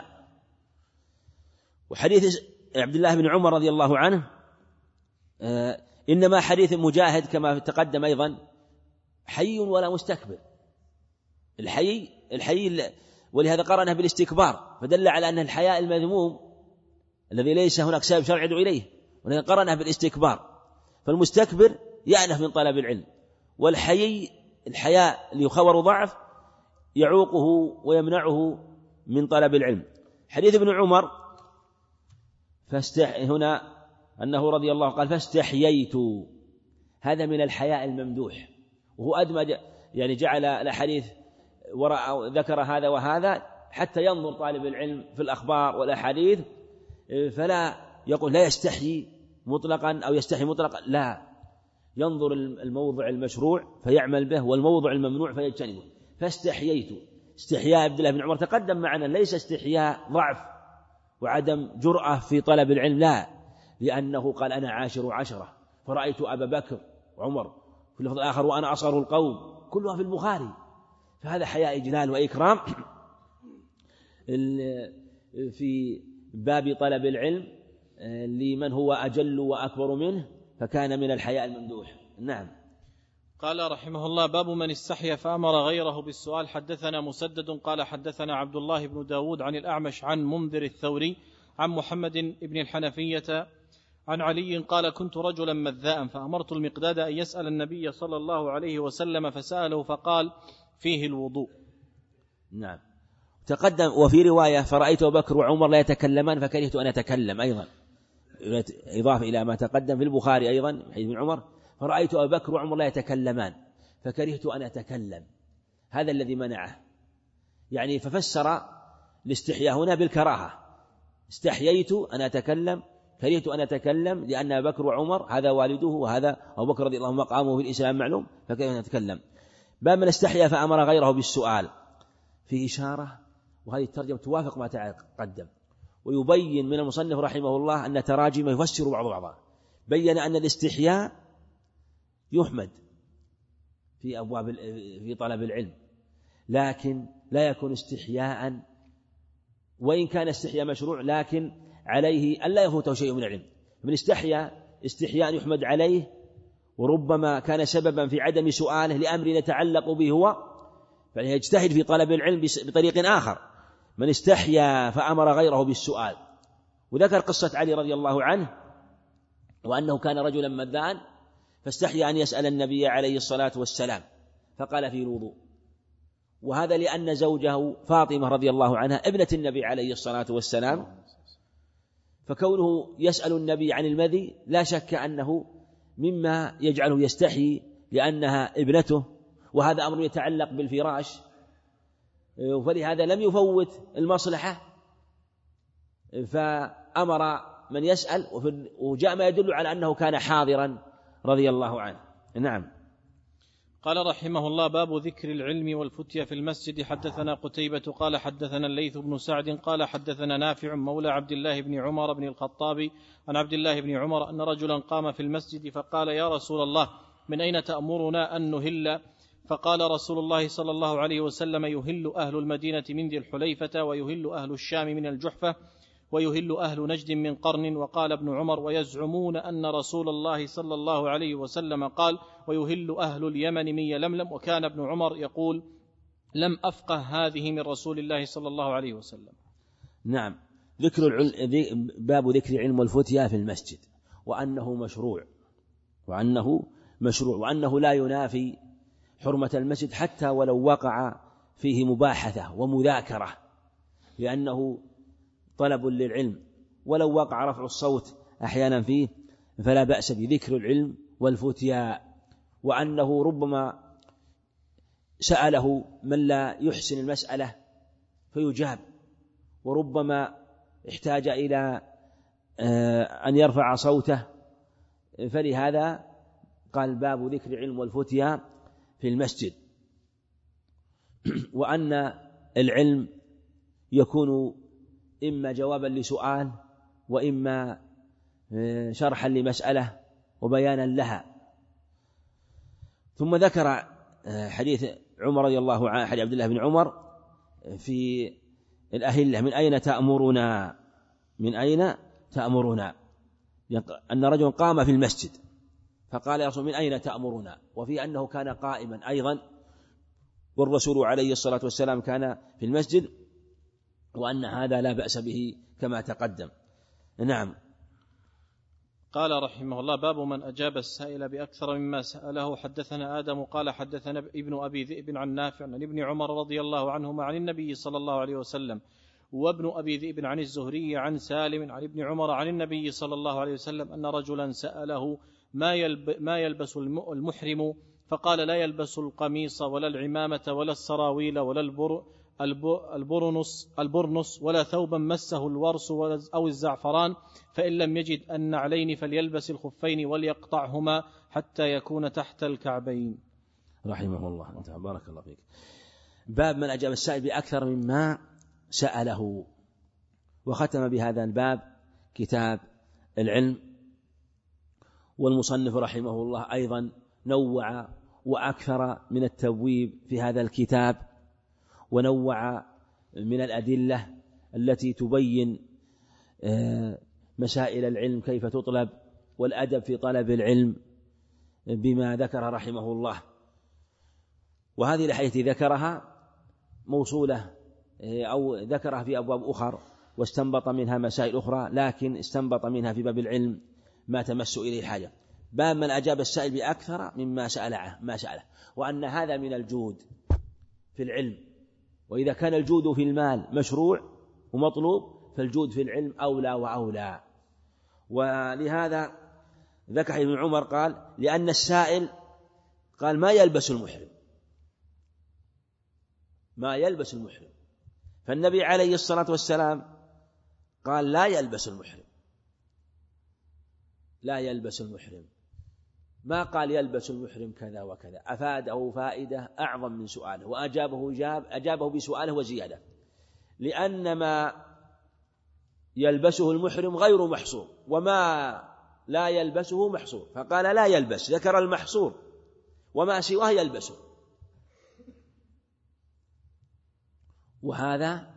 وحديث عبد الله بن عمر رضي الله عنه آه إنما حديث مجاهد كما تقدم أيضا حي ولا مستكبر. الحي الحي ولهذا قرنه بالاستكبار، فدل على أن الحياء المذموم الذي ليس هناك سبب شرعي يدعو إليه، ولهذا قرنه بالاستكبار. فالمستكبر يأنف من طلب العلم، والحي الحياء اللي يخور ضعف يعوقه ويمنعه من طلب العلم. حديث ابن عمر فاستح هنا أنه رضي الله قال: فاستحييت، هذا من الحياء الممدوح، وهو أدمج يعني جعل الأحاديث وراء ذكر هذا وهذا حتى ينظر طالب العلم في الأخبار والأحاديث، فلا يقول لا يستحي مطلقا أو يستحي مطلقا، لا، ينظر الموضع المشروع فيعمل به والموضع الممنوع فيجتنبه. فاستحييت، استحياء عبد الله بن عمر تقدم معنا ليس استحياء ضعف وعدم جرأة في طلب العلم، لا، لأنه قال: أنا عاشر عشرة فرأيت أبا بكر وعمر في اللفظ الآخر وأنا أصغر القوم، كلها في البخاري. فهذا حياء إجلال وإكرام في باب طلب العلم لمن هو أجل وأكبر منه، فكان من الحياء الممدوح. نعم. قال رحمه الله: باب من استحيا فأمر غيره بالسؤال. حدثنا مسدد قال حدثنا عبد الله بن داود عن الأعمش عن منذر الثوري عن محمد بن الحنفية عن علي قال كنت رجلا مذاء فأمرت المقداد أن يسأل النبي صلى الله عليه وسلم فسأله فقال فيه الوضوء. نعم. تقدم وفي رواية فرأيت أبو بكر وعمر لا يتكلمان فكرهت أن أتكلم أيضا، إضافة إلى ما تقدم في البخاري أيضا حديث ابن عمر فرأيت أبو بكر وعمر لا يتكلمان فكرهت أن أتكلم، هذا الذي منعه، يعني ففسر الاستحياء هنا بالكراهة، استحييت أن أتكلم، كرهت أن أتكلم لأن أبو بكر وعمر هذا والده وهذا أبو بكر رضي الله عنه مقامه في الإسلام معلوم فكرهت أن أتكلم. باب من استحيا فأمر غيره بالسؤال فيه إشارة، وهذه الترجمة توافق ما تقدم، ويبين من المصنف رحمه الله أن تراجم يفسر بعض بعضها، بين أن الاستحياء يحمد في أبواب في طلب العلم، لكن لا يكون استحياء، وإن كان استحياء مشروع لكن عليه ألا يفوته شيء من العلم. من استحيا استحياء يحمد عليه، وربما كان سببا في عدم سؤاله لأمر يتعلق به هو، فليجتهد في طلب العلم بطريق آخر. من استحيا فأمر غيره بالسؤال. وذكر قصة علي رضي الله عنه وأنه كان رجلا مذاء فاستحيا أن يسأل النبي عليه الصلاة والسلام فقال في الوضوء، وهذا لأن زوجه فاطمة رضي الله عنها ابنة النبي عليه الصلاة والسلام، فكونه يسأل النبي عن المذي لا شك أنه مما يجعله يستحي لأنها ابنته، وهذا أمر يتعلق بالفراش، فلهذا لم يفوت المصلحة فأمر من يسأل، وجاء ما يدل على أنه كان حاضرا رضي الله عنه. نعم. قال رحمه الله باب ذكر العلم والفتية في المسجد. حدثنا قتيبة قال حدثنا الليث بن سعد قال حدثنا نافع مولى عبد الله بن عمر بن الخطاب عن عبد الله بن عمر أن رجلا قام في المسجد فقال يا رسول الله من أين تأمرنا أن نهل؟ فقال رسول الله صلى الله عليه وسلم يهل أهل المدينة من ذي الحليفة، ويهل أهل الشام من الجحفة، ويهل أهل نجد من قرن. وقال ابن عمر ويزعمون أن رسول الله صلى الله عليه وسلم قال ويهل أهل اليمن من يلملم. وكان ابن عمر يقول لم أفقه هذه من رسول الله صلى الله عليه وسلم. نعم. ذكر العلم، باب ذكر العلم والفتيا في المسجد، وأنه مشروع وأنه مشروع وأنه لا ينافي حرمة المسجد حتى ولو وقع فيه مباحثة ومذاكرة، لأنه طلب للعلم، ولو وقع رفع الصوت أحيانا فيه فلا بأس بذكر العلم والفتيا، وأنه ربما سأله من لا يحسن المسألة فيجاب، وربما احتاج إلى أن يرفع صوته، فلهذا قال باب ذكر العلم والفتيا في المسجد. وأن العلم يكون إما جوابا لسؤال وإما شرحا لمسألة وبيانا لها. ثم ذكر حديث عمر رضي الله عنه، حديث عبد الله بن عمر في الأهلة من أين تأمرنا من أين تأمرنا أن رجل قام في المسجد فقال يا رسول من أين تأمرنا، وفي أنه كان قائما أيضا والرسول عليه الصلاة والسلام كان في المسجد، وأن هذا لا بأس به كما تقدم. نعم. قال رحمه الله باب من أجاب السائل بأكثر مما سأله. حدثنا آدم قال حدثنا ابن أبي ذئب عن نافع عن ابن عمر رضي الله عنهما عن النبي صلى الله عليه وسلم، وابن أبي ذئب عن الزهري عن سالم عن ابن عمر عن النبي صلى الله عليه وسلم أن رجلا سأله ما, يلب ما يلبس المحرم، فقال لا يلبس القميص ولا العمامة ولا السراويل ولا البر البرنس, البرنس ولا ثوبا مسه الورس أو الزعفران، فإن لم يجد النعلين فليلبس الخفين وليقطعهما حتى يكون تحت الكعبين. رحمه الله. أنت بارك الله فيك. باب من أجاب السائل بأكثر مما سأله. وختم بهذا الباب كتاب العلم. والمصنف رحمه الله أيضا نوع وأكثر من التبويب في هذا الكتاب، ونوع من الأدلة التي تبين مسائل العلم كيف تطلب، والأدب في طلب العلم بما ذكر رحمه الله. وهذه الحديث ذكرها موصولة أو ذكرها في أبواب أخر واستنبط منها مسائل أخرى، لكن استنبط منها في باب العلم ما تمس إليه الحاجة. باب من أجاب السائل بأكثر مما سأله ما سأله، وأن هذا من الجود في العلم. وإذا كان الجود في المال مشروع ومطلوب فالجود في العلم أولى وأولى. ولهذا ذكر ابن عمر قال لأن السائل قال ما يلبس المحرم، ما يلبس المحرم، فالنبي عليه الصلاة والسلام قال لا يلبس المحرم، لا يلبس المحرم، ما قال يلبس المحرم كذا وكذا، أفاده فائدة أعظم من سؤاله، وأجابه جاب أجابه بسؤاله وزيادة، لأن ما يلبسه المحرم غير محصور وما لا يلبسه محصور، فقال لا يلبس، ذكر المحصور وما سواه يلبسه. وهذا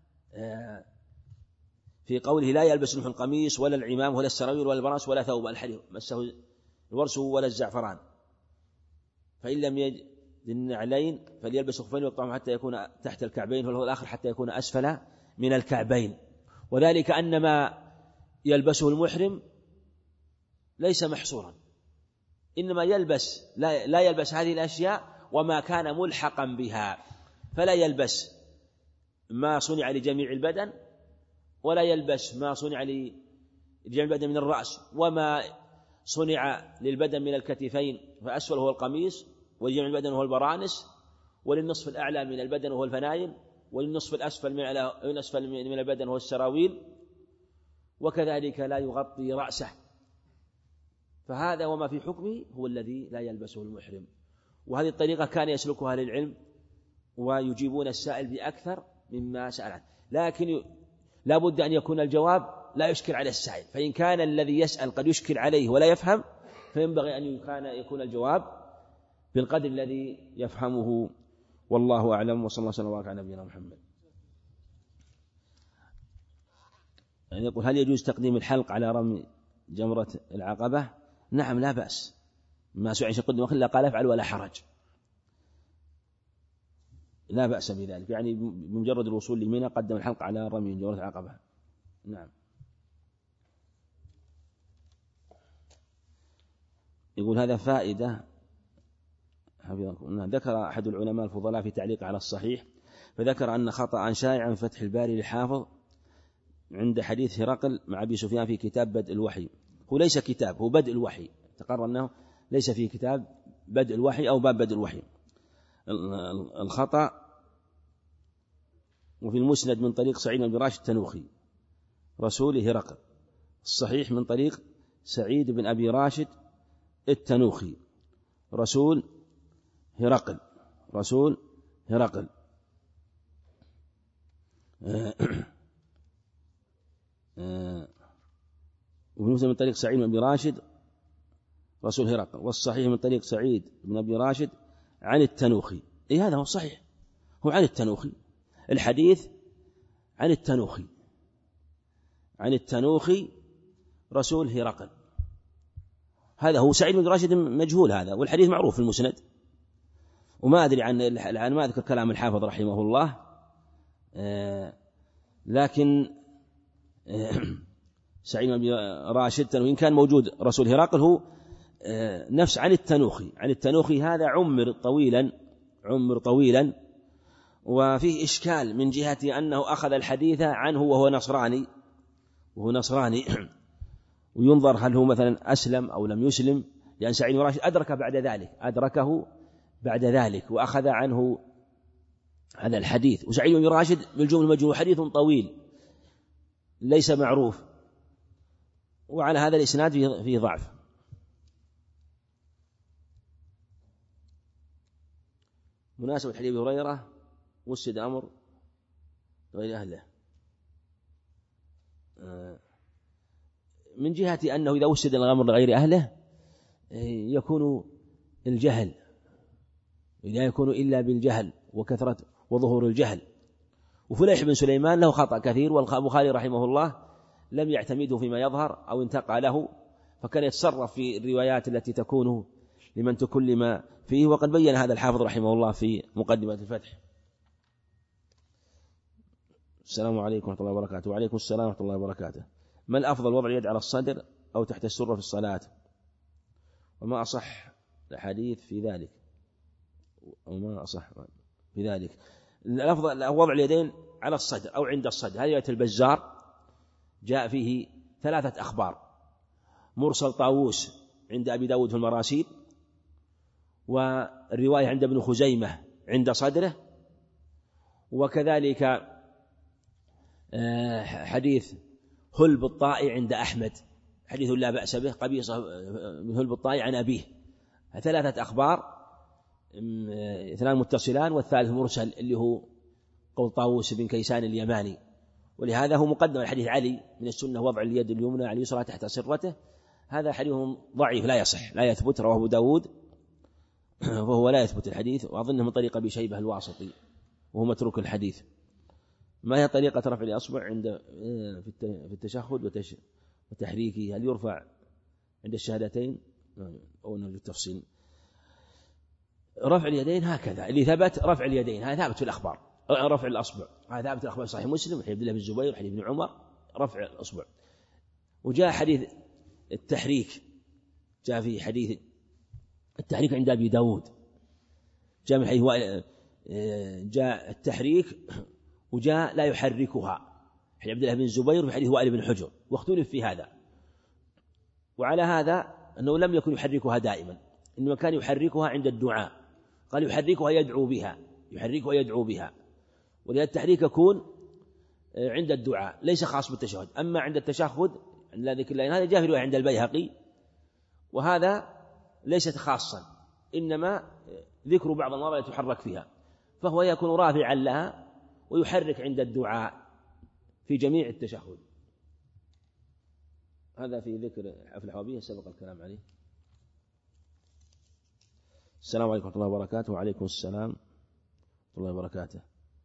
في قوله لا يلبس المحرم القميص ولا العمام ولا السراويل ولا البراس ولا ثوب الحرير مسه الورس ولا الزعفران، فإن لم يجد النعلين فليلبس خفين ويقطعهم حتى يكون تحت الكعبين، فله الآخر حتى يكون أسفل من الكعبين. وذلك أن ما يلبسه المحرم ليس محصورا، إنما يلبس لا, لا يلبس هذه الأشياء وما كان ملحقا بها، فلا يلبس ما صنع لجميع البدن، ولا يلبس ما صنع لجميع البدن من الرأس، وما صنع للبدن من الكتفين فأسفل هو القميص، ولجميع البدن هو البرانس، وللنصف الأعلى من البدن هو الفنايل، وللنصف الأسفل من الأسفل من البدن هو السراويل، وكذلك لا يغطي رأسه. فهذا وما في حكمه هو الذي لا يلبسه المحرم. وهذه الطريقة كان يسلكها أهل العلم ويجيبون السائل بأكثر مما سأل عنه، لكن لا بد أن يكون الجواب لا يشكل على السائل، فإن كان الذي يسأل قد يشكل عليه ولا يفهم فينبغي أن يكون الجواب بالقدر الذي يفهمه. والله أعلم، وصلى الله وسلم وبارك على نبينا محمد. يعني يقول هل يجوز تقديم الحلق على رمي جمرة العقبة؟ نعم لا بأس، ما سئل يقدم إلا قال افعل ولا حرج، لا بأس بذلك، يعني بمجرد الوصول لمنى قدم الحلق على رمي جمرة العقبة. نعم. يقول هذا فائدة ذكر أحد العلماء الفضلاء في تعليق على الصحيح، فذكر أن خطأ شائعا في فتح الباري للحافظ عند حديث هرقل مع أبي سفيان في كتاب بدء الوحي. هو ليس كتاب، هو بدء الوحي، تقرر أنه ليس في كتاب بدء الوحي أو باب بدء الوحي. الخطأ وفي المسند من طريق سعيد بن راشد التنوخي رسول هرقل، الصحيح من طريق سعيد بن أبي راشد التنوخي رسول هرقل رسول هرقل وفي المسند من طريق سعيد بن أبي راشد رسول هرقل، والصحيح من طريق سعيد بن أبي راشد عن التنوخي. إيه هذا هو صحيح، هو عن التنوخي، الحديث عن التنوخي عن التنوخي رسول هرقل، هذا هو. سعيد بن راشد مجهول هذا، والحديث معروف في المسند، وما أدري عن الآن ما أذكر كلام الحافظ رحمه الله، آه لكن آه سعيد بن أبي راشد وإن كان موجود رسول هرقل هو آه نفس عن التنوخي عن التنوخي هذا عمر طويلا عمر طويلا وفيه إشكال من جهة أنه أخذ الحديث عنه وهو نصراني وهو نصراني وينظر هل هو مثلا أسلم أو لم يسلم، لأن سعيد بن راشد أدرك بعد ذلك أدركه بعد ذلك وأخذ عنه هذا الحديث. وسعيد بن راشد بالجملة مجهول، حديث طويل ليس معروف، وعلى هذا الإسناد فيه ضعف. مناسبة حديث أبي هريرة وسد أمر غير أهله، من جهة أنه إذا وسد الأمر لغير أهله يكون الجهل، لا يكون إلا بالجهل وكثرة وظهور الجهل. وفليح بن سليمان له خطأ كثير، والبخاري رحمه الله لم يعتمده فيما يظهر أو انتقى له، فكان يتصرف في الروايات التي تكون لمن تكلم فيه، وقد بين هذا الحافظ رحمه الله في مقدمة الفتح. السلام عليكم ورحمة الله وبركاته. وعليكم السلام ورحمة الله وبركاته. ما الأفضل، وضع اليد على الصدر أو تحت السرة في الصلاة، وما أصح الحديث في ذلك، وما أصح في ذلك. الأفضل وضع اليدين على الصدر أو عند الصدر. هذه رواية البزار جاء فيه ثلاثة أخبار: مرسل طاووس عند أبي داود في المراسيل، والرواية عند ابن خزيمة عند صدره، وكذلك حديث هلب الطائي عند أحمد، حديث لا بأس به، قبيصة من هلب الطائي عن أبيه. ثلاثة أخبار، اثنان متصلان والثالث مرسل اللي هو قول طاووس بن كيسان اليماني، ولهذا هو مقدم الحديث علي من السنة وضع اليد اليمنى على اليسرى تحت سرته. هذا حديث ضعيف لا يصح لا يثبت، رواه أبو داود فهو لا يثبت الحديث، وأظنه من طريق أبي شيبة الواسطي وهو متروك الحديث. ما هي طريقة رفع الأصبع عند في التشهد وتحريكه؟ هل يرفع عند الشهادتين أو للتفصيل؟ رفع اليدين هكذا اللي ثبت، رفع اليدين هذا ثابت في الأخبار، رفع الأصبع هذا ثابت في الأخبار، صحيح مسلم حديث عبد الله بن الزبير حديث ابن عمر رفع الأصبع. وجاء حديث التحريك، جاء في حديث التحريك عند أبي داود، جاء من حيث جاء التحريك وجاء لا يحركها حديث عبد الله بن الزبير وحديث وائل بن حجر، واختلف في هذا. وعلى هذا أنه لم يكن يحركها دائما، إنما كان يحركها عند الدعاء، قال يحركها يدعو بها، يحركها يدعو بها، ولهذا التحريك يكون عند الدعاء ليس خاص بالتشهد. أما عند التشهد لا ذكر الله، هذا جاء في رواية عند البيهقي، وهذا ليست خاصا، إنما ذكر بعض المواضع التي تحرك فيها، فهو يكون رافعا لها ويحرك عند الدعاء في جميع التشهد. هذا في ذكر حفل الحوابية سبق الكلام عليه. السلام عليكم ورحمة الله وبركاته. وعليكم السلام ورحمة الله وبركاته.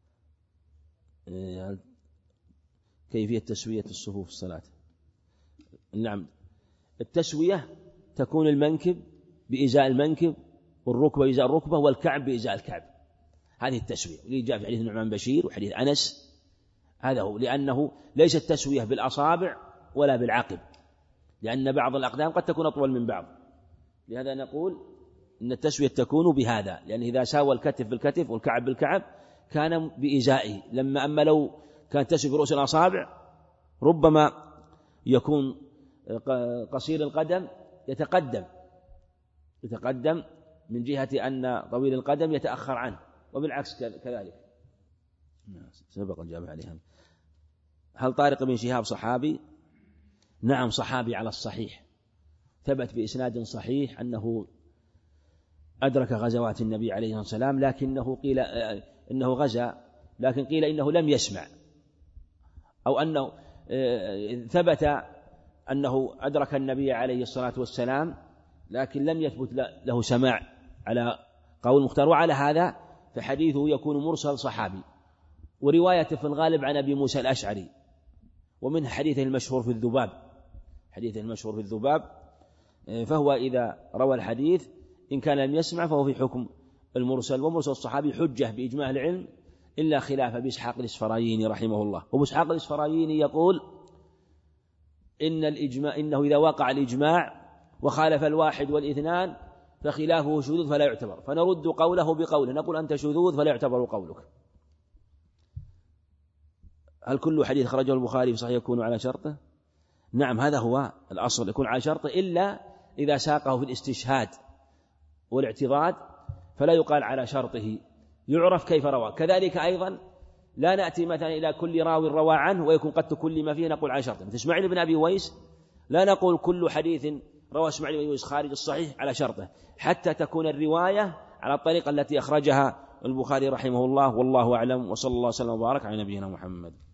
كيفية تسوية الصفوف في الصلاة؟ نعم، التسوية تكون المنكب بإزاء المنكب، والركبة بإزاء الركبة، والكعب بإزاء الكعب، هذه التسوية. اللي جاء في حديث النعمان بشير وحديث أنس هذا هو، لأنه ليس التسوية بالأصابع ولا بالعقب، لأن بعض الأقدام قد تكون أطول من بعض، لهذا نقول إن التسوية تكون بهذا، لأن إذا ساوى الكتف بالكتف والكعب بالكعب كان بإزائه. لما أما لو كانت تسوي برؤوس الأصابع ربما يكون قصير القدم يتقدم يتقدم من جهة أن طويل القدم يتأخر عنه، وبالعكس كذلك. سبق الجواب عليها. هل طارق بن شهاب صحابي؟ نعم صحابي على الصحيح، ثبت بإسناد صحيح أنه أدرك غزوات النبي عليه الصلاة والسلام، لكنه قيل إنه غزا، لكن قيل إنه لم يسمع، أو أنه ثبت أنه أدرك النبي عليه الصلاة والسلام لكن لم يثبت له سماع على قول مختار. وعلى هذا فحديثه يكون مرسل صحابي، وروايته في الغالب عن أبي موسى الأشعري، ومن حديثه المشهور في الذباب، حديثه المشهور في الذباب، فهو إذا روى الحديث إن كان لم يسمع فهو في حكم المرسل. ومرسل الصحابي حجة بإجماع العلم، إلا خلاف بإسحاق الإسفرايني رحمه الله. وبإسحاق الإسفرايني يقول إن الإجماع إنه إذا وقع الإجماع وخالف الواحد والاثنان فخلافه شذوذ فلا يعتبر، فنرد قوله بقوله، نقول أنت شذوذ فلا يعتبر قولك. هل كل حديث خرجه البخاري في صحيح يكون على شرطه؟ نعم هذا هو الأصل، يكون على شرطه، إلا إذا ساقه في الاستشهاد والاعتراض فلا يقال على شرطه، يعرف كيف روى. كذلك أيضا لا نأتي مثلا إلى كل راوي روى عنه ويكون قد كل ما فيه نقول على شرطه. مثل إسماعيل بن أبي ويس لا نقول كل حديث روى إسماعيل بن أبي ويس خارج الصحيح على شرطه، حتى تكون الرواية على الطريقة التي أخرجها البخاري رحمه الله. والله أعلم، وصلى الله وسلم وبارك على نبينا محمد.